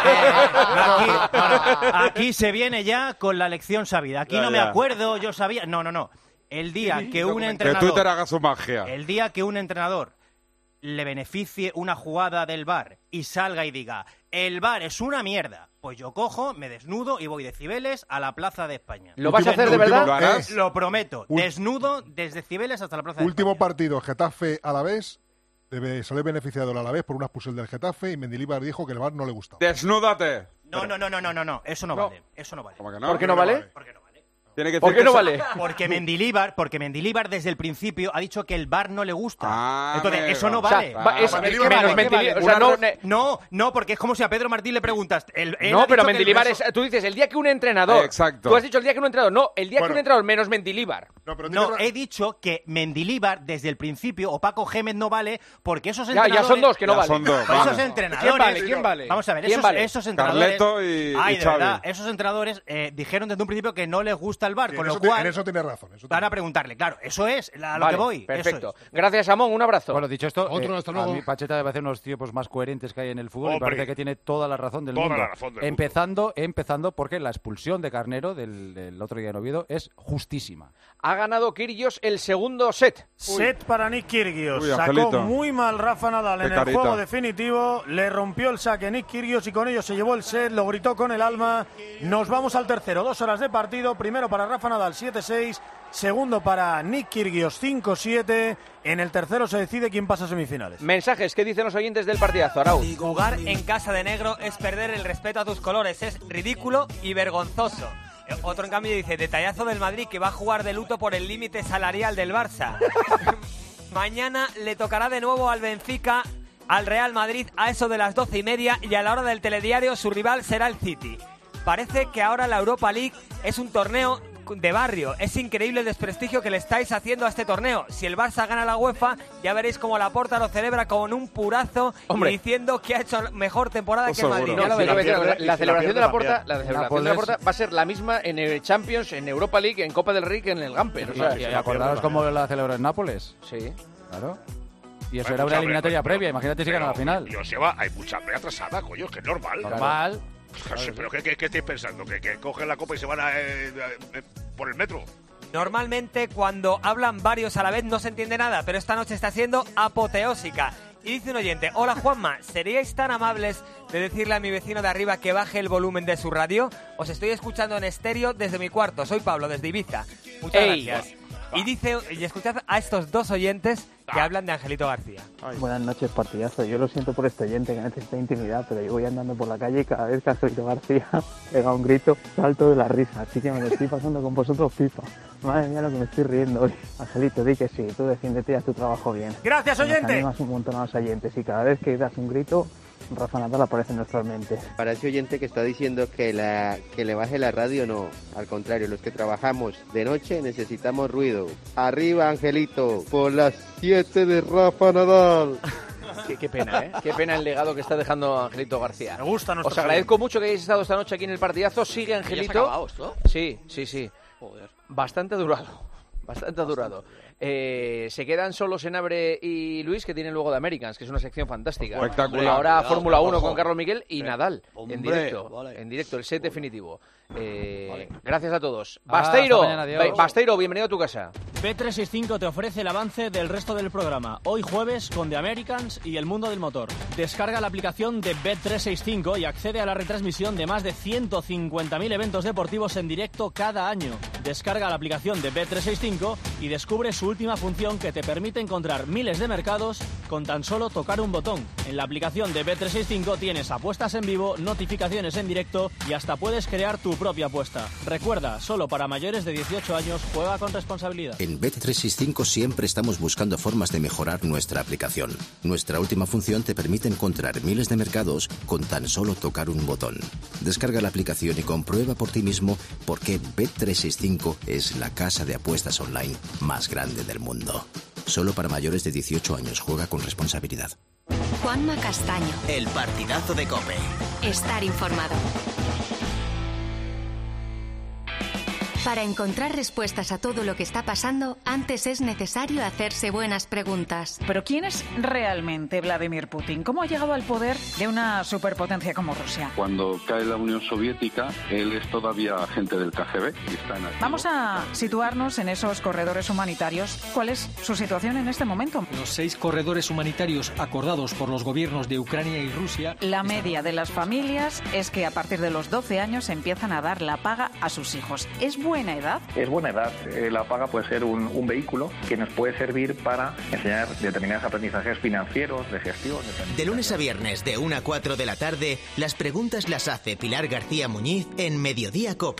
aquí, no, no, aquí se viene ya con la lección sabida. Aquí Ya, no me ya. acuerdo, yo sabía. No, no, no. El día que un Que entrenador, Twitter haga su magia. el día que un entrenador le beneficie una jugada del V A R y salga y diga el V A R es una mierda, pues yo cojo, me desnudo y voy de Cibeles a la Plaza de España. ¿Lo vas a hacer de verdad? ¿Lo harás? Lo prometo. Ul- Desnudo desde Cibeles hasta la Plaza de Último España. partido, Getafe Alavés. Debe salir beneficiado el Alavés por una expulsión del Getafe y Mendilibar dijo que el V A R no le gustaba. Desnúdate. No, no, no, no, no, no, no, eso no, No. vale. Eso no vale. ¿Cómo que no? ¿Por qué no vale? Porque no vale. Tiene que ¿Por decir qué no que vale? Porque Mendilibar, porque Mendilibar desde el principio ha dicho que el V A R no le gusta. Ah, Entonces, amigo. eso no O sea, vale. va- es- Ah, es- ¿qué menos vale? ¿Qué Mendilibar, vale? o sea, Una no- cosa- no, no, porque es como si a Pedro Martín le preguntas. él- él No, ha pero dicho que el Mendilibar beso- es... Tú dices el día que un entrenador... Exacto. Tú has dicho el día que un entrenador... No, el día que Bueno. un entrenador menos Mendilibar. No, pero No, tiene ra- he dicho que Mendilibar desde el principio o Paco Gémez no vale porque esos Ya, entrenadores... ya son dos que no Ya valen. son dos, Pues vale. esos entrenadores... ¿Quién vale? ¿Quién vale? Vamos a ver, ¿Quién esos, vale? esos entrenadores... Carleto y- Ay, y de Xavi. verdad, esos entrenadores eh, dijeron desde un principio que no les gusta el V A R, en con eso lo ti- cual en eso tiene razón. Eso van tiene- a preguntarle. Claro, eso es a lo Vale, que voy. eso perfecto. es. Gracias, Amón. Un abrazo. Bueno, dicho esto, Otro, eh, hasta a luego. mí Pacheta me parece uno de los tipos más coherentes que hay en el fútbol y Hombre. parece que tiene toda la razón del Toda mundo. la razón del mundo. empezando, empezando porque la expulsión de Carnero del, del otro día en Oviedo es justísima. Ha ganado Kyrgios el segundo set. Set para Nick Kyrgios. Uy, Sacó Angelito. muy mal Rafa Nadal Qué en el carita. juego definitivo. Le rompió el saque Nick Kyrgios y con ello se llevó el set. Lo gritó con el alma. Nos vamos al tercero. Dos horas de partido. Primero para Rafa Nadal siete seis. Segundo para Nick Kyrgios cinco siete. En el tercero se decide quién pasa a semifinales. Mensajes, ¿qué dicen los oyentes del partidazo, Arau? Jugar en casa de negro es perder el respeto a tus colores. Es ridículo y vergonzoso. Eh, Otro, en cambio, dice: detallazo del Madrid que va a jugar de luto por el límite salarial del Barça. Mañana le tocará de nuevo al Benfica, al Real Madrid a eso de las doce y media, y a la hora del telediario su rival será el City. Parece que ahora la Europa League es un torneo de barrio. Es increíble el desprestigio que le estáis haciendo a este torneo. Si el Barça gana la UEFA, ya veréis cómo Laporta lo celebra con un purazo, Hombre. y diciendo que ha hecho mejor temporada Pues que el Madrid. seguro. No, la, si la la- pierde- la- y si la la celebración de pierde la Porta, también. la celebración Nápoles- de la Porta va a ser la misma en el Champions, en Europa League, en Copa del Rey que en el Gamper. O sea, y, y acordaros cómo la celebró en Nápoles. sí. Claro. Y eso Hay era mucha una eliminatoria hambre, previa. Imagínate si gana la final. Y Joseba, hay mucha hambre atrasada, coño, que es normal. Normal. Sí, pero ¿qué, qué, qué estáis pensando? ¿Que, que cogen la copa y se van a, eh, eh, por el metro? Normalmente cuando hablan varios a la vez no se entiende nada, pero esta noche está siendo apoteósica. Y dice un oyente: hola Juanma, ¿seríais tan amables de decirle a mi vecino de arriba que baje el volumen de su radio? Os estoy escuchando en estéreo desde mi cuarto. Soy Pablo, desde Ibiza. Muchas Ey. gracias. Y dice, y escuchad a estos dos oyentes que hablan de Angelito García. Buenas noches, partidazo. Yo lo siento por este oyente que necesita intimidad, pero yo voy andando por la calle y cada vez que Angelito García pega un grito, salto de la risa. Así que me lo estoy pasando con vosotros pipa. Madre mía, lo que me estoy riendo hoy. Angelito, di que sí, tú defiéndete y haz tu trabajo bien. Gracias, Nos oyente. animas un montón a los oyentes y cada vez que das un grito, Rafa Nadal aparece en nuestras mentes. Para ese oyente que está diciendo que, la, que le baje la radio, no. Al contrario, los que trabajamos de noche necesitamos ruido. Arriba, Angelito, por las siete de Rafa Nadal. Qué, qué pena, ¿eh? Qué pena el legado que está dejando Angelito García. Me gusta nuestro Os agradezco mucho que hayáis estado esta noche aquí en el partidazo. Sigue Angelito. acabado esto? Sí, sí, sí. Joder. Bastante durado. Bastante durado. Eh, se quedan solos Senabre y Luis, que tienen luego de Americans, que es una sección fantástica. Espectacular. Ahora Cuidado, Fórmula cuidado, uno ojo. con Carlos Miguel y Sí. Nadal. Hombre, en directo. vale. En directo, el set definitivo. Eh, Gracias a todos. Ah, Basteiro, hasta mañana, adiós. Ba- Basteiro, bienvenido a tu casa. B trescientos sesenta y cinco te ofrece el avance del resto del programa. Hoy jueves con The Americans y el mundo del motor. Descarga la aplicación de B trescientos sesenta y cinco y accede a la retransmisión de más de ciento cincuenta mil eventos deportivos en directo cada año. Descarga la aplicación de B trescientos sesenta y cinco y descubre su última función que te permite encontrar miles de mercados con tan solo tocar un botón. En la aplicación de B trescientos sesenta y cinco tienes apuestas en vivo, notificaciones en directo y hasta puedes crear tu propia apuesta. Recuerda, solo para mayores de dieciocho años, juega con responsabilidad. En Bet trescientos sesenta y cinco siempre estamos buscando formas de mejorar nuestra aplicación. Nuestra última función te permite encontrar miles de mercados con tan solo tocar un botón. Descarga la aplicación y comprueba por ti mismo por qué Bet trescientos sesenta y cinco es la casa de apuestas online más grande del mundo. Solo para mayores de dieciocho años, juega con responsabilidad. Juanma Castaño. El partidazo de COPE. Estar informado. Para encontrar respuestas a todo lo que está pasando, antes es necesario hacerse buenas preguntas. Pero ¿quién es realmente Vladimir Putin? ¿Cómo ha llegado al poder de una superpotencia como Rusia? Cuando cae la Unión Soviética, él es todavía agente del K G B y está en activo. Vamos a situarnos en esos corredores humanitarios. ¿Cuál es su situación en este momento? Los seis corredores humanitarios acordados por los gobiernos de Ucrania y Rusia... La media de las familias es que a partir de los doce años empiezan a dar la paga a sus hijos. ¿Es buena edad? Es buena edad. Eh, la paga puede ser un, un vehículo que nos puede servir para enseñar determinados aprendizajes financieros, de gestión. De, de lunes a viernes, de una a cuatro de la tarde, las preguntas las hace Pilar García Muñiz en Mediodía COPE.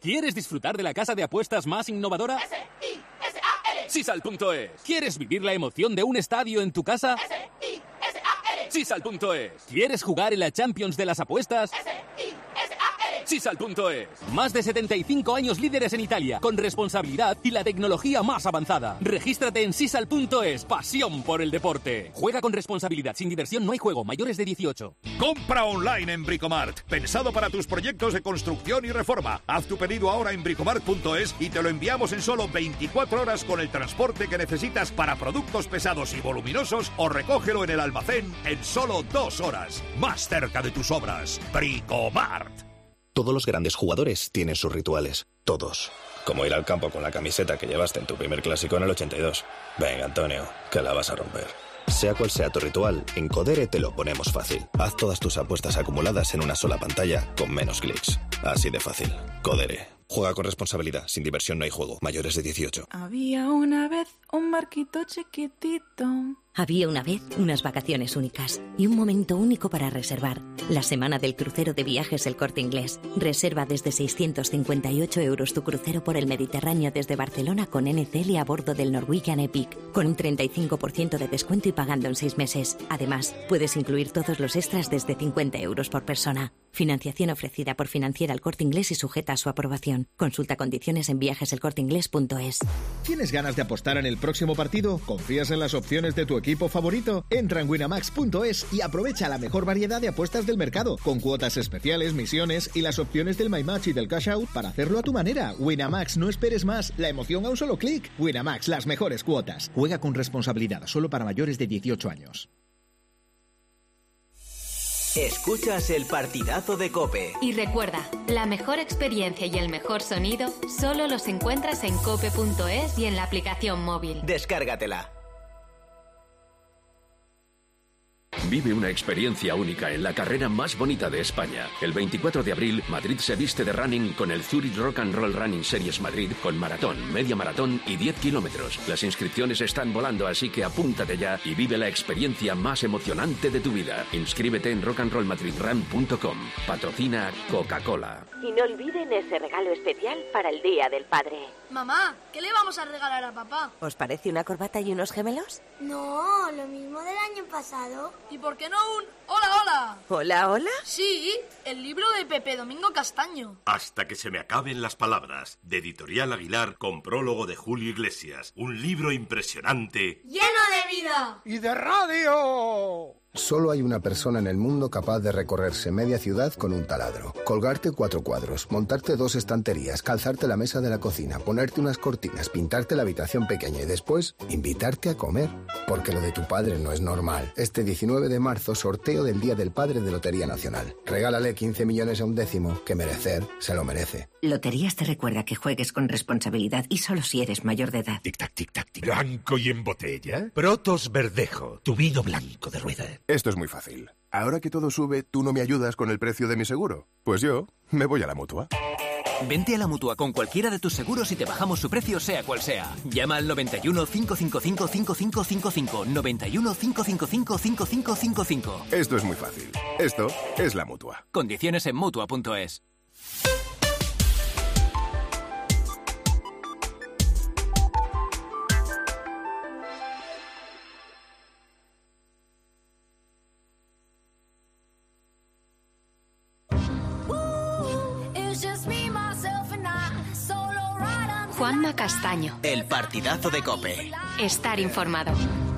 ¿Quieres disfrutar de la casa de apuestas más innovadora? Sisal punto es. ¿Quieres vivir la emoción de un estadio en tu casa? Sisal punto es. ¿Quieres jugar en la Champions de las apuestas? Sisal punto es. Más de setenta y cinco años líderes en Italia, con responsabilidad y la tecnología más avanzada. Regístrate en Sisal punto es. Pasión por el deporte. Juega con responsabilidad. Sin diversión no hay juego. Mayores de dieciocho. Compra online en Bricomart. Pensado para tus proyectos de construcción y reforma. Haz tu pedido ahora en bricomart punto es y te lo enviamos en solo veinticuatro horas con el transporte que necesitas para productos pesados y voluminosos, o recógelo en el almacén en solo dos horas. Más cerca de tus obras. Bricomart. Todos los grandes jugadores tienen sus rituales. Todos. Como ir al campo con la camiseta que llevaste en tu primer clásico en el ochenta y dos. Venga, Antonio, que la vas a romper. Sea cual sea tu ritual, en Codere te lo ponemos fácil. Haz todas tus apuestas acumuladas en una sola pantalla con menos clics. Así de fácil. Codere. Juega con responsabilidad. Sin diversión no hay juego. Mayores de dieciocho. Había una vez un barquito chiquitito. Había una vez unas vacaciones únicas y un momento único para reservar. La semana del crucero de viajes El Corte Inglés. Reserva desde seiscientos cincuenta y ocho euros tu crucero por el Mediterráneo desde Barcelona con N C L a bordo del Norwegian Epic, con un treinta y cinco por ciento de descuento y pagando en seis meses. Además, puedes incluir todos los extras desde cincuenta euros por persona. Financiación ofrecida por Financiera El Corte Inglés y sujeta a su aprobación. Consulta condiciones en viajes el corte inglés punto es. ¿Tienes ganas de apostar en el próximo partido? ¿Confías en las opciones de tu equipo favorito? Entra en winamax punto es y aprovecha la mejor variedad de apuestas del mercado, con cuotas especiales, misiones y las opciones del My Match y del Cash Out para hacerlo a tu manera. Winamax, no esperes más. La emoción a un solo clic. Winamax, las mejores cuotas. Juega con responsabilidad, solo para mayores de dieciocho años. Escuchas el partidazo de COPE. Y recuerda, la mejor experiencia y el mejor sonido solo los encuentras en cope punto es y en la aplicación móvil. Descárgatela. Vive una experiencia única en la carrera más bonita de España. El veinticuatro de abril, Madrid se viste de running con el Zurich Rock and Roll Running Series Madrid, con maratón, media maratón y diez kilómetros. Las inscripciones están volando, así que apúntate ya y vive la experiencia más emocionante de tu vida. Inscríbete en rock and roll madrid run punto com. Patrocina Coca-Cola. Y no olviden ese regalo especial para el Día del Padre. Mamá, ¿qué le vamos a regalar a papá? ¿Os parece una corbata y unos gemelos? No, lo mismo del año pasado. ¿Y por qué no un hola, hola? ¿Hola, hola? Sí, el libro de Pepe Domingo Castaño. Hasta que se me acaben las palabras, de Editorial Aguilar, con prólogo de Julio Iglesias. Un libro impresionante. ¡Lleno de vida! ¡Y de radio! Solo hay una persona en el mundo capaz de recorrerse media ciudad con un taladro. Colgarte cuatro cuadros, montarte dos estanterías, calzarte la mesa de la cocina, ponerte unas cortinas, pintarte la habitación pequeña y después invitarte a comer. Porque lo de tu padre no es normal. Este diecinueve de marzo, sorteo del Día del Padre de Lotería Nacional. Regálale quince millones a un décimo, que merecer se lo merece. Loterías te recuerda que juegues con responsabilidad y solo si eres mayor de edad. Tic-tac, tic-tac, tic. Blanco y en botella. Protos Verdejo, tu vino blanco de rueda. Esto es muy fácil. Ahora que todo sube, ¿tú no me ayudas con el precio de mi seguro? Pues yo me voy a la Mutua. Vente a la Mutua con cualquiera de tus seguros y te bajamos su precio sea cual sea. Llama al noventa y uno, cinco cinco cinco, cinco cinco cinco cinco, noventa y uno, cinco cinco cinco, cinco cinco cinco cinco. Esto es muy fácil. Esto es la Mutua. Condiciones en mutua punto es. Juanma Castaño. El partidazo de COPE. Estar informado.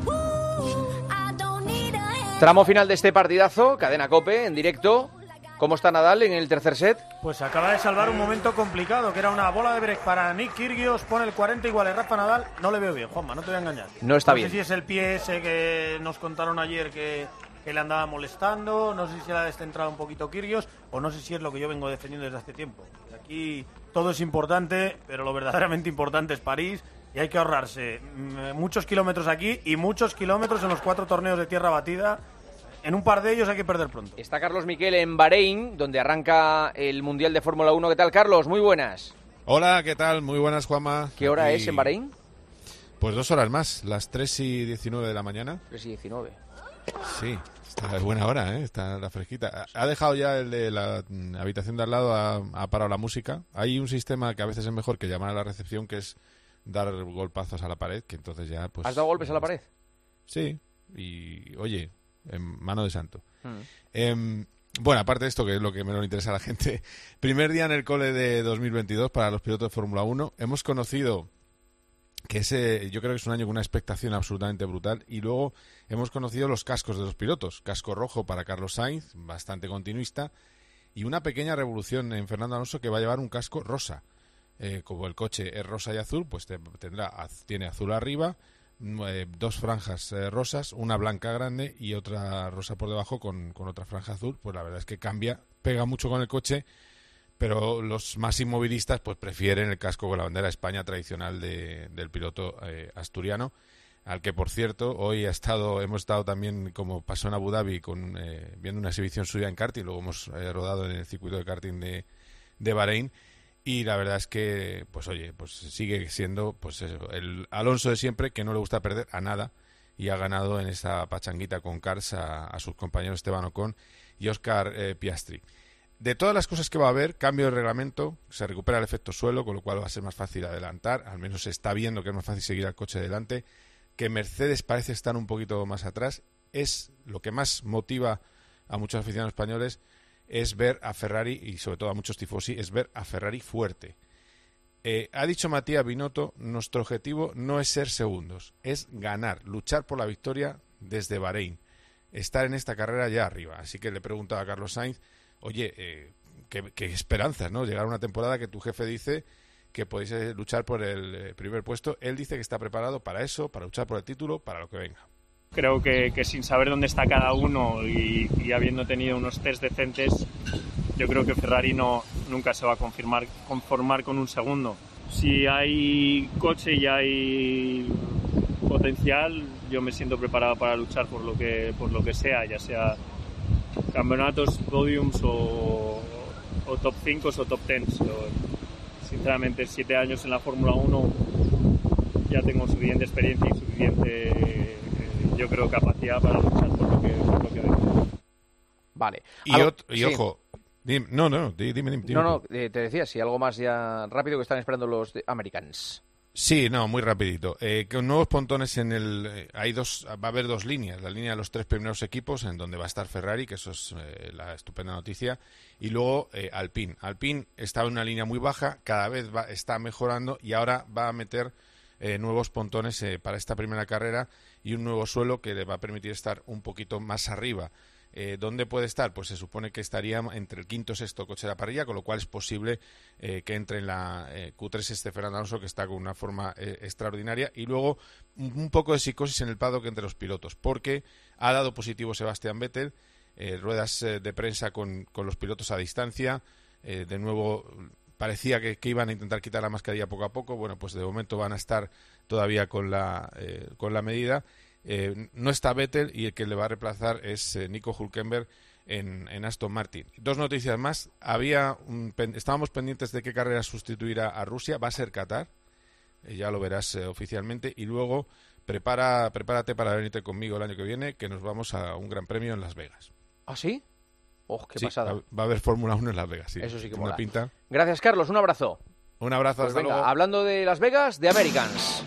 Tramo final de este partidazo, Cadena COPE, en directo. ¿Cómo está Nadal en el tercer set? Pues acaba de salvar un momento complicado, que era una bola de break para Nick Kyrgios, pone el cuarenta igual a Rafa Nadal. No le veo bien, Juanma, no te voy a engañar. No está no bien. No sé si es el pie ese que nos contaron ayer que, que le andaba molestando, no sé si le ha descentrado un poquito Kyrgios, o no sé si es lo que yo vengo defendiendo desde hace tiempo. Aquí todo es importante, pero lo verdaderamente importante es París, y hay que ahorrarse muchos kilómetros aquí y muchos kilómetros en los cuatro torneos de tierra batida. En un par de ellos hay que perder pronto. Está Carlos Miquel en Bahrein, donde arranca el Mundial de Fórmula uno. ¿Qué tal, Carlos? Muy buenas. Hola, ¿qué tal? Muy buenas, Juanma. ¿Qué hora Aquí... es en Bahrein? Pues dos horas más, las tres y diecinueve de la mañana. tres y diecinueve. Sí, está de buena hora, ¿eh? Está la fresquita. Ha dejado ya el de la habitación de al lado, ha, ha parado la música. Hay un sistema que a veces es mejor que llamar a la recepción, que es dar golpazos a la pared, que entonces ya pues... ¿Has dado golpes a la pared? Sí, y oye, en mano de santo. Mm. Eh, bueno, aparte de esto, que es lo que menos le interesa a la gente, primer día en el cole de dos mil veintidós para los pilotos de Fórmula uno. Hemos conocido que ese, yo creo que es un año con una expectación absolutamente brutal, y luego hemos conocido los cascos de los pilotos. Casco rojo para Carlos Sainz, bastante continuista, y una pequeña revolución en Fernando Alonso, que va a llevar un casco rosa. Eh, como el coche es rosa y azul, pues te, tendrá tiene azul arriba, eh, dos franjas eh, rosas, una blanca grande y otra rosa por debajo con, con otra franja azul. Pues la verdad es que cambia, pega mucho con el coche, pero los más inmovilistas pues prefieren el casco con la bandera de España tradicional de, del piloto eh, asturiano, al que, por cierto, hoy ha estado, hemos estado también, como pasó en Abu Dhabi, con, eh, viendo una exhibición suya en karting. Luego hemos eh, rodado en el circuito de karting de, de Bahrein. Y la verdad es que, pues oye, pues sigue siendo pues eso, el Alonso de siempre, que no le gusta perder a nada, y ha ganado en esa pachanguita con Cars a, a sus compañeros Esteban Ocon y Oscar eh, Piastri. De todas las cosas que va a haber, cambio de reglamento, se recupera el efecto suelo, con lo cual va a ser más fácil adelantar, al menos se está viendo que es más fácil seguir al coche delante, que Mercedes parece estar un poquito más atrás. Es lo que más motiva a muchos aficionados españoles, es ver a Ferrari, y sobre todo a muchos tifosi, es ver a Ferrari fuerte. Eh, ha dicho Matías Binotto, nuestro objetivo no es ser segundos, es ganar, luchar por la victoria desde Bahrein, estar en esta carrera ya arriba. Así que le preguntaba a Carlos Sainz, oye, eh, qué, qué esperanzas, ¿no? Llegar a una temporada que tu jefe dice que podéis eh, luchar por el eh, primer puesto. Él dice que está preparado para eso, para luchar por el título, para lo que venga. Creo que, que sin saber dónde está cada uno y, y habiendo tenido unos test decentes, yo creo que Ferrari no, nunca se va a confirmar, conformar con un segundo. Si hay coche y hay potencial, yo me siento preparado para luchar por lo que, por lo que sea, ya sea campeonatos, podiums o, o top cinco o top diez. Sinceramente, siete años en la Fórmula uno, ya tengo suficiente experiencia y suficiente, yo creo, capacidad para luchar por lo que, por lo que venga. Vale. Y, ot- y sí. ojo, dime, no, no, dime, dime, dime. No, no, eh, te decía, si algo más ya rápido que están esperando los Americans. Sí, no, muy rapidito. Eh, con nuevos pontones en el... Eh, hay dos, va a haber dos líneas. La línea de los tres primeros equipos, en donde va a estar Ferrari, que eso es eh, la estupenda noticia. Y luego eh, Alpine. Alpine estaba en una línea muy baja, cada vez va, está mejorando, y ahora va a meter eh, nuevos pontones eh, para esta primera carrera y un nuevo suelo que le va a permitir estar un poquito más arriba. Eh, ¿Dónde puede estar? Pues se supone que estaría entre el quinto y sexto coche de la parrilla, con lo cual es posible eh, que entre en la eh, Q tres este Fernando Alonso, que está con una forma eh, extraordinaria. Y luego un, un poco de psicosis en el paddock entre los pilotos, porque ha dado positivo Sebastián Vettel, eh, ruedas eh, de prensa con, con los pilotos a distancia, eh, de nuevo parecía que, que iban a intentar quitar la mascarilla poco a poco. Bueno, pues de momento van a estar todavía con la, eh, con la medida. Eh, no está Vettel, y el que le va a reemplazar es eh, Nico Hülkenberg en, en Aston Martin. Dos noticias más. Había un, pen, estábamos pendientes de qué carrera sustituirá a Rusia. Va a ser Qatar, eh, ya lo verás eh, oficialmente. Y luego prepara, prepárate para venirte conmigo el año que viene, que nos vamos a un gran premio en Las Vegas. ¿Ah, sí? ¡Oh, qué sí, pasada! Va, va a haber Fórmula uno en Las Vegas, sí. Eso sí que una mola. pinta. Gracias, Carlos. Un abrazo. Un abrazo, pues hasta venga, luego. Hablando de Las Vegas, de Americans.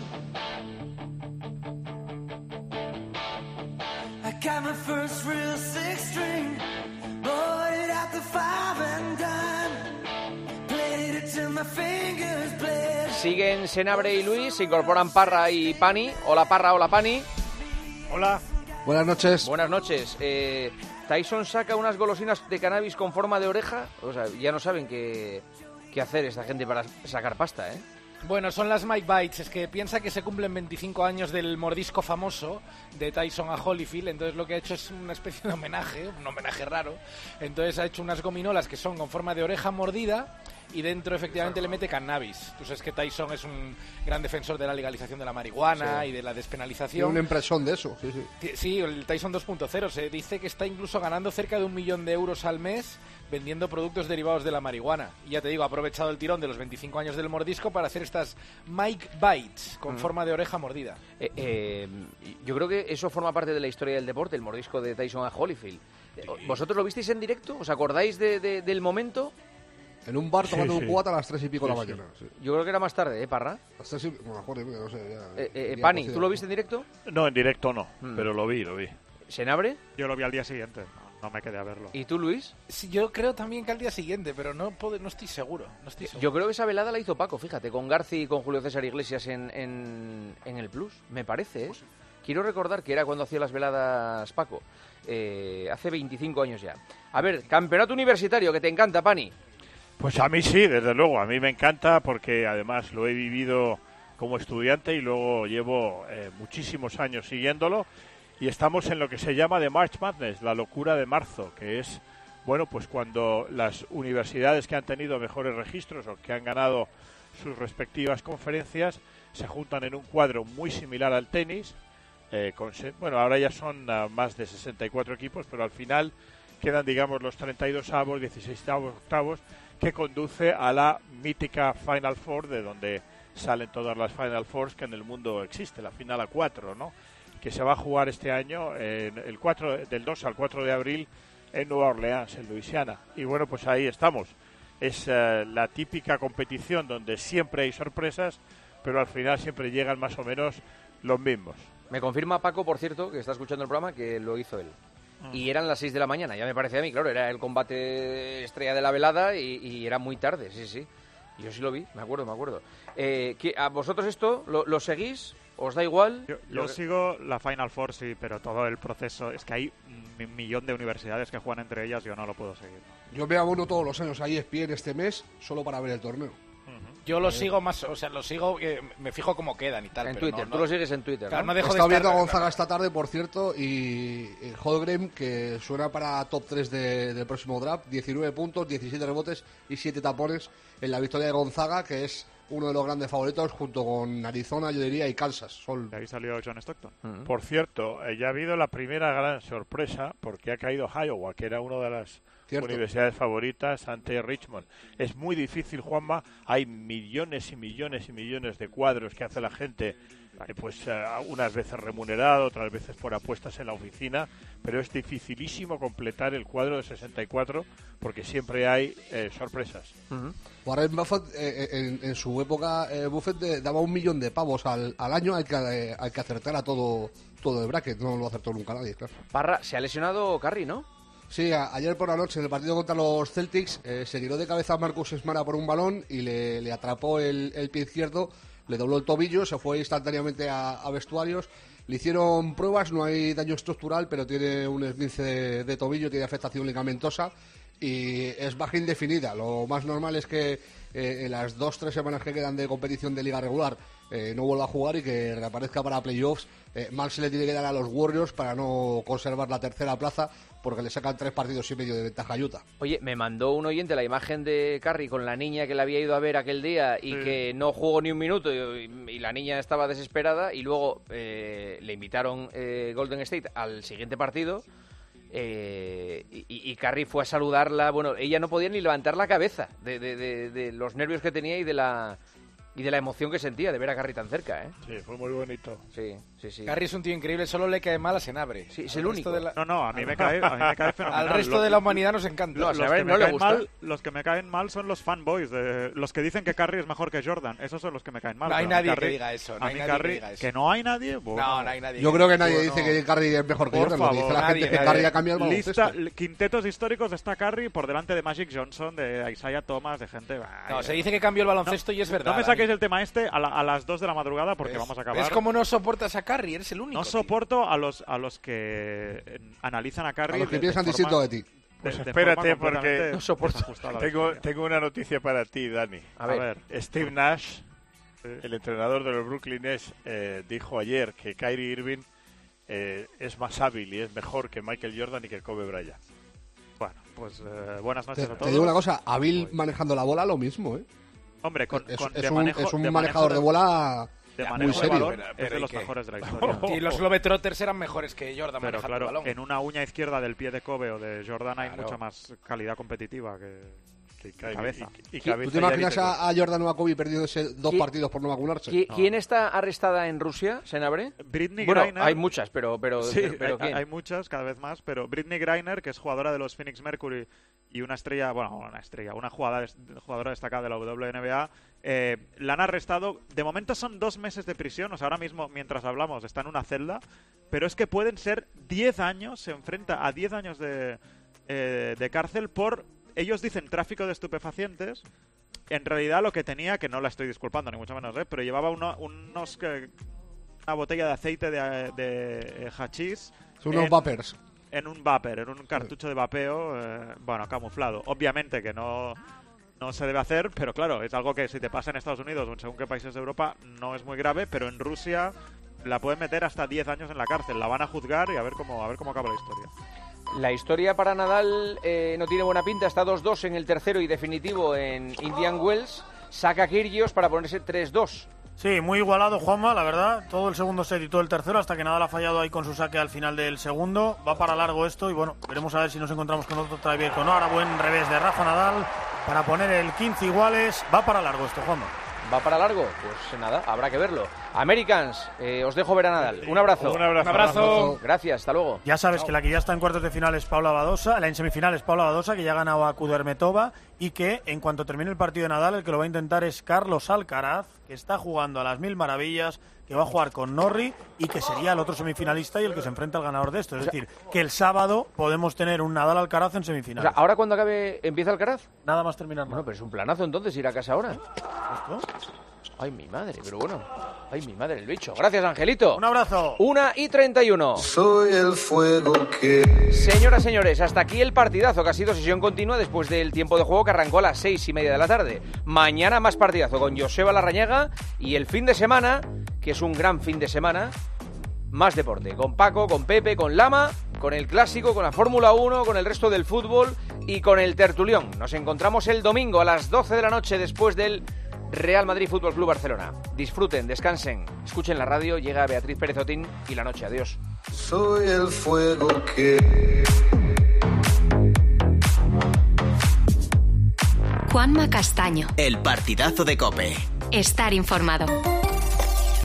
Got my first real six string, bought it at the five and dime, played it till my fingers bled. Siguen Senabre y Luis, se incorporan Parra y Pani. Hola Parra, hola Pani. Hola. Buenas noches. Buenas noches. Eh, Tyson saca unas golosinas de cannabis con forma de oreja. O sea, ya no saben qué, qué hacer esta gente para sacar pasta, ¿eh? Bueno, son las Mike Bites. Es que piensa que se cumplen veinticinco años del mordisco famoso de Tyson a Holyfield. Entonces lo que ha hecho es una especie de homenaje, un homenaje raro. Entonces ha hecho unas gominolas que son con forma de oreja mordida y dentro efectivamente le mete cannabis. Tú sabes que Tyson es un gran defensor de la legalización de la marihuana Sí. y de la despenalización. Tiene una impresión de eso, sí, sí. Ti- Sí, el Tyson dos punto cero. Se dice que está incluso ganando cerca de un millón de euros al mes vendiendo productos derivados de la marihuana. Y ya te digo, ha aprovechado el tirón de los veinticinco años del mordisco para hacer estas Mike Bites con Mm. forma de oreja mordida. Eh, eh, yo creo que eso forma parte de la historia del deporte, el mordisco de Tyson a Holyfield. Eh, ¿Vosotros lo visteis en directo? ¿Os acordáis de, de- del momento? En un bar tomando Sí, un sí. cubata a las tres y pico de la Sí, sí. mañana. Sí. Yo creo que era más tarde, ¿eh, Parra? Las tres y... Bueno, mejor, no sé, ya... Eh, eh, ya Pani, considero. ¿tú lo viste en directo? No, en directo no, Mm. pero lo vi, lo vi. ¿Senabre? Yo lo vi al día siguiente, no, no me quedé a verlo. ¿Y tú, Luis? Sí, yo creo también que al día siguiente, pero no, puedo- no estoy seguro. No estoy seguro. Yo creo que esa velada la hizo Paco, fíjate, con Garci y con Julio César Iglesias en, en, en el Plus, me parece, ¿eh? Quiero recordar que era cuando hacía las veladas Paco, eh, hace veinticinco años ya. A ver, campeonato universitario, que te encanta, Pani. Pues a mí sí, desde luego, a mí me encanta porque además lo he vivido como estudiante y luego llevo eh, muchísimos años siguiéndolo y estamos en lo que se llama The March Madness, la locura de marzo, que es, bueno, pues cuando las universidades que han tenido mejores registros o que han ganado sus respectivas conferencias se juntan en un cuadro muy similar al tenis, eh, con se- bueno, ahora ya son uh, más de sesenta y cuatro equipos, pero al final quedan, digamos, los treinta y dos avos, dieciséis octavos, que conduce a la mítica Final Four, de donde salen todas las Final Fours que en el mundo existe, la final a cuatro, ¿no? Que se va a jugar este año, en el cuatro, del dos al cuatro de abril, en Nueva Orleans, en Luisiana. Y bueno, pues ahí estamos. Es eh, la típica competición donde siempre hay sorpresas, pero al final siempre llegan más o menos los mismos. Me confirma Paco, por cierto, que está escuchando el programa, que lo hizo él. Y eran las seis de la mañana, ya me parece a mí, claro, era el combate estrella de la velada y, y era muy tarde, sí, sí. Yo sí lo vi, me acuerdo, me acuerdo. Eh, ¿qué- ¿A vosotros esto lo, lo seguís? ¿Os da igual? Yo, Lo yo que- sigo la Final Four, sí, pero todo el proceso, es que hay un millón de universidades que juegan entre ellas, yo no lo puedo seguir. Yo me abono todos los años a E S P N este mes solo para ver el torneo. Yo lo Eh, sigo más, o sea, lo sigo, eh, me fijo cómo quedan y tal. En pero Twitter, no- tú no- lo sigues en Twitter, Claro, ¿no? no dejo He de estado estar- viendo a Gonzaga esta tarde, por cierto, y eh, Holmgren, que suena para top tres de- del próximo draft, diecinueve puntos, diecisiete rebotes y siete tapones en la victoria de Gonzaga, que es uno de los grandes favoritos junto con Arizona, yo diría, y Kansas. Son... De ahí salió John Stockton. Por Por cierto, eh, ya ha habido la primera gran sorpresa porque ha caído Iowa, que era una de las Cierto. universidades favoritas ante Richmond. Es muy difícil, Juanma. Hay millones y millones y millones de cuadros que hace la gente, eh, pues eh, unas veces remunerado, otras veces por apuestas en la oficina, pero es dificilísimo completar el cuadro de sesenta y cuatro porque siempre hay eh, sorpresas. Warren Buffett, eh, en, en su época, eh, Buffett eh, daba un millón de pavos al, al año al que, eh, al que acertara todo, todo el bracket. No lo acertó nunca nadie, claro. Parra, se ha lesionado Curry, ¿no? Sí, a- ayer por la noche en el partido contra los Celtics eh, se tiró de cabeza a Marcus Smart por un balón y le, le atrapó el, el pie izquierdo, le dobló el tobillo, se fue instantáneamente a, a vestuarios. Le hicieron pruebas, no hay daño estructural, pero tiene un esguince de, de tobillo, tiene afectación ligamentosa y es baja indefinida. Lo más normal es que eh, en las dos tres semanas que quedan de competición de liga regular eh, no vuelva a jugar y que reaparezca para playoffs. Eh, mal se le tiene que dar a los Warriors para no conservar la tercera plaza, porque le sacan tres partidos y medio de ventaja a Utah. Oye, me mandó un oyente la imagen de Curry con la niña que le había ido a ver aquel día y Sí. que no jugó ni un minuto y, y la niña estaba desesperada y luego eh, le invitaron eh, Golden State al siguiente partido eh, y, y Curry fue a saludarla. Bueno, ella no podía ni levantar la cabeza de, de- de- de los nervios que tenía y de la y de la emoción que sentía de ver a Curry tan cerca, ¿eh? Sí, fue muy bonito. Sí, sí, sí. Curry es un tío increíble, solo le cae mal a Senabre. Sí, es Al el resto único. de la- No, no, a mí me cae, a mí me cae fenomenal. Al resto Lo- de la humanidad nos encanta. No, a los, Senabre que me no le caen gusta. mal, los que me caen mal son los fanboys, de, los que dicen que Curry es mejor que Jordan. Esos son los que me caen mal. No hay pero a mí nadie que Curry- diga eso, no a hay mí nadie que Curry- diga eso. que no hay nadie. Bueno, No, no hay nadie. Yo creo que nadie Bueno, dice que Curry es mejor que por Jordan. Lo que dice la favor, gente es que nadie, Curry ha cambiado el Lista, baloncesto. l- quintetos históricos está Curry por delante de Magic Johnson, de Isaiah Thomas, de gente. No, se dice que cambió el baloncesto y es verdad. No me saquéis Dani. el tema este a, la- a las dos de la madrugada porque ¿Ves? vamos a acabar. ¿Ves cómo no soportas a Curry? Eres el único. No tío. soporto a los a los que eh, analizan a Curry. A los que de- de piensan forma- distinto de ti. Pues Pues de espérate, forma porque completamente no soporto. desajustada. Tengo, tengo una noticia para ti, Dani. A ver. Steve Nash, el entrenador de los Brooklyn Nets, eh, dijo ayer que Kyrie Irving eh, es más hábil y es mejor que Michael Jordan y que Kobe Bryant. Bueno, pues eh, buenas noches te, a todos. Te digo una cosa, hábil manejando la bola, lo mismo, ¿eh? Hombre, con, es, con, es, de un, manejo, es un de manejador manejo de bola de muy manejo de serio. balón, Pero, es pero de ¿y los qué? mejores de la historia. Y los Globetrotters eran mejores que Jordan Pero manejando claro, el balón. en una uña izquierda del pie de Kobe o de Jordan hay Claro. mucha más calidad competitiva que, que, que Y- cabeza. y- y ¿Tú cabeza te y imaginas élite, a, a Jordan o a Kobe perdiéndose dos ¿Qui- partidos por no vacunarse? ¿Qui- No. ¿Quién está arrestada en Rusia, Senabre? Britney Bueno, Griner. hay muchas, pero, pero, Sí, pero, pero hay, ¿quién? hay muchas, cada vez más, pero Britney Griner, que es jugadora de los Phoenix Mercury y una estrella, bueno, una estrella, una jugadora, jugadora destacada de la W N B A, eh, la han arrestado. De momento son dos meses de prisión, o sea, ahora mismo, mientras hablamos, está en una celda, pero es que pueden ser diez años, se enfrenta a diez años de, eh, de cárcel por, ellos dicen, tráfico de estupefacientes. En realidad lo que tenía, que no la estoy disculpando, ni mucho menos, ¿eh? pero llevaba uno, unos... Que, una botella de aceite de, de hachís. Son unos en- vapers. En un vapor, en un cartucho de vapeo, eh, bueno, camuflado. Obviamente que no, no se debe hacer, pero claro, es algo que si te pasa en Estados Unidos o en según qué países de Europa no es muy grave, pero en Rusia la pueden meter hasta diez años en la cárcel. La van a juzgar y a ver cómo, a ver cómo acaba la historia. La historia para Nadal eh, no tiene buena pinta, está dos dos en el tercero y definitivo en Indian Wells. Saca Kyrgios para ponerse tres dos. Sí, muy igualado, Juanma, la verdad. Todo el segundo set y todo el tercero, hasta que Nadal ha fallado ahí con su saque al final del segundo. Va para largo esto y bueno, veremos a ver si nos encontramos con otro tiebreak o no. Ahora buen revés de Rafa Nadal para poner el quince iguales. Va para largo esto, Juanma. ¿Va para largo? Pues nada, habrá que verlo. Americans, eh, os dejo ver a Nadal. Un abrazo. Un abrazo. Un abrazo. Gracias, hasta luego. Ya sabes que la que ya está en cuartos de final es Paula Badosa, la en semifinal es Paula Badosa, que ya ha ganado a Kudermetova, y que en cuanto termine el partido de Nadal, el que lo va a intentar es Carlos Alcaraz, que está jugando a las mil maravillas, que va a jugar con Norrie y que sería el otro semifinalista y el que se enfrenta al ganador de esto. Es decir, que el sábado podemos tener un Nadal Alcaraz en O semifinal. sea, ahora cuando acabe, ¿empieza Alcaraz? Nada más terminar. Bueno, pero es un planazo entonces ir a casa ahora. ¿Esto? Ay, mi madre, pero bueno. Ay, mi madre, el bicho. Gracias, Angelito. Un abrazo. Una y treinta y uno. Soy el fuego que... Señoras, señores, hasta aquí el partidazo que ha sido sesión continua después del tiempo de juego que arrancó a las seis y media de la tarde. Mañana más partidazo con Joseba Larrañaga y el fin de semana, que es un gran fin de semana, más deporte. Con Paco, con Pepe, con Lama, con el Clásico, con la Fórmula uno, con el resto del fútbol y con el Tertulión. Nos encontramos el domingo a las doce de la noche después del Real Madrid Fútbol Club Barcelona. Disfruten, descansen, escuchen la radio, llega Beatriz Pérez Otín y la noche. Adiós. Soy el fuego que... Juanma Castaño. El partidazo de COPE. Estar informado.